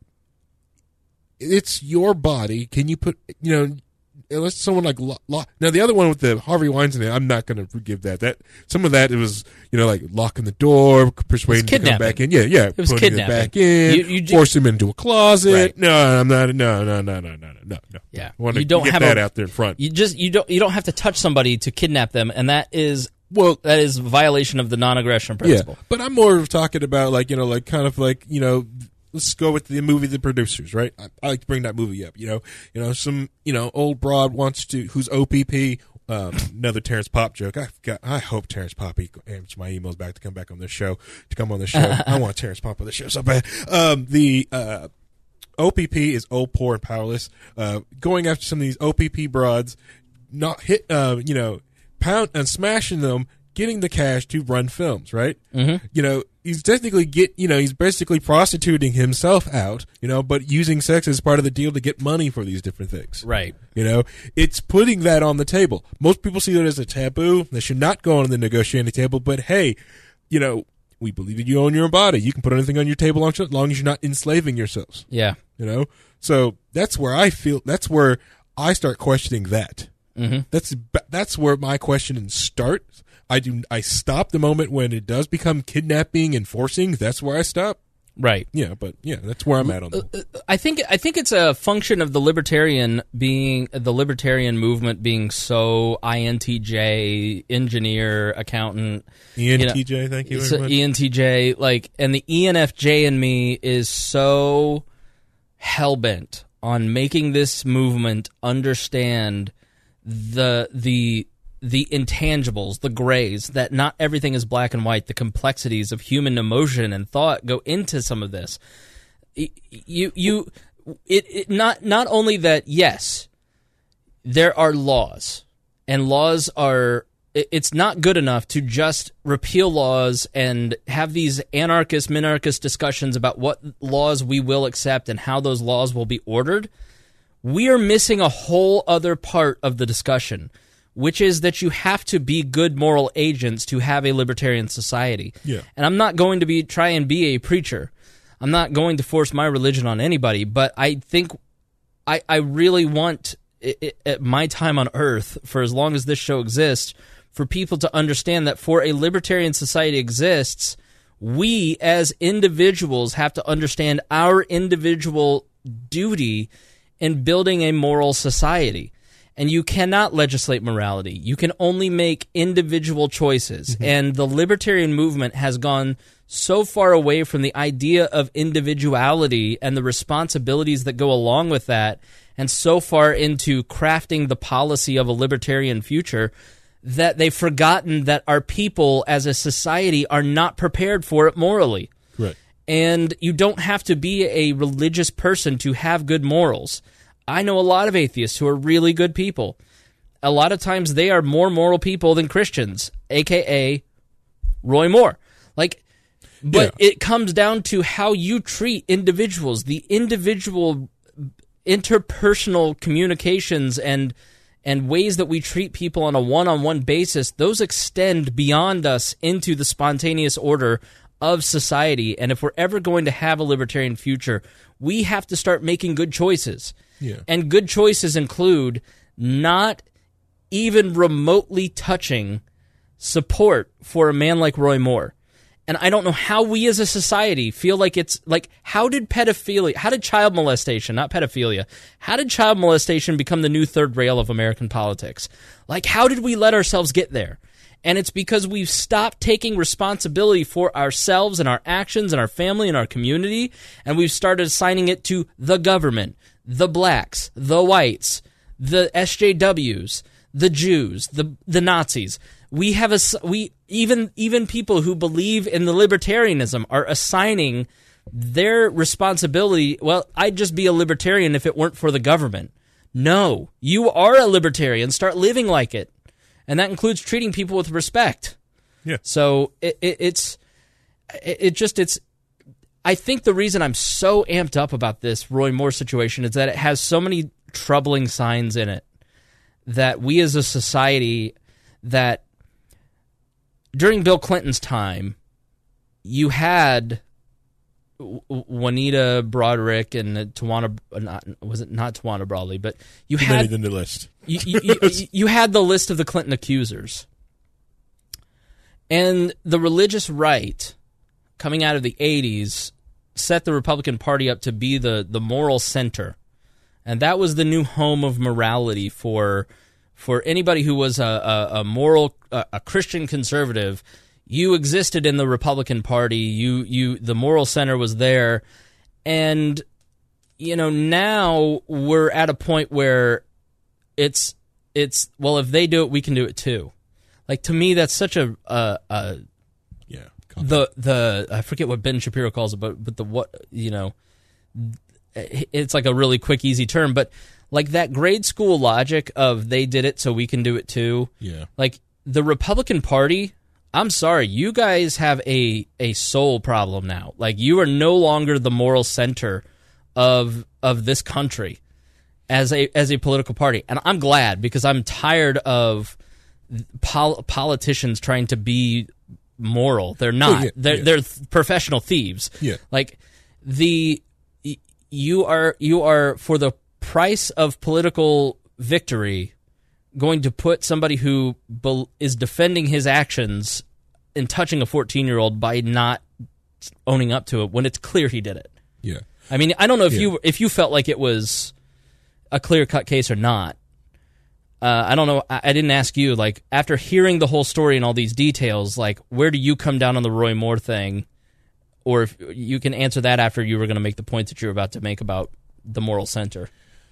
it's your body. Can you put, you know, unless someone like lo- lo- now the other one with the Harvey Weinstein, I'm not going to forgive that. That some of that it was, you know, like locking the door, persuading him to come back in. Yeah, yeah, it was putting kidnapping. him back in, you, you force him into a closet. Right. No, I'm not. No, no, no, no, no, no, no. Yeah, I want to you don't get have that a, out there in front. You just you don't you don't have to touch somebody to kidnap them, and that is well, that is a violation of the non-aggression principle. Yeah, but I'm more talking about like you know, like kind of like you know. Let's go with the movie The Producers, right? I, I like to bring that movie up. You know, you know, some you know old broad wants to who's O P P. Um, another Terrence Popp joke. I got, I hope Terrence Popp answers my emails back to come back on this show. To come on the show, I want Terrence Popp on the show so bad. Um, the uh, O P P is old, poor, and powerless. Uh, going after some of these O P P broads, not hit, uh, you know, pound and smashing them, getting the cash to run films, right? Mm-hmm. You know. He's technically get, you know, he's basically prostituting himself out, you know, but using sex as part of the deal to get money for these different things. Right. You know, it's putting that on the table. Most people see that as a taboo. That should not go on the negotiating table. But hey, you know, we believe that you own your own body. You can put anything on your table as long as you're not enslaving yourselves. Yeah. You know, so that's where I feel. That's where I start questioning that. Mm-hmm. That's that's where my questioning starts. I do. I stop the moment when it does become kidnapping and forcing. That's where I stop. Right. Yeah, but yeah, that's where I'm at on that. I think I think it's a function of the libertarian being the libertarian movement being so I N T J, engineer, accountant, E N T J, you know, thank you very so much. E N T J, like, and the E N F J in me is so hellbent on making this movement understand the the the intangibles, the grays, that not everything is black and white, the complexities of human emotion and thought go into some of this. You, you, it, it not, not only that, yes, there are laws, and laws are, it's not good enough to just repeal laws and have these anarchist, minarchist discussions about what laws we will accept and how those laws will be ordered. We are missing a whole other part of the discussion, which is that you have to be good moral agents to have a libertarian society. Yeah. And I'm not going to be try and be a preacher. I'm not going to force my religion on anybody, but I think I, I really want, it, it, at my time on Earth, for as long as this show exists, for people to understand that for a libertarian society exists, we as individuals have to understand our individual duty in building a moral society. And you cannot legislate morality. You can only make individual choices. Mm-hmm. And the libertarian movement has gone so far away from the idea of individuality and the responsibilities that go along with that, and so far into crafting the policy of a libertarian future, that they've forgotten that our people as a society are not prepared for it morally. Right. And you don't have to be a religious person to have good morals. I know a lot of atheists who are really good people. A lot of times they are more moral people than Christians, a k a. Roy Moore. Like, but yeah. It comes down to how you treat individuals, the individual interpersonal communications and and ways that we treat people on a one-on-one basis. Those extend beyond us into the spontaneous order of society. And if we're ever going to have a libertarian future, we have to start making good choices. Yeah. And good choices include not even remotely touching support for a man like Roy Moore. And I don't know how we as a society feel like it's like, how did pedophilia, how did child molestation, not pedophilia, how did child molestation become the new third rail of American politics? Like, how did we let ourselves get there? And it's because we've stopped taking responsibility for ourselves and our actions and our family and our community, and we've started assigning it to the government, the blacks, the whites, the S J Ws, the Jews, the the Nazis. We have a we even even people who believe in the libertarianism are assigning their responsibility. Well, I'd just be a libertarian if it weren't for the government. No, you are a libertarian. Start living like it, and that includes treating people with respect. Yeah. So it, it, it's it, it just it's. I think the reason I'm so amped up about this Roy Moore situation is that it has so many troubling signs in it that we as a society, that during Bill Clinton's time, you had Juanita Broderick and Tawana, not, was it not Tawana Brawley, but you had in the list. you, you, you, you had the list of the Clinton accusers. And the religious right coming out of the eighties set the Republican Party up to be the, the moral center. And that was the new home of morality for for anybody who was a, a, a moral, a, a Christian conservative. You existed in the Republican Party. You you the moral center was there. And, you know, now we're at a point where it's, it's well, if they do it, we can do it too. Like, to me, that's such a... a, a yeah. The the I forget what Ben Shapiro calls it, but but the what you know, it's like a really quick, easy term. But like that grade school logic of they did it, so we can do it too. Yeah. Like the Republican Party, I'm sorry, you guys have a a soul problem now. Like, you are no longer the moral center of of this country as a as a political party, and I'm glad, because I'm tired of pol- politicians trying to be moral. They're not. Oh, yeah, they're yeah. they're th- professional thieves. Yeah. Like the you are you are for the price of political victory going to put somebody who be- is defending his actions in touching a fourteen-year-old by not owning up to it when it's clear he did it. Yeah. I mean, I don't know if Yeah. you if you felt like it was a clear-cut case or not. Uh, I don't know. I, I didn't ask you. Like, after hearing the whole story and all these details, like, where do you come down on the Roy Moore thing? Or if you can answer that after you were going to make the point that you were about to make about the moral center.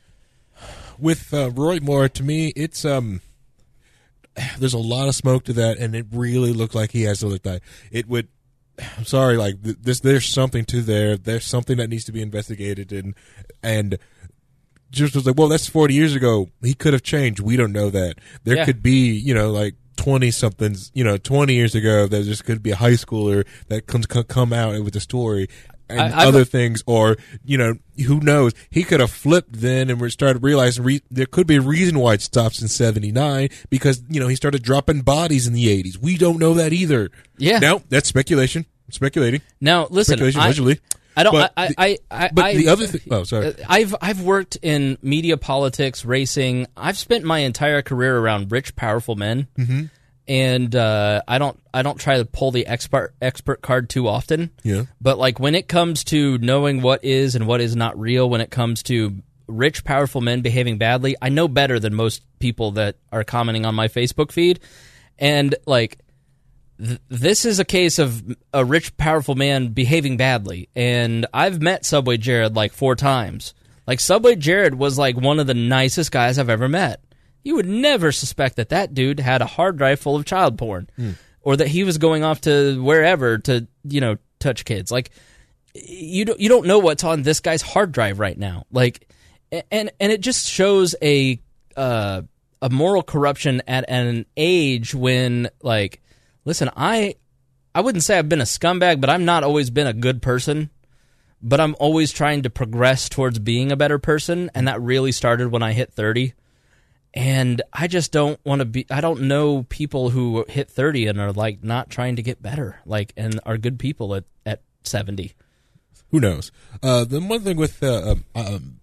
With uh, Roy Moore, to me, it's um, there's a lot of smoke to that, and it really looked like he has to look like it would. I'm sorry, like th- this. There's something to there. There's something that needs to be investigated, and and just was like, well, that's forty years ago. He could have changed. We don't know that. There Yeah. could be, you know, like twenty somethings, you know, twenty years ago. There just could be a high schooler that comes come out with a story. And I- I've- other things, or, you know, who knows? He could have flipped then and we started realizing re- there could be a reason why it stops in seventy-nine because, you know, he started dropping bodies in the eighties. We don't know that either. Yeah. Now, that's speculation. Speculating. Now, listen, Speculation, I, allegedly. I don't. But I, the- I, I, But I, the other thing. Oh, sorry. I've I've worked in media, politics, racing. I've spent my entire career around rich, powerful men, mm-hmm. and uh, I don't I don't try to pull the expert expert card too often. Yeah. But like when it comes to knowing what is and what is not real, when it comes to rich, powerful men behaving badly, I know better than most people that are commenting on my Facebook feed, and like. Th- this is a case of a rich, powerful man behaving badly, and I've met Subway Jared like four times. Like, Subway Jared was like one of the nicest guys I've ever met. You would never suspect that that dude had a hard drive full of child porn, mm. or that he was going off to wherever to, you know, touch kids. Like, you don't you don't know what's on this guy's hard drive right now. Like, and and it just shows a uh, a moral corruption at an age when, like. Listen, I I wouldn't say I've been a scumbag, but I've not always been a good person. But I'm always trying to progress towards being a better person, and that really started when I hit thirty. And I just don't want to be, I don't know people who hit thirty and are like not trying to get better, like, and are good people at, at seventy. Who knows? Uh, the one thing with uh, um, um,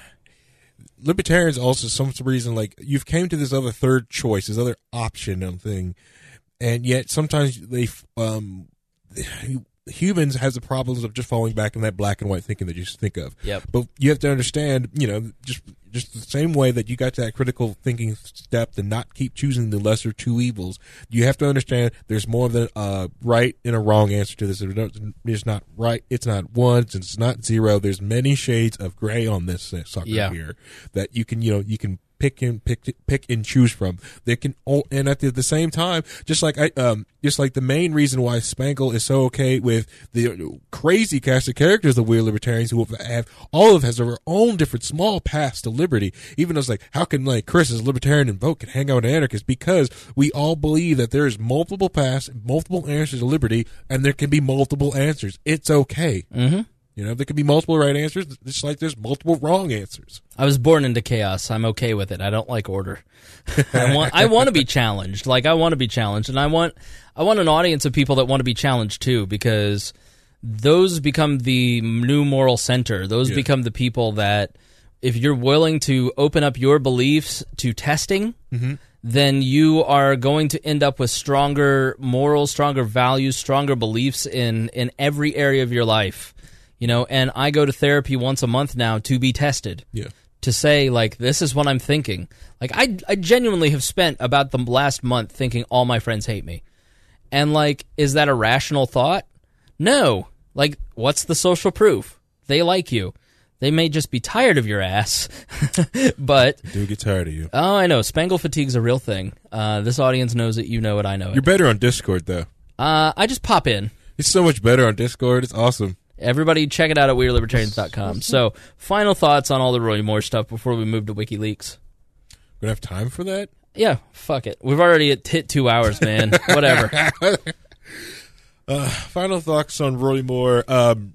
libertarians also, some reason, like, you've came to this other third choice, this other option and thing. And yet, sometimes they, um, humans has the problems of just falling back in that black and white thinking that you just think of. Yep. But you have to understand, you know, just just the same way that you got to that critical thinking step to not keep choosing the lesser two evils. You have to understand there's more than a right and a wrong answer to this. It's not right. It's not one. It's not zero. There's many shades of gray on this sucker Yeah. here that you can, you know, you can. Pick and pick, pick and choose from. They can, all, and at the, the same time, just like I, um, just like the main reason why Spangle is so okay with the crazy cast of characters of We're Libertarians who have all of us have their own different small paths to liberty. Even though it's like, how can like Chris as a libertarian and Vogt can hang out with anarchists? Because we all believe that there is multiple paths, multiple answers to liberty, and there can be multiple answers. It's okay. Mm-hmm. You know, there can be multiple right answers, just like there's multiple wrong answers. I was born into chaos. I'm okay with it. I don't like order. I want I want to be challenged. Like, I want to be challenged, and I want I want an audience of people that want to be challenged too, because those become the new moral center. Those Yeah. become the people that, if you're willing to open up your beliefs to testing, Mm-hmm. then you are going to end up with stronger morals, stronger values, stronger beliefs in in every area of your life. You know, and I go to therapy once a month now to be tested. Yeah. To say, like, this is what I'm thinking. Like, I, I genuinely have spent about the last month thinking all my friends hate me. And, like, is that a rational thought? No. Like, what's the social proof? They like you. They may just be tired of your ass. But, Do get tired of you. oh, I know. Spangle fatigue's a real thing. Uh, this audience knows it. You know it. I know it. You're better on Discord, though. Uh, I just pop in. It's so much better on Discord. It's awesome. Everybody check it out at we're libertarians dot com. So, final thoughts on all the Roy Moore stuff before we move to WikiLeaks. We don't have time for that? Yeah, fuck it. We've already hit two hours, man. Whatever. Uh, final thoughts on Roy Moore. Um,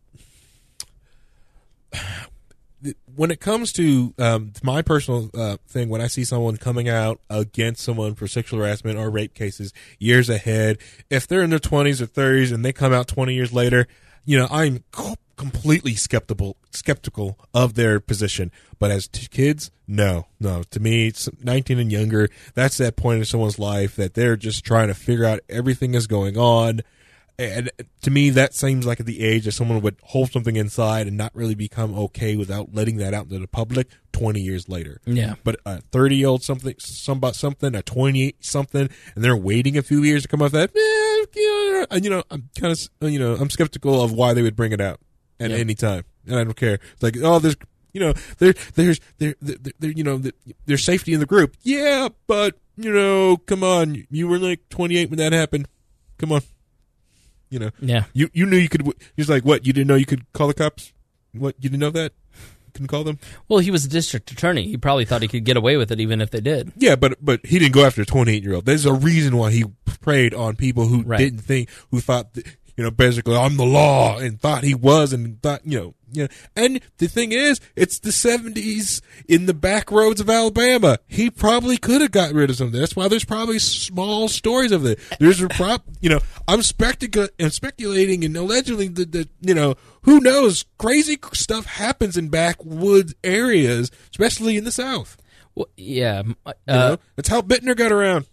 when it comes to um, my personal uh, thing, when I see someone coming out against someone for sexual harassment or rape cases years ahead, if they're in their twenties or thirties and they come out twenty years later, you know, I'm co- completely skeptical skeptical of their position. But as t- kids, no, no. To me, it's nineteen and younger. That's that point in someone's life that they're just trying to figure out everything is going on. and to me, that seems like at the age that someone would hold something inside and not really become okay without letting that out into the public twenty years later. Yeah. But a thirty-year-old something, some about something, a twenty-something, and they're waiting a few years to come off that, eh, you know, and, you know, I'm kind of, you know, I'm skeptical of why they would bring it out at Yeah. any time. And I don't care. It's like, oh, there's, you know, there, there's, there, there, there, you know, there's safety in the group. Yeah, but, you know, come on. You were like twenty-eight when that happened. Come on. You know, Yeah. you you knew you could. He's like, what? You didn't know you could call the cops? What? You didn't know that? You couldn't call them? Well, he was a district attorney. He probably thought he could get away with it even if they did. Yeah, but but he didn't go after a twenty-eight year old. There's a reason why he preyed on people who Right. didn't think, who thought, that, you know, basically I'm the law, and thought he was, and thought, you know, you know. And the thing is, it's the seventies in the back roads of Alabama. He probably could have got rid of something. That's why there's probably small stories of it. There's a prop, you know. I'm spectic- I'm speculating and allegedly that, that you know, who knows, crazy stuff happens in backwoods areas, especially in the South. Well, yeah. Uh, You know? That's how Bittner got around.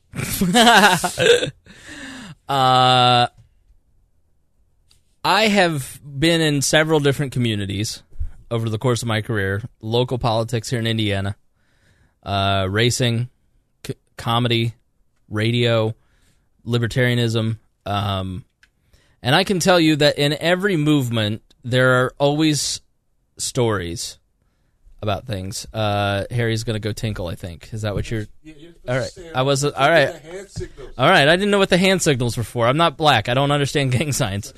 uh, I have been in several different communities over the course of my career. Local politics here in Indiana, uh, racing, c- comedy, radio, libertarianism. Um, and I can tell you that in every movement, there are always stories about things. Uh, Harry's going to go tinkle, I think. Is that what you're... All right. I was... All right. All right. I didn't know what the hand signals were for. I'm not black. I don't understand gang signs.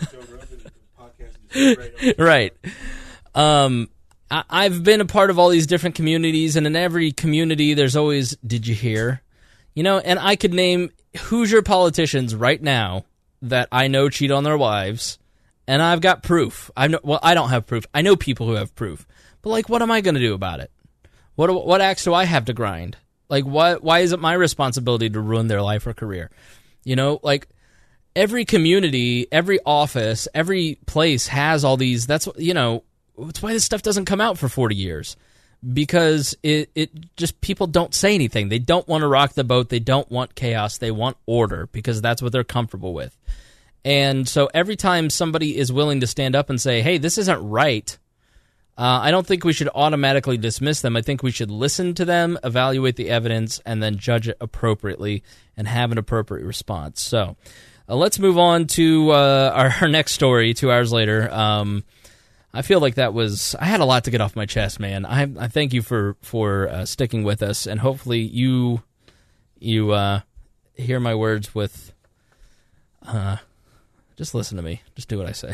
Right. Um, I, I've been a part of all these different communities, and in every community, there's always, did you hear? You know, and I could name Hoosier politicians right now that I know cheat on their wives, and I've got proof. I know, well, I don't have proof. I know people who have proof. But, like, what am I going to do about it? What do- what axe do I have to grind? Like, what? Why is it my responsibility to ruin their life or career? You know, like, every community, every office, every place has all these. That's, you know, that's why this stuff doesn't come out for forty years. Because it, it just, people don't say anything. They don't want to rock the boat. They don't want chaos. They want order because that's what they're comfortable with. And so every time somebody is willing to stand up and say, hey, this isn't right, uh, I don't think we should automatically dismiss them. I think we should listen to them, evaluate the evidence, and then judge it appropriately and have an appropriate response. So uh, let's move on to uh, our, our next story two hours later. Um I feel like that was... I had a lot to get off my chest, man. I I thank you for for uh, sticking with us, and hopefully you you uh, hear my words with... Uh, just listen to me. Just do what I say.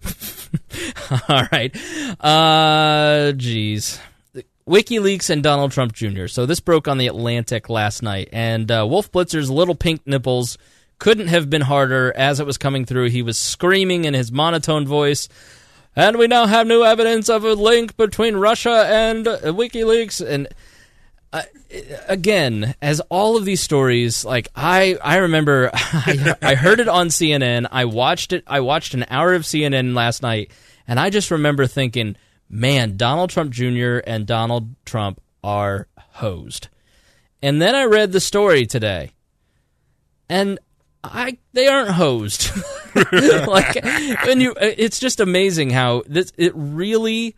All right. Uh, geez. WikiLeaks and Donald Trump Junior So this broke on The Atlantic last night, and uh, Wolf Blitzer's little pink nipples couldn't have been harder as it was coming through. He was screaming in his monotone voice... And we now have new evidence of a link between Russia and uh, WikiLeaks. And uh, again, as all of these stories, like I, I remember, I, I heard it on C N N. I watched it. I watched an hour of C N N last night, and I just remember thinking, "Man, Donald Trump Junior and Donald Trump are hosed." And then I read the story today, and I they aren't hosed. Like, when you, it's just amazing how this it really,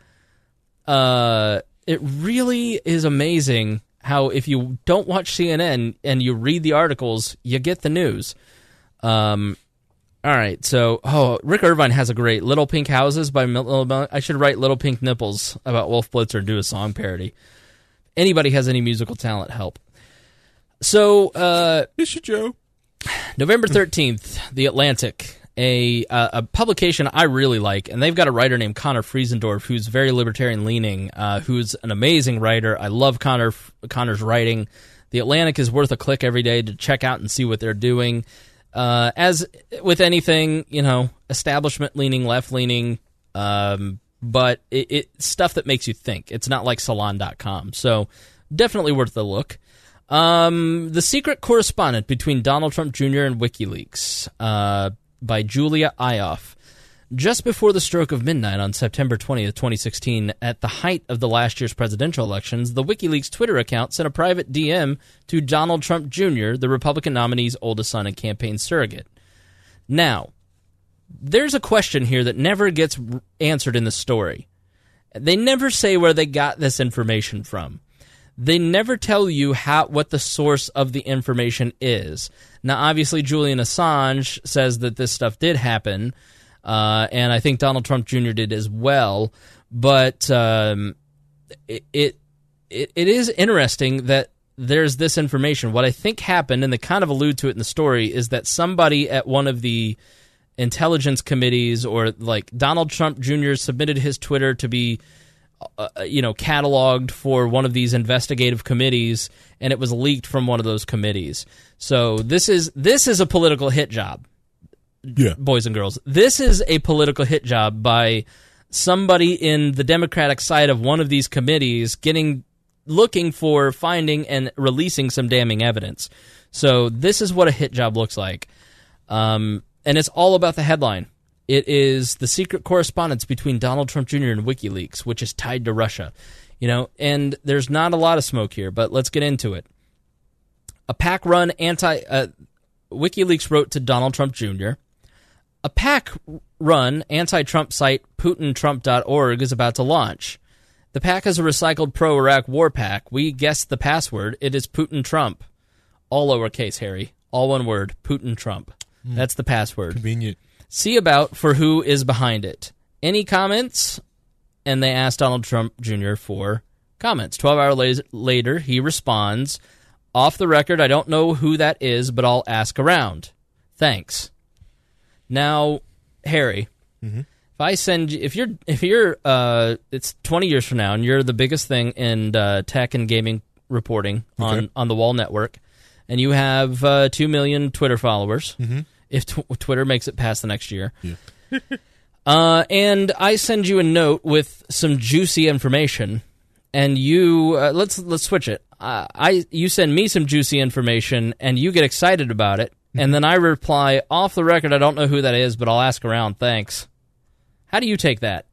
uh, it really is amazing how if you don't watch C N N and you read the articles, you get the news. Um, all right, so oh, Rick Irvine has a great "Little Pink Houses" by Milton. I should write "Little Pink Nipples" about Wolf Blitzer and do a song parody. Anybody has any musical talent, help. So, uh, Mister Joe. November thirteenth, The Atlantic, a uh, a publication I really like, and they've got a writer named Connor Friesendorf who's very libertarian-leaning, uh, who's an amazing writer. I love Connor Connor's writing. The Atlantic is worth a click every day to check out and see what they're doing. Uh, as with anything, you know, establishment-leaning, left-leaning, um, but it, it stuff that makes you think. It's not like Salon dot com, so definitely worth a look. Um, The Secret Correspondent Between Donald Trump Junior and WikiLeaks, uh, by Julia Ioffe. Just before the stroke of midnight on September twentieth, twenty sixteen, at the height of the last year's presidential elections, the WikiLeaks Twitter account sent a private D M to Donald Trump Junior, the Republican nominee's oldest son and campaign surrogate. Now, there's a question here that never gets r- answered in the story. They never say where they got this information from. They never tell you how what the source of the information is. Now, obviously, Julian Assange says that this stuff did happen, uh, and I think Donald Trump Junior did as well. But um, it, it it it is interesting that there's this information. What I think happened, and they kind of allude to it in the story, is that somebody at one of the intelligence committees, or like Donald Trump Junior submitted his Twitter to be, uh, you know, cataloged for one of these investigative committees, and it was leaked from one of those committees. So this is this is a political hit job, yeah. boys and girls. This is a political hit job by somebody in the Democratic side of one of these committees getting looking for, finding, and releasing some damning evidence. So this is what a hit job looks like. Um, and it's all about the headline. It is the secret correspondence between Donald Trump Junior and WikiLeaks, which is tied to Russia. You know, and there's not a lot of smoke here, but let's get into it. A PAC-run anti... Uh, WikiLeaks wrote to Donald Trump Junior A PAC-run anti-Trump site, Putin Trump dot org, is about to launch. The PAC is a recycled pro-Iraq war PAC. We guessed the password. It is Putin Trump. All lowercase, Harry. All one word. Putin Trump. Mm. That's the password. Convenient. See about for who is behind it. Any comments? And they asked Donald Trump Junior for comments. Twelve hours later, he responds, off the record, I don't know who that is, but I'll ask around. Thanks. Now, Harry, mm-hmm. if I send you, if you're, if you're, uh, it's twenty years from now, and you're the biggest thing in uh, tech and gaming reporting on, okay. on the Wall Network, and you have uh, two million Twitter followers, mm-hmm. if tw- Twitter makes it past the next year, yeah. uh, and I send you a note with some juicy information, and you uh, let's let's switch it. Uh, I you send me some juicy information, and you get excited about it. And then I reply, off the record, I don't know who that is, but I'll ask around. Thanks. How do you take that?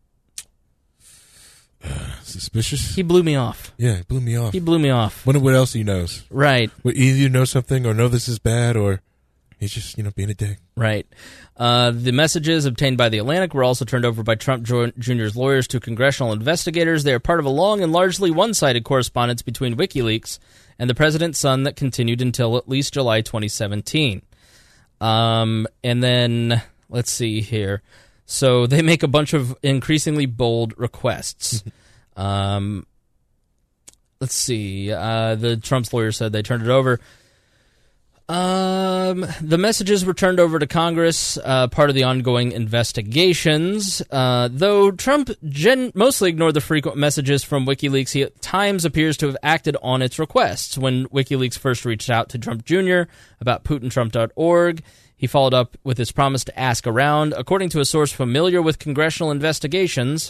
Uh, suspicious? He blew me off. Yeah, he blew me off. He blew me off. Wonder what else he knows. Right. Well, either you know something or know this is bad, or he's just, you know, being a dick. Right. Uh, the messages obtained by The Atlantic were also turned over by Trump Junior's lawyers to congressional investigators. They are part of a long and largely one-sided correspondence between WikiLeaks and the president's son that continued until at least July twenty seventeen. Um, and then, let's see here. So they make a bunch of increasingly bold requests. um, let's see. Uh, the Trump's lawyer said they turned it over. Um, the messages were turned over to Congress, uh, part of the ongoing investigations. Uh, though Trump gen- mostly ignored the frequent messages from WikiLeaks, he at times appears to have acted on its requests. When WikiLeaks first reached out to Trump Junior about Putin Trump dot org, he followed up with his promise to ask around. According to a source familiar with congressional investigations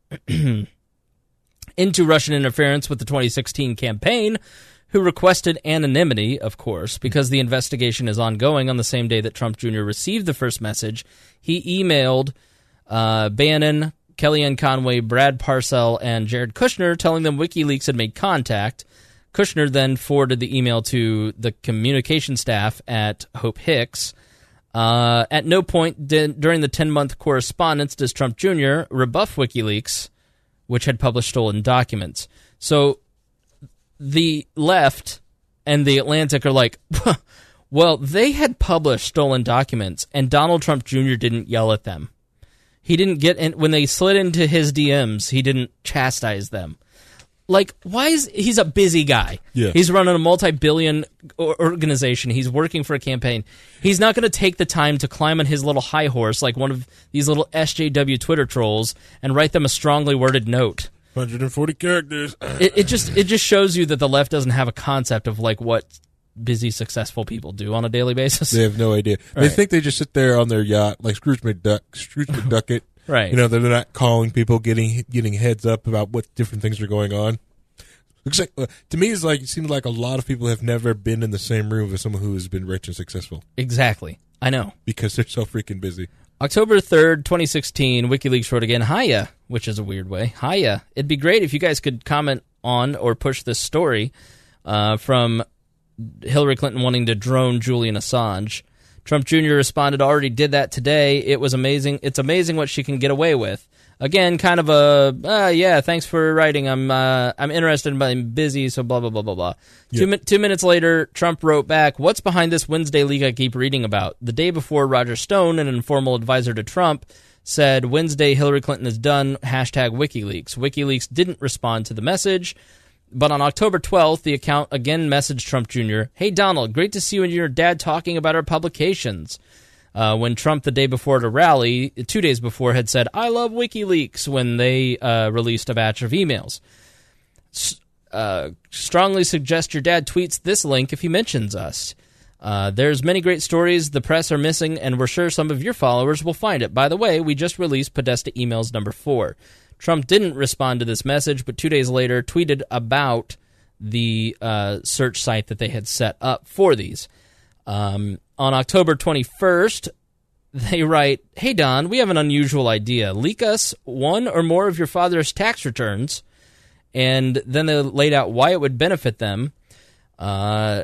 into Russian interference with the twenty sixteen campaign, who requested anonymity, of course, because the investigation is ongoing. On the same day that Trump Junior received the first message, he emailed uh, Bannon, Kellyanne Conway, Brad Parcell, and Jared Kushner, telling them WikiLeaks had made contact. Kushner then forwarded the email to the communication staff at Hope Hicks. Uh, at no point did, during the ten-month correspondence does Trump Junior rebuff WikiLeaks, which had published stolen documents. So the left and the Atlantic are like, well, they had published stolen documents, and Donald Trump Junior didn't yell at them. He didn't get in, when they slid into his D Ms, he didn't chastise them. Like, why is he's a busy guy? Yeah. He's running a multi-billion organization. He's working for a campaign. He's not going to take the time to climb on his little high horse like one of these little S J W Twitter trolls and write them a strongly worded note. one hundred forty characters. it, it just it just shows you that the left doesn't have a concept of like what busy, successful people do on a daily basis. They have no idea. Right. They think they just sit there on their yacht like Scrooge McDuck, Scrooge McDucket. Right. You know, they're not calling people, getting getting heads up about what different things are going on. Looks like, uh, to me, it's like it seems like a lot of people have never been in the same room with someone who has been rich and successful. Exactly. I know. Because they're so freaking busy. October third, twenty sixteen, WikiLeaks wrote again, hiya, which is a weird way. Hiya. It'd be great if you guys could comment on or push this story uh, from Hillary Clinton wanting to drone Julian Assange. Trump Junior responded, already did that today. It was amazing. It's amazing what she can get away with. Again, kind of a, uh, yeah, thanks for writing. I'm uh, I'm interested, but I'm busy, so blah, blah, blah, blah, blah. Yeah. Two, mi- two minutes later, Trump wrote back, what's behind this Wednesday leak I keep reading about? The day before, Roger Stone, an informal advisor to Trump, said, Wednesday, Hillary Clinton is done, hashtag WikiLeaks. WikiLeaks didn't respond to the message, but on October twelfth, the account again messaged Trump Junior, hey, Donald, great to see you and your dad talking about our publications. Uh, when Trump, the day before at a rally, two days before, had said, I love WikiLeaks, when they uh, released a batch of emails. S- uh, strongly suggest your dad tweets this link if he mentions us. Uh, there's many great stories the press are missing, and we're sure some of your followers will find it. By the way, we just released Podesta emails number four. Trump didn't respond to this message, but two days later tweeted about the uh, search site that they had set up for these. Um, on October twenty-first, they write, hey, Don, we have an unusual idea. Leak us one or more of your father's tax returns, and then they laid out why it would benefit them. Uh,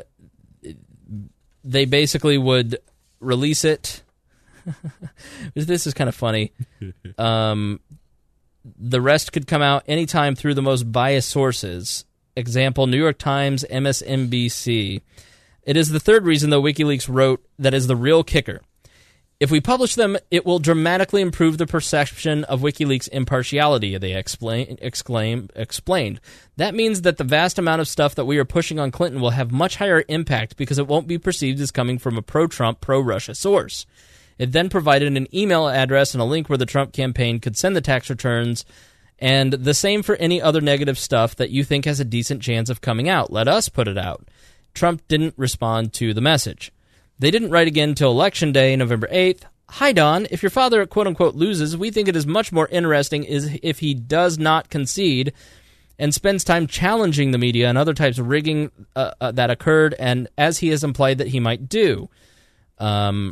they basically would release it. This is kind of funny. Um, the rest could come out anytime through the most biased sources. Example, New York Times, M S N B C. It is the third reason, though, WikiLeaks wrote that is the real kicker. If we publish them, it will dramatically improve the perception of WikiLeaks' impartiality, they explain, exclaim, explained. That means that the vast amount of stuff that we are pushing on Clinton will have much higher impact because it won't be perceived as coming from a pro-Trump, pro-Russia source. It then provided an email address and a link where the Trump campaign could send the tax returns, and the same for any other negative stuff that you think has a decent chance of coming out. Let us put it out. Trump didn't respond to the message. They didn't write again until Election Day, November eighth. Hi, Don. If your father, quote-unquote, loses, we think it is much more interesting is if he does not concede and spends time challenging the media and other types of rigging uh, uh, that occurred, and as he has implied that he might do. Um,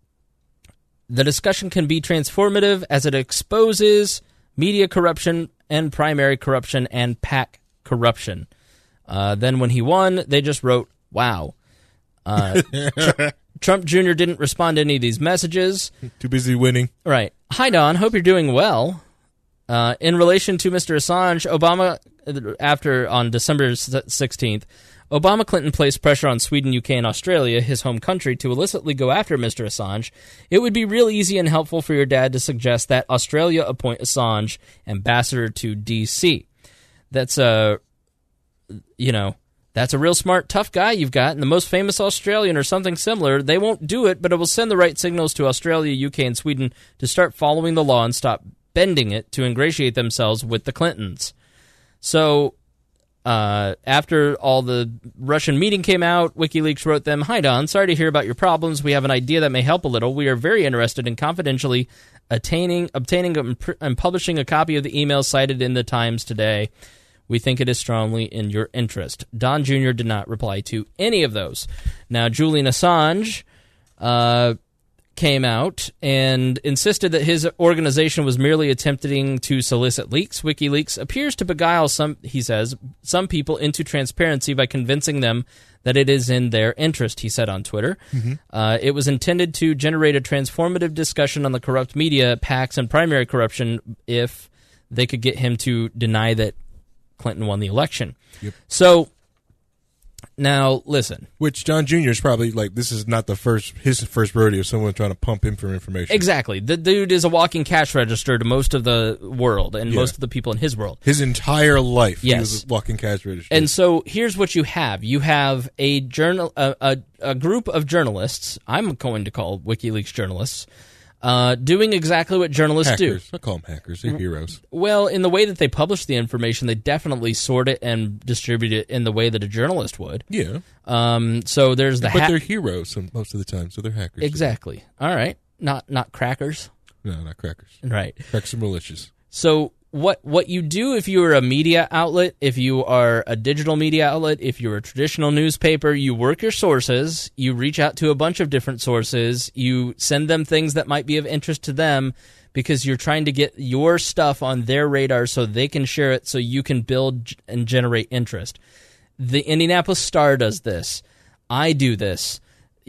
the discussion can be transformative as it exposes media corruption and primary corruption and PAC corruption. Uh, then when he won, they just wrote, wow. Uh, Tr- Trump Junior didn't respond to any of these messages. Too busy winning. Right. Hi, Don. Hope you're doing well. Uh, in relation to Mister Assange, Obama, after on December sixteenth, Obama Clinton placed pressure on Sweden, U K, and Australia, his home country, to illicitly go after Mister Assange. It would be real easy and helpful for your dad to suggest that Australia appoint Assange ambassador to D C. That's a... you know, that's a real smart, tough guy you've got, and the most famous Australian or something similar. They won't do it, but it will send the right signals to Australia, U K, and Sweden to start following the law and stop bending it to ingratiate themselves with the Clintons. So, uh, after all the Russian meeting came out, WikiLeaks wrote them, hi, Don, sorry to hear about your problems. We have an idea that may help a little. We are very interested in confidentially attaining, obtaining and publishing a copy of the email cited in the Times today. We think it is strongly in your interest. Don Junior did not reply to any of those. Now, Julian Assange uh, came out and insisted that his organization was merely attempting to solicit leaks. WikiLeaks appears to beguile some, he says, some people into transparency by convincing them that it is in their interest, he said on Twitter. Mm-hmm. Uh, it was intended to generate a transformative discussion on the corrupt media, PACs, and primary corruption if they could get him to deny that Clinton won the election. Yep. So, now, listen. Which John Junior is probably, like, this is not the first, his first rodeo, someone trying to pump him for information. Exactly. The dude is a walking cash register to most of the world and yeah. most of the people in his world. His entire life, yes. he was a walking cash register. And so, here's what you have. You have a journal, a, a, a group of journalists, I'm going to call WikiLeaks journalists, Uh, doing exactly what journalists hackers. do. I call them hackers. They're heroes. Well, in the way that they publish the information, they definitely sort it and distribute it in the way that a journalist would. Yeah. Um. So there's the But ha- they're heroes most of the time, so they're hackers. Exactly. All right. Not not crackers. No, not crackers. Right. Crackers are malicious. So what what you do if you are a media outlet, if you are a digital media outlet, if you're a traditional newspaper, you work your sources, you reach out to a bunch of different sources, you send them things that might be of interest to them because you're trying to get your stuff on their radar so they can share it so you can build and generate interest. The Indianapolis Star does this. I do this.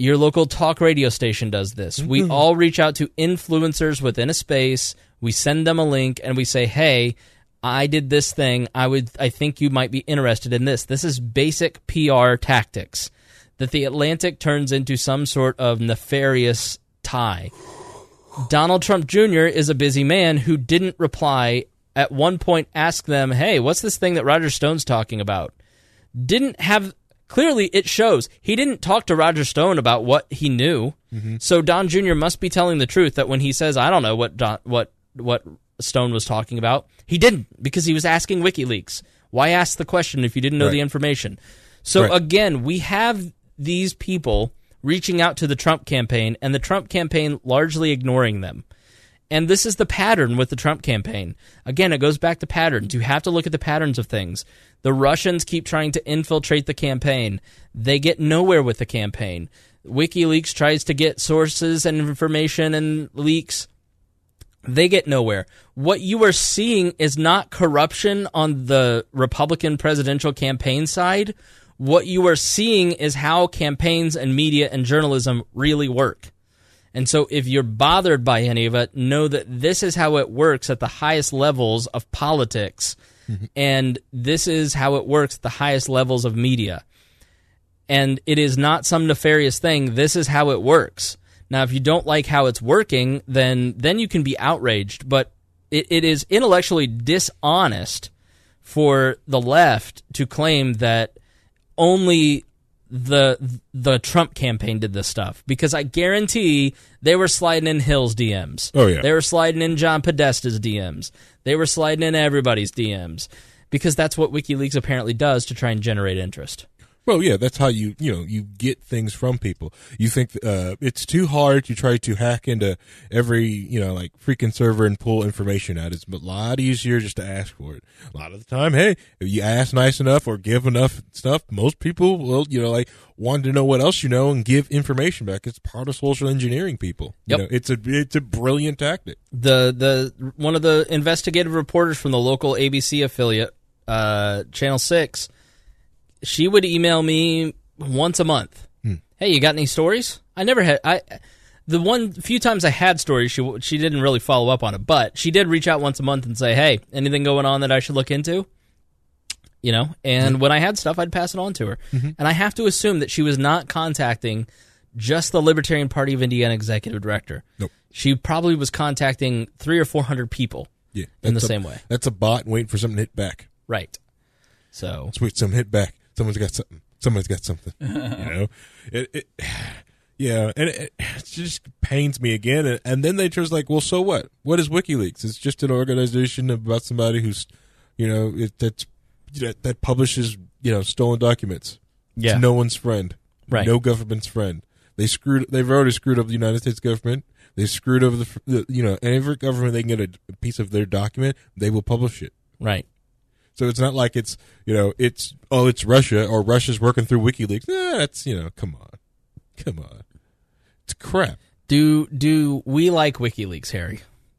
Your local talk radio station does this. Mm-hmm. We all reach out to influencers within a space. We send them a link, and we say, hey, I did this thing. I would. I think you might be interested in this. This is basic P R tactics that the Atlantic turns into some sort of nefarious tie. Donald Trump Junior is a busy man who didn't reply. At one point, ask them, hey, what's this thing that Roger Stone's talking about? Didn't have... Clearly, it shows. He didn't talk to Roger Stone about what he knew. Mm-hmm. So Don Junior must be telling the truth that when he says, I don't know what Don, what what Stone was talking about, he didn't, because he was asking WikiLeaks. Why ask the question if you didn't know right. the information? So right. again, we have these people reaching out to the Trump campaign, and the Trump campaign largely ignoring them. And this is the pattern with the Trump campaign. Again, it goes back to patterns. You have to look at the patterns of things. The Russians keep trying to infiltrate the campaign. They get nowhere with the campaign. WikiLeaks tries to get sources and information and leaks. They get nowhere. What you are seeing is not corruption on the Republican presidential campaign side. What you are seeing is how campaigns and media and journalism really work. And so if you're bothered by any of it, know that this is how it works at the highest levels of politics, mm-hmm. and this is how it works at the highest levels of media. And it is not some nefarious thing. This is how it works. Now, if you don't like how it's working, then then you can be outraged. But it, it is intellectually dishonest for the left to claim that only the the Trump campaign did this stuff, because I guarantee they were sliding in Hill's D Ms. Oh yeah, they were sliding in John Podesta's D Ms. They were sliding in everybody's D Ms, because that's what WikiLeaks apparently does to try and generate interest. Well, yeah, that's how you, you know, you get things from people. You think uh, it's too hard to try to hack into every, you know, like freaking server and pull information out. It's a lot easier just to ask for it. A lot of the time, hey, if you ask nice enough or give enough stuff, most people will, you know, like want to know what else you know and give information back. It's part of social engineering people. Yep. You know, it's a it's a brilliant tactic. The the one of the investigative reporters from the local A B C affiliate, uh, Channel six, she would email me once a month. Hmm. Hey, you got any stories? I never had. I the one few times I had stories, she she didn't really follow up on it, but she did reach out once a month and say, "Hey, anything going on that I should look into?" You know, and mm-hmm. when I had stuff, I'd pass it on to her. Mm-hmm. And I have to assume that she was not contacting just the Libertarian Party of Indiana executive director. Nope. She probably was contacting three or four hundred people. Yeah, in the a, same way. That's a bot waiting for something to hit back. Right. So sweet, some hit back. Someone's got something. Someone's got something. You know, it, it yeah, and it, it just pains me again. And, and then they just like, well, so what? What is WikiLeaks? It's just an organization about somebody who's, you know, it, that's that, that publishes, you know, stolen documents. Yeah, it's no one's friend. Right. No government's friend. They screwed. They've already screwed up the United States government. They screwed over the, the you know, every government they can get a piece of their document, they will publish it. Right. So it's not like it's, you know, it's, oh, it's Russia or Russia's working through WikiLeaks. Nah, that's, you know, come on. Come on. It's crap. Do do we like WikiLeaks, Harry?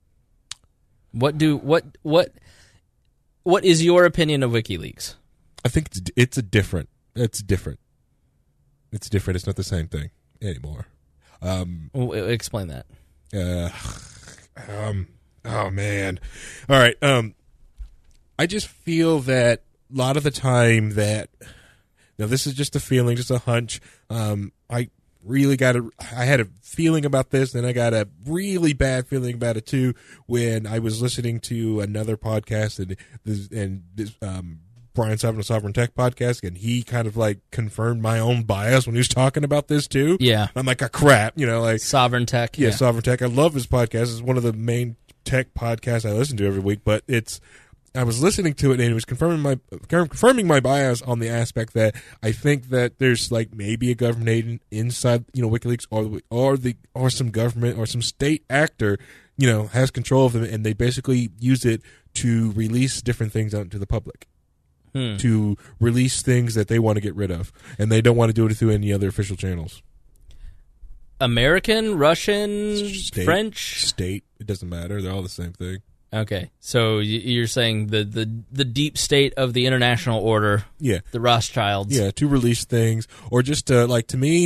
What do what what what is your opinion of WikiLeaks? I think it's it's a different. It's different. It's different. It's not the same thing anymore. Um, well, explain that. Uh, um, oh man. All right. Um, I just feel that a lot of the time that, now this is just a feeling, just a hunch. Um, I really got a, I had a feeling about this, then I got a really bad feeling about it too when I was listening to another podcast and this, and this, um, Brian Sovereign of Sovereign Tech podcast, and he kind of like confirmed my own bias when he was talking about this too. Yeah. I'm like, a crap, you know, like Sovereign Tech. Yeah, yeah, Sovereign Tech. I love his podcast. It's one of the main tech podcasts I listen to every week, but it's, I was listening to it and it was confirming my confirming my bias on the aspect that I think that there's like maybe a government agent inside, you know, WikiLeaks or or the or some government or some state actor, you know, has control of them, and they basically use it to release different things out to the public. Hmm. To release things that they want to get rid of, and they don't want to do it through any other official channels. American, Russian, state, French, state. It doesn't matter. They're all the same thing. Okay, so you're saying the, the, the deep state of the international order, yeah, the Rothschilds, yeah, to release things, or just to, like, to me,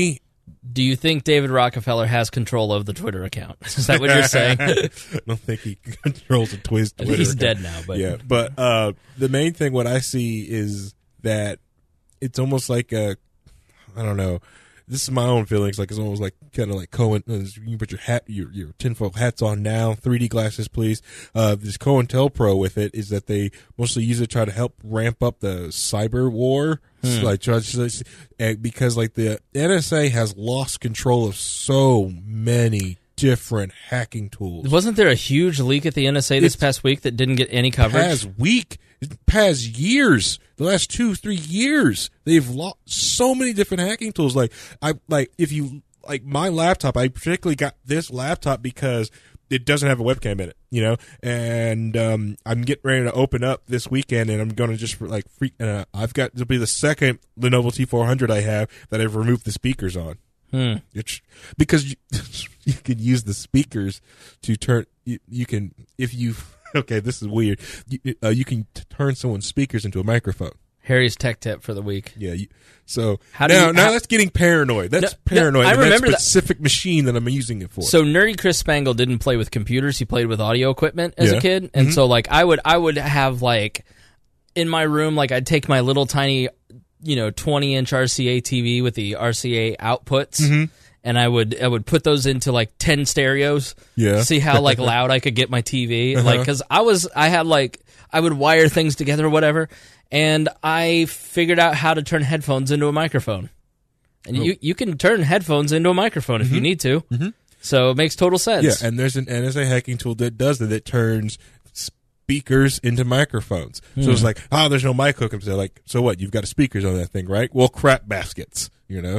Do you think David Rockefeller has control of the Twitter account? Is that what you're saying? I don't think he controls a Twiz Twitter He's account. dead now, but Yeah, but uh, the main thing what I see is that it's almost like a, I don't know, this is my own feelings, like it's almost like kind of like Cohen, uh, you put your hat, your, your tinfoil hats on now, three D glasses please. Uh, this COINTELPRO with it is that they mostly use it to try to help ramp up the cyber war. Hmm. Like try to, and because like the N S A has lost control of so many different hacking tools. Wasn't there a huge leak at the N S A this It's past week that didn't get any coverage? Past week, past years, the last two, three years, they've lost so many different hacking tools. Like I, like if you like my laptop, I particularly got this laptop because it doesn't have a webcam in it, you know, and um, I'm getting ready to open up this weekend, and I'm going to just like freak. Uh, I've got to be the second Lenovo T four hundred I have that I've removed the speakers on. Hmm. It's, because you, you can use the speakers to turn. You, you can if you. Okay, this is weird. You, uh, you can t- turn someone's speakers into a microphone. Harry's tech tip for the week. Yeah. You, so How do now, you, now how, that's getting paranoid. That's no, paranoid. No, I and remember that specific that. machine that I'm using it for. So nerdy Chris Spangle didn't play with computers. He played with audio equipment as Yeah. a kid, and Mm-hmm. so like I would I would have like in my room, like I'd take my little tiny, you know, twenty inch R C A T V with the R C A outputs. Mm-hmm. And I would I would put those into like ten stereos. Yeah. See how like loud I could get my T V. Uh-huh. Like because I was I had like I would wire things together or whatever, and I figured out how to turn headphones into a microphone. And Oh. you you can turn headphones into a microphone if Mm-hmm. you need to. Mm-hmm. So it makes total sense. Yeah, and there's an N S A hacking tool that does that. That turns speakers into microphones. So Hmm. it's like, oh, there's no mic hookups. They're like, so what? You've got speakers on that thing, right? Well, crap baskets. You know.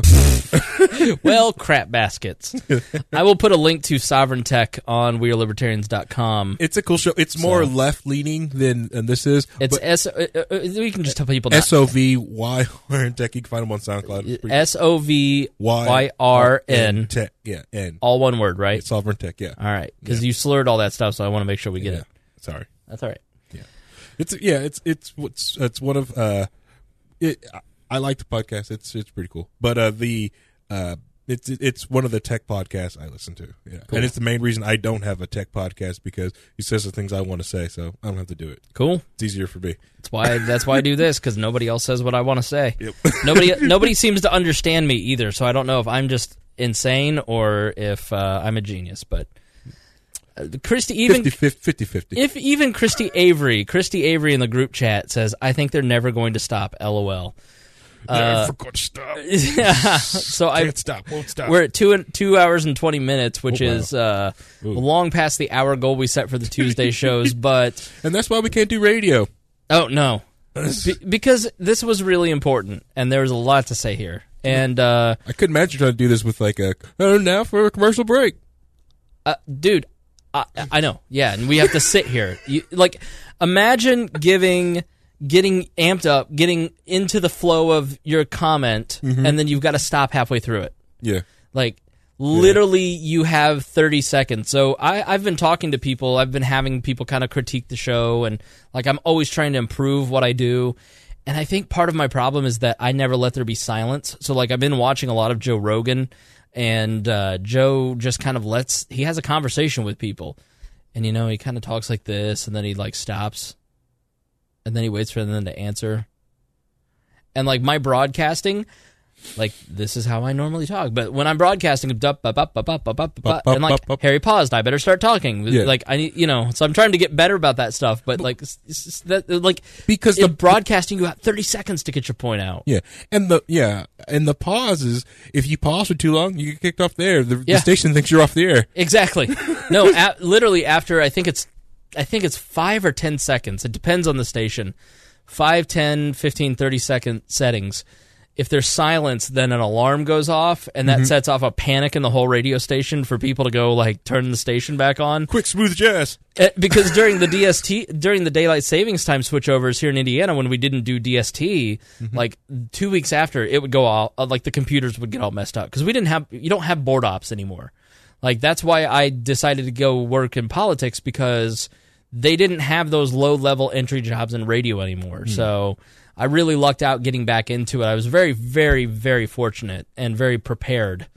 Well, crap baskets. I will put a link to Sovereign Tech on we are libertarians dot com. It's a cool show. It's more So- left leaning than and this is. It's but S. Uh, uh, we can just tell people now. S O V Y R N Tech. You can find them on SoundCloud. It's pretty- S O V Y R N. Tech. Yeah, N. All one word, right? It's Sovereign Tech. Yeah. All right, because Yeah. you slurred all that stuff, so I want to make sure we get yeah. it. Sorry. That's all right. It's yeah. It's it's what's it's one of uh, it. I like the podcast. It's it's pretty cool. But uh, the uh, it's it's one of the tech podcasts I listen to. Yeah, Cool. and it's the main reason I don't have a tech podcast because he says the things I want to say, so I don't have to do it. Cool. It's easier for me. That's why. That's why I do this, because nobody else says what I want to say. Yep. Nobody. Nobody seems to understand me either. So I don't know if I'm just insane or if uh, I'm a genius. But uh, Christy, even fifty fifty. if even Christy Avery, Christy Avery in the group chat says, "I think they're never going to stop." LOL. Yeah, Uh, I forgot to stop. yeah. So I Can't stop. Won't stop. We're at two and two hours and twenty minutes, which Oh, wow. is uh, Ooh. long past the hour goal we set for the Tuesday shows. But and that's why we can't do radio. oh no, Be- because this was really important, and there was a lot to say here. And uh, I couldn't imagine trying to do this with like a oh now for a commercial break. uh, dude, I, I know, yeah, and we have to sit here. You, like, imagine giving. Getting amped up, getting into the flow of your comment, Mm-hmm. and then you've got to stop halfway through it. Yeah. Like, literally, you have thirty seconds. So I, I've been talking to people. I've been having people kind of critique the show, and like I'm always trying to improve what I do. And I think part of my problem is that I never let there be silence. So like I've been watching a lot of Joe Rogan, and uh, Joe just kind of lets he has a conversation with people, and you know he kind of talks like this, and then he like stops, and then he waits for them to answer. And like my broadcasting. Like, this is how I normally talk. But when I'm broadcasting, and like, Harry paused, I better start talking. Yeah. Like, I need, you know, so I'm trying to get better about that stuff. But, like, it's, it's that, like Because in the broadcasting, you got thirty seconds to get your point out. Yeah, and the yeah, and the pauses. If you pause for too long, you get kicked off the air. The, Yeah. the station thinks you're off the air. Exactly. No, a- literally after, I think it's, I think it's five or ten seconds. It depends on the station. Five, ten, fifteen, thirty second settings. If there's silence, then an alarm goes off, and that Mm-hmm. sets off a panic in the whole radio station for people to go like turn the station back on. Quick, smooth jazz. Uh, because during the D S T, during the daylight savings time switchovers here in Indiana, when we didn't do D S T, Mm-hmm. like two weeks after, it would go all uh, like the computers would get all messed up because we didn't have you don't have board ops anymore. Like that's why I decided to go work in politics because they didn't have those low level entry jobs in radio anymore. Mm. So I really lucked out getting back into it. I was very, very, very fortunate and very prepared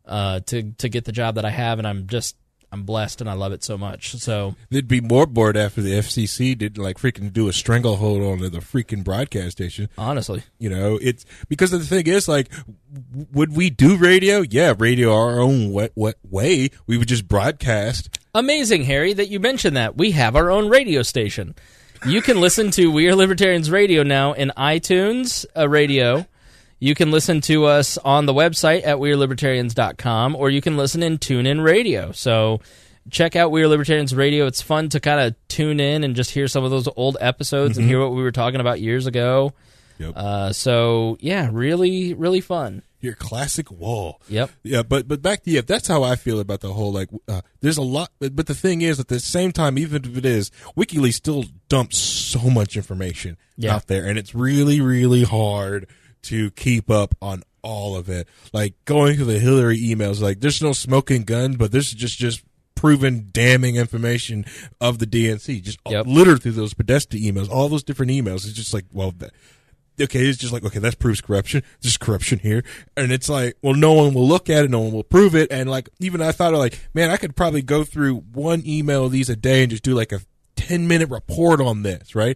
uh, to to get the job that I have, and I'm just I'm blessed and I love it so much. So they'd be more bored after the F C C did like freaking do a stranglehold on the freaking broadcast station. Honestly, you know, it's because the thing is, like, would we do radio? Yeah, radio our own wet, wet way. We would just broadcast. Amazing, Harry, that you mentioned that. We have our own radio station. You can listen to We Are Libertarians Radio now in iTunes uh, Radio. You can listen to us on the website at we are libertarians dot com, or you can listen in TuneIn Radio. So check out We Are Libertarians Radio. It's fun to kind of tune in and just hear some of those old episodes mm-hmm. and hear what we were talking about years ago. Yep. Uh, so, yeah, really, really fun. Your classic wall. Yep. Yeah, but but back to yeah, that's how I feel about the whole, like, uh, there's a lot, but, but the thing is, at the same time, even if it is, WikiLeaks still dumps so much information yeah. out there, and it's really, really hard to keep up on all of it. Like, going through the Hillary emails, like, there's no smoking gun, but this is just, just proven damning information of the D N C. Just yep. littered through those Podesta emails, all those different emails. It's just like, well, that, okay, it's just like, okay, that proves corruption. There's corruption here. And it's like, well, no one will look at it. No one will prove it. And, like, even I thought, of like, man, I could probably go through one email of these a day and just do, like, a ten-minute report on this, right?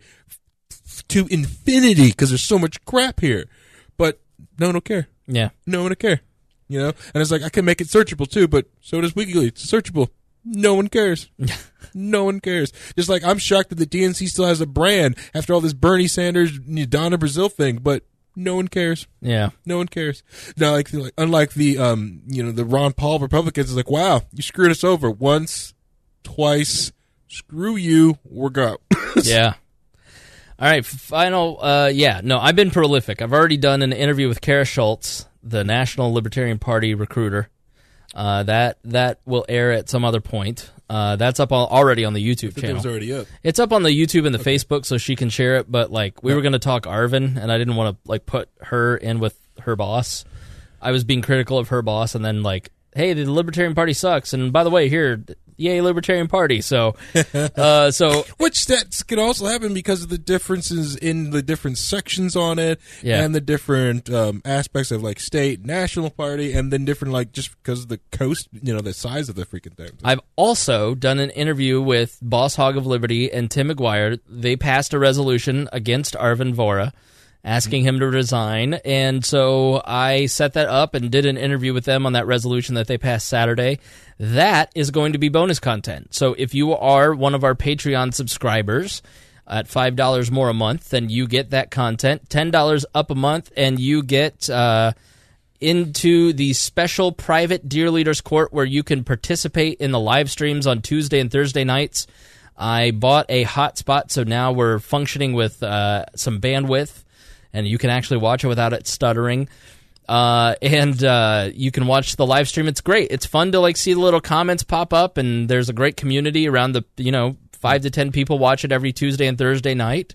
To infinity, because there's so much crap here. But no one will care. Yeah. No one will care. You know? And it's like, I can make it searchable too, but so does WikiLeaks. It's searchable. No one cares. No one cares. Just like, I'm shocked that the D N C still has a brand after all this Bernie Sanders, Donna Brazil thing, but no one cares. Yeah. No one cares. Now, like, like unlike the, um, you know, the Ron Paul Republicans, it's like, wow, you screwed us over once, twice, screw you, we're gone. Yeah. All right, final, uh, yeah, no, I've been prolific. I've already done an interview with Kara Schultz, the National Libertarian Party recruiter. Uh, that that will air at some other point. Uh, that's up all, already on the YouTube I think channel. It was already up. It's up on the YouTube and the okay. Facebook, so she can share it. But like, we yep. were going to talk Arvin, and I didn't want to like put her in with her boss. I was being critical of her boss, and then like, hey, the Libertarian Party sucks. And by the way, here, yay, Libertarian Party. So, uh, so which that could also happen because of the differences in the different sections on it, yeah. and the different um, aspects of like state, national party, and then different like just because of the coast, you know, the size of the freaking thing. I've also done an interview with Boss Hog of Liberty and Tim McGuire. They passed a resolution against Arvin Vohra, asking him to resign, and so I set that up and did an interview with them on that resolution that they passed Saturday. That is going to be bonus content. So if you are one of our Patreon subscribers at five dollars more a month, then you get that content. ten dollars up a month, and you get uh, into the special private Dear Leaders Court where you can participate in the live streams on Tuesday and Thursday nights. I bought a hotspot, so now we're functioning with uh, some bandwidth, and you can actually watch it without it stuttering. Uh, and uh, you can watch the live stream. It's great. It's fun to like see the little comments pop up, and there's a great community around the, you know, five to ten people watch it every Tuesday and Thursday night.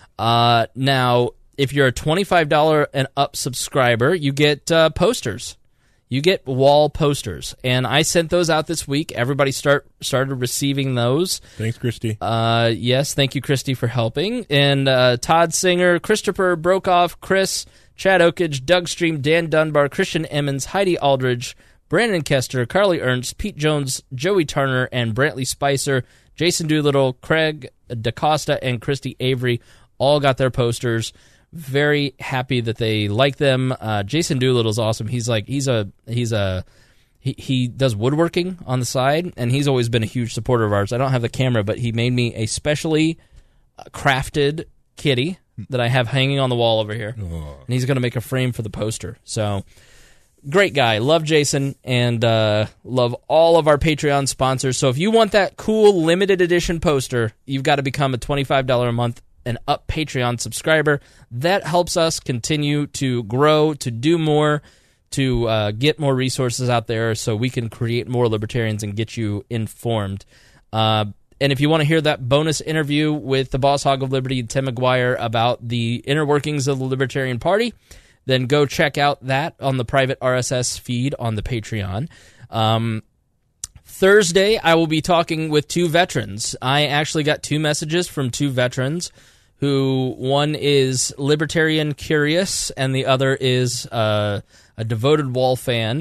Uh, now, if you're a twenty-five dollars and up subscriber, you get uh, posters. You get wall posters, and I sent those out this week. Everybody start started receiving those. Thanks, Christy. Uh, yes, thank you, Christy, for helping. And uh, Todd Singer, Christopher Brokoff, Chris, Chad Oakage, Doug Stream, Dan Dunbar, Christian Emmons, Heidi Aldridge, Brandon Kester, Carly Ernst, Pete Jones, Joey Turner, and Brantley Spicer, Jason Doolittle, Craig DaCosta, and Christy Avery all got their posters. Very happy that they like them. Uh, Jason Doolittle's awesome. He's like he's a he's a he he does woodworking on the side, and he's always been a huge supporter of ours. I don't have the camera, but he made me a specially crafted kitty that I have hanging on the wall over here, oh. and he's going to make a frame for the poster. So great guy. Love Jason, and uh, love all of our Patreon sponsors. So if you want that cool limited edition poster, you've got to become a twenty-five dollars a month and up Patreon subscriber. That helps us continue to grow, to do more, to uh, get more resources out there so we can create more libertarians and get you informed. Uh, and if you want to hear that bonus interview with the Boss Hog of Liberty, Tim McGuire, about the inner workings of the Libertarian Party, then go check out that on the private R S S feed on the Patreon. Um, Thursday, I will be talking with two veterans. I actually got two messages from two veterans who, one is libertarian curious and the other is uh, a devoted Wall fan.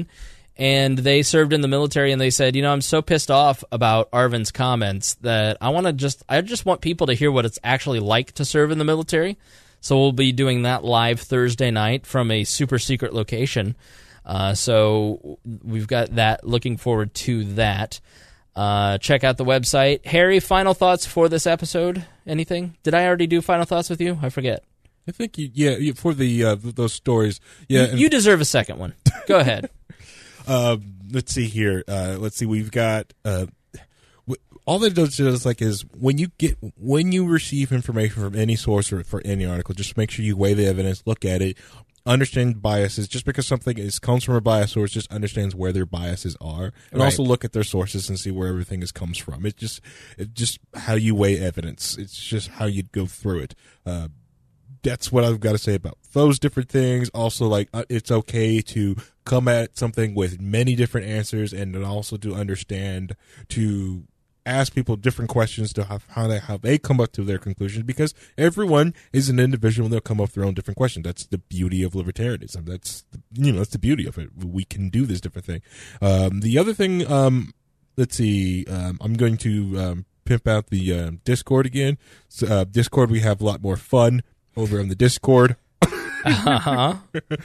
and they served in the military, and they said, you know, I'm so pissed off about Arvin's comments that I want to just, I just want people to hear what it's actually like to serve in the military. So we'll be doing that live Thursday night from a super secret location. Uh, so we've got that. Looking forward to that. Uh, check out the website. Harry, final thoughts for this episode? Anything? Did I already do final thoughts with you? I forget. I think, you, yeah, you- for the uh, th- those stories. Yeah, and- You deserve a second one. Go ahead. Uh, let's see here. Uh, let's see. We've got uh, w- all that it does is like is when you get when you receive information from any source or for any article, just make sure you weigh the evidence, look at it, understand biases. Just because something is comes from a bias source, just understands where their biases are, and Right. also look at their sources and see where everything is comes from. It's just it's just how you weigh evidence. It's just how you go through it. Uh, that's what I've got to say about those different things. Also, like, uh, it's okay to come at something with many different answers, and then also to understand, to ask people different questions to have, how they how they come up to their conclusions, because everyone is an individual and they'll come up with their own different questions. That's the beauty of libertarianism. That's the, you know that's the beauty of it. We can do this different thing. Um, the other thing, um, let's see, um, I'm going to um, pimp out the uh, Discord again. So, uh, Discord, we have a lot more fun over on the Discord. Uh-huh.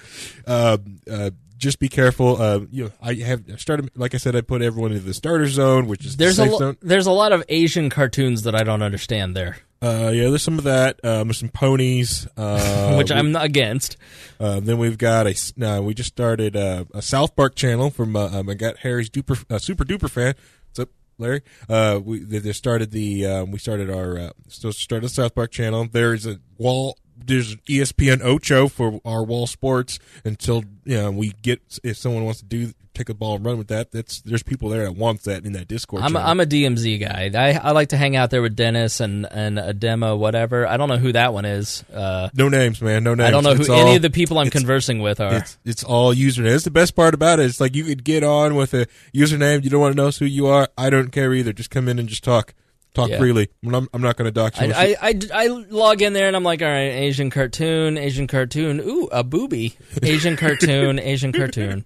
uh, uh, just be careful. Uh, you know, I have started, like I said, I put everyone into the starter zone, which is There's the a safe lo- zone. there's a lot of Asian cartoons that I don't understand there, Uh, yeah, there's some of that. Um, there's some ponies, uh, which we- I'm not against. Uh, then we've got a. s- Uh, we just started uh, a South Park channel from. Uh, um, I got Harry's duper, uh, super duper fan. What's up, Larry? Uh, we they, they started the. Um, we started our. Uh, still started the South Park channel. There's a wall. There's E S P N Ocho for our wall sports until you know we get. If someone wants to do take a ball and run with that, that's there's people there that wants that in that Discord. I'm a, channel. I'm a D M Z guy. I I like to hang out there with Dennis and and a demo whatever. I don't know who that one is. Uh, No names, man. No names. I don't know who It's any all- of the people I'm it's- conversing with are. It's it's all username. That's the best part about it. It's like you could get on with a username. You don't want to know who you are. I don't care either. Just come in and just talk. Talk Yeah. freely. I'm not, I'm not going to dox you. I, I, I, I log in there and I'm like, all right, Asian cartoon, Asian cartoon, ooh, a booby, Asian cartoon, Asian cartoon,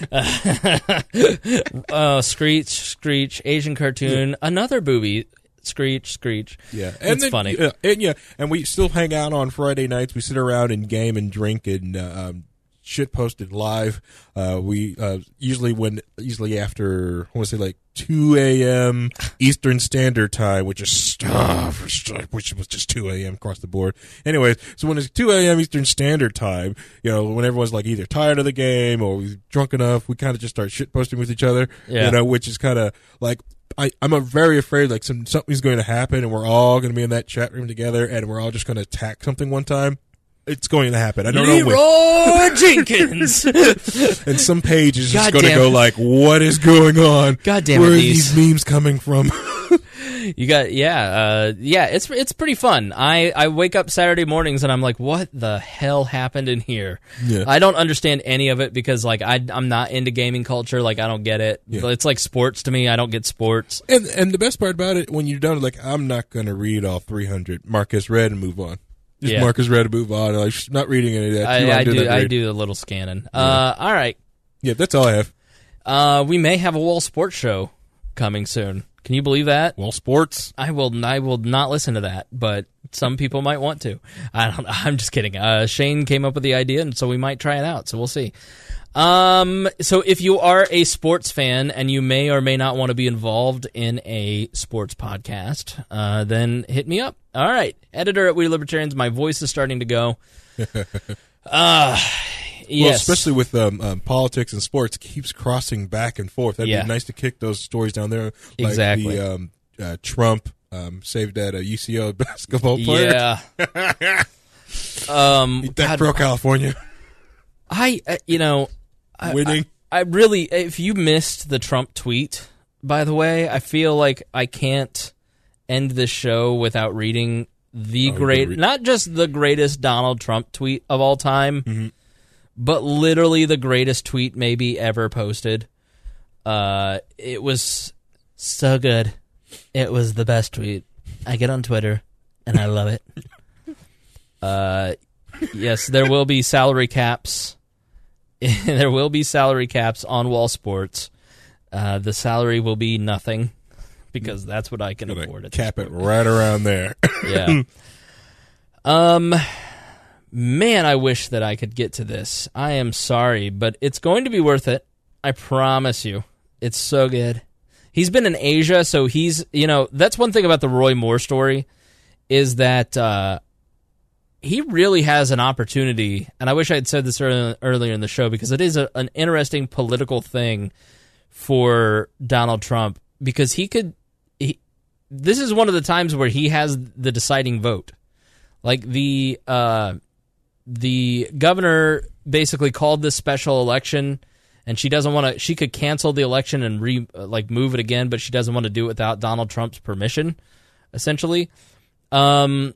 uh, screech, screech, Asian cartoon, another booby, screech, screech. yeah, It's then, funny. Yeah, and yeah, and we still hang out on Friday nights. We sit around and game and drink and uh, um, shit posted live. Uh, we uh, usually when usually after I want to say like two a.m. Eastern Standard Time, which is uh, which was just two a.m. across the board. Anyways, so when it's two a.m. Eastern Standard Time, you know, when everyone's like either tired of the game or we're drunk enough, we kind of just start shit posting with each other. Yeah. You know, which is kind of like. I, I'm a very afraid like some something's going to happen and we're all going to be in that chat room together and we're all just going to attack something one time. It's going to happen. I don't know when. Leroy Jenkins. And some page is just God going to damn go it. like, "What is going on? God damn it, Where are these- these memes coming from?" You got yeah, uh, yeah. It's it's pretty fun. I, I wake up Saturday mornings and I'm like, what the hell happened in here? Yeah. I don't understand any of it because like I I'm not into gaming culture. Like I don't get it. Yeah. It's like sports to me. I don't get sports. And and the best part about it, when you're done, like I'm not going to read all three hundred. Marcus read and move on. Just Yeah. Marcus read and move on. Like not reading any of that. Too long I, I to do that I read. do a little scanning. Uh, all right. Yeah, that's all I have. Uh, we may have a Wall Sports show coming soon. Can you believe that? Well, sports. I will. I will not listen to that, but some people might want to. I don't. I'm just kidding. Uh, Shane came up with the idea, and so we might try it out. So we'll see. Um. So if you are a sports fan and you may or may not want to be involved in a sports podcast, uh, then hit me up. All right, editor at We Libertarians. My voice is starting to go. Uh yes. Well, especially with um, um, politics and sports, it keeps crossing back and forth. That'd Yeah. be nice to kick those stories down there. Like Exactly. the um, uh, Trump um, saved that uh, U C L basketball player. Yeah. um. Eat that God, pro California I. Uh, you know. I, winning. I really, if you missed the Trump tweet, by the way, I feel like I can't end this show without reading the Oh, great, read- not just the greatest Donald Trump tweet of all time, Mm-hmm. but literally the greatest tweet maybe ever posted. Uh, it was so good. It was the best tweet. I get on Twitter, and I love it. uh, yes, there will be salary caps there will be salary caps on Wall Sports. Uh, the salary will be nothing because that's what I can Gonna afford. At cap it right around there. Yeah. Um, man, I wish that I could get to this. I am sorry, but it's going to be worth it. I promise you. It's so good. He's been in Asia, so he's, you know, that's one thing about the Roy Moore story is that uh, he really has an opportunity, and I wish I had said this earlier, earlier in the show because it is a, an interesting political thing for Donald Trump because he could, he, this is one of the times where he has the deciding vote. Like the uh, the governor basically called this special election, and she doesn't want to. She could cancel the election and re like move it again, but she doesn't want to do it without Donald Trump's permission. Essentially, um,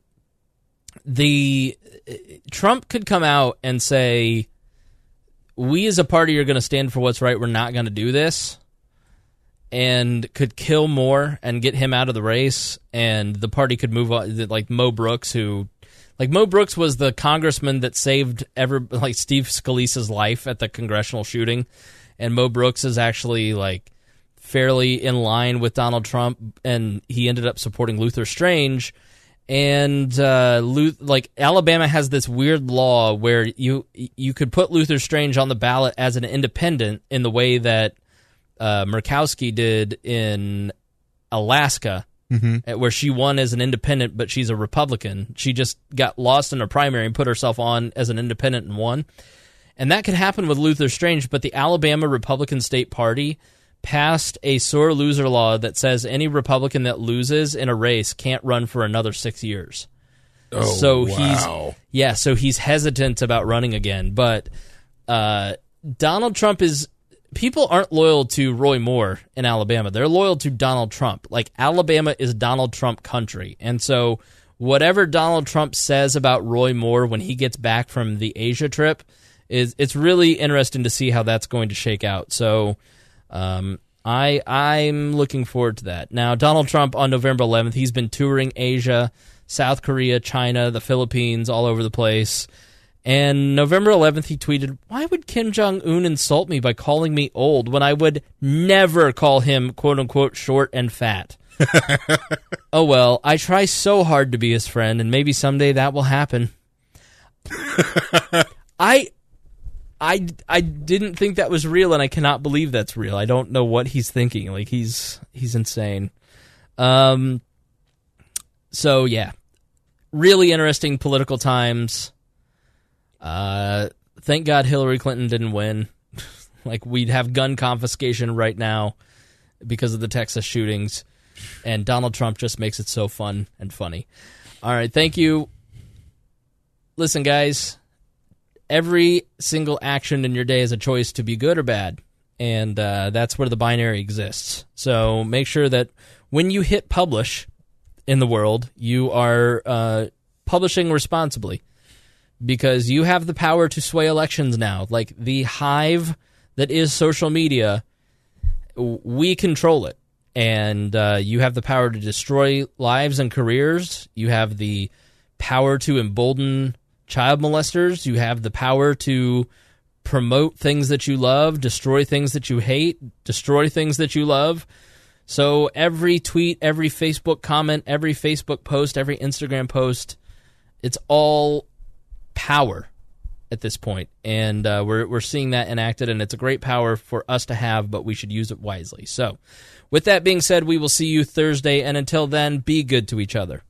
the Trump could come out and say, "We as a party are going to stand for what's right. We're not going to do this." And could kill Moore and get him out of the race, and the party could move on. Like Mo Brooks, who, like Mo Brooks was the congressman that saved ever like Steve Scalise's life at the congressional shooting, and Mo Brooks is actually like fairly in line with Donald Trump, and he ended up supporting Luther Strange. And uh, like Alabama has this weird law where you you could put Luther Strange on the ballot as an independent in the way that Uh, Murkowski did in Alaska, mm-hmm. where she won as an independent, but she's a Republican. She just got lost in a primary and put herself on as an independent and won. And that could happen with Luther Strange, but the Alabama Republican State Party passed a sore loser law that says any Republican that loses in a race can't run for another six years. Oh, so wow. he's yeah, so he's hesitant about running again. But uh, Donald Trump is... People aren't loyal to Roy Moore in Alabama. They're loyal to Donald Trump. Like, Alabama is Donald Trump country. And so whatever Donald Trump says about Roy Moore when he gets back from the Asia trip, is it's really interesting to see how that's going to shake out. So um, I, I'm looking forward to that. Now, Donald Trump on November eleventh, he's been touring Asia, South Korea, China, the Philippines, all over the place. And November eleventh, he tweeted, "Why would Kim Jong-un insult me by calling me old when I would never call him, quote-unquote, short and fat?" Oh, well, I try so hard to be his friend, and maybe someday that will happen. I, I, I didn't think that was real, and I cannot believe that's real. I don't know what he's thinking. Like, he's he's insane. Um. So, yeah. Really interesting political times. Uh, thank God Hillary Clinton didn't win. Like, we'd have gun confiscation right now because of the Texas shootings, and Donald Trump just makes it so fun and funny. All right, thank you. Listen, guys, every single action in your day is a choice to be good or bad, and uh, that's where the binary exists. So make sure that when you hit publish in the world, you are uh, publishing responsibly. Because you have the power to sway elections now. Like, the hive that is social media, we control it. And uh, you have the power to destroy lives and careers. You have the power to embolden child molesters. You have the power to promote things that you love, destroy things that you hate, destroy things that you love. So every tweet, every Facebook comment, every Facebook post, every Instagram post, it's all power at this point, and uh, we're we're seeing that enacted, and it's a great power for us to have, but we should use it wisely. So, with that being said, we will see you Thursday, and until then, be good to each other.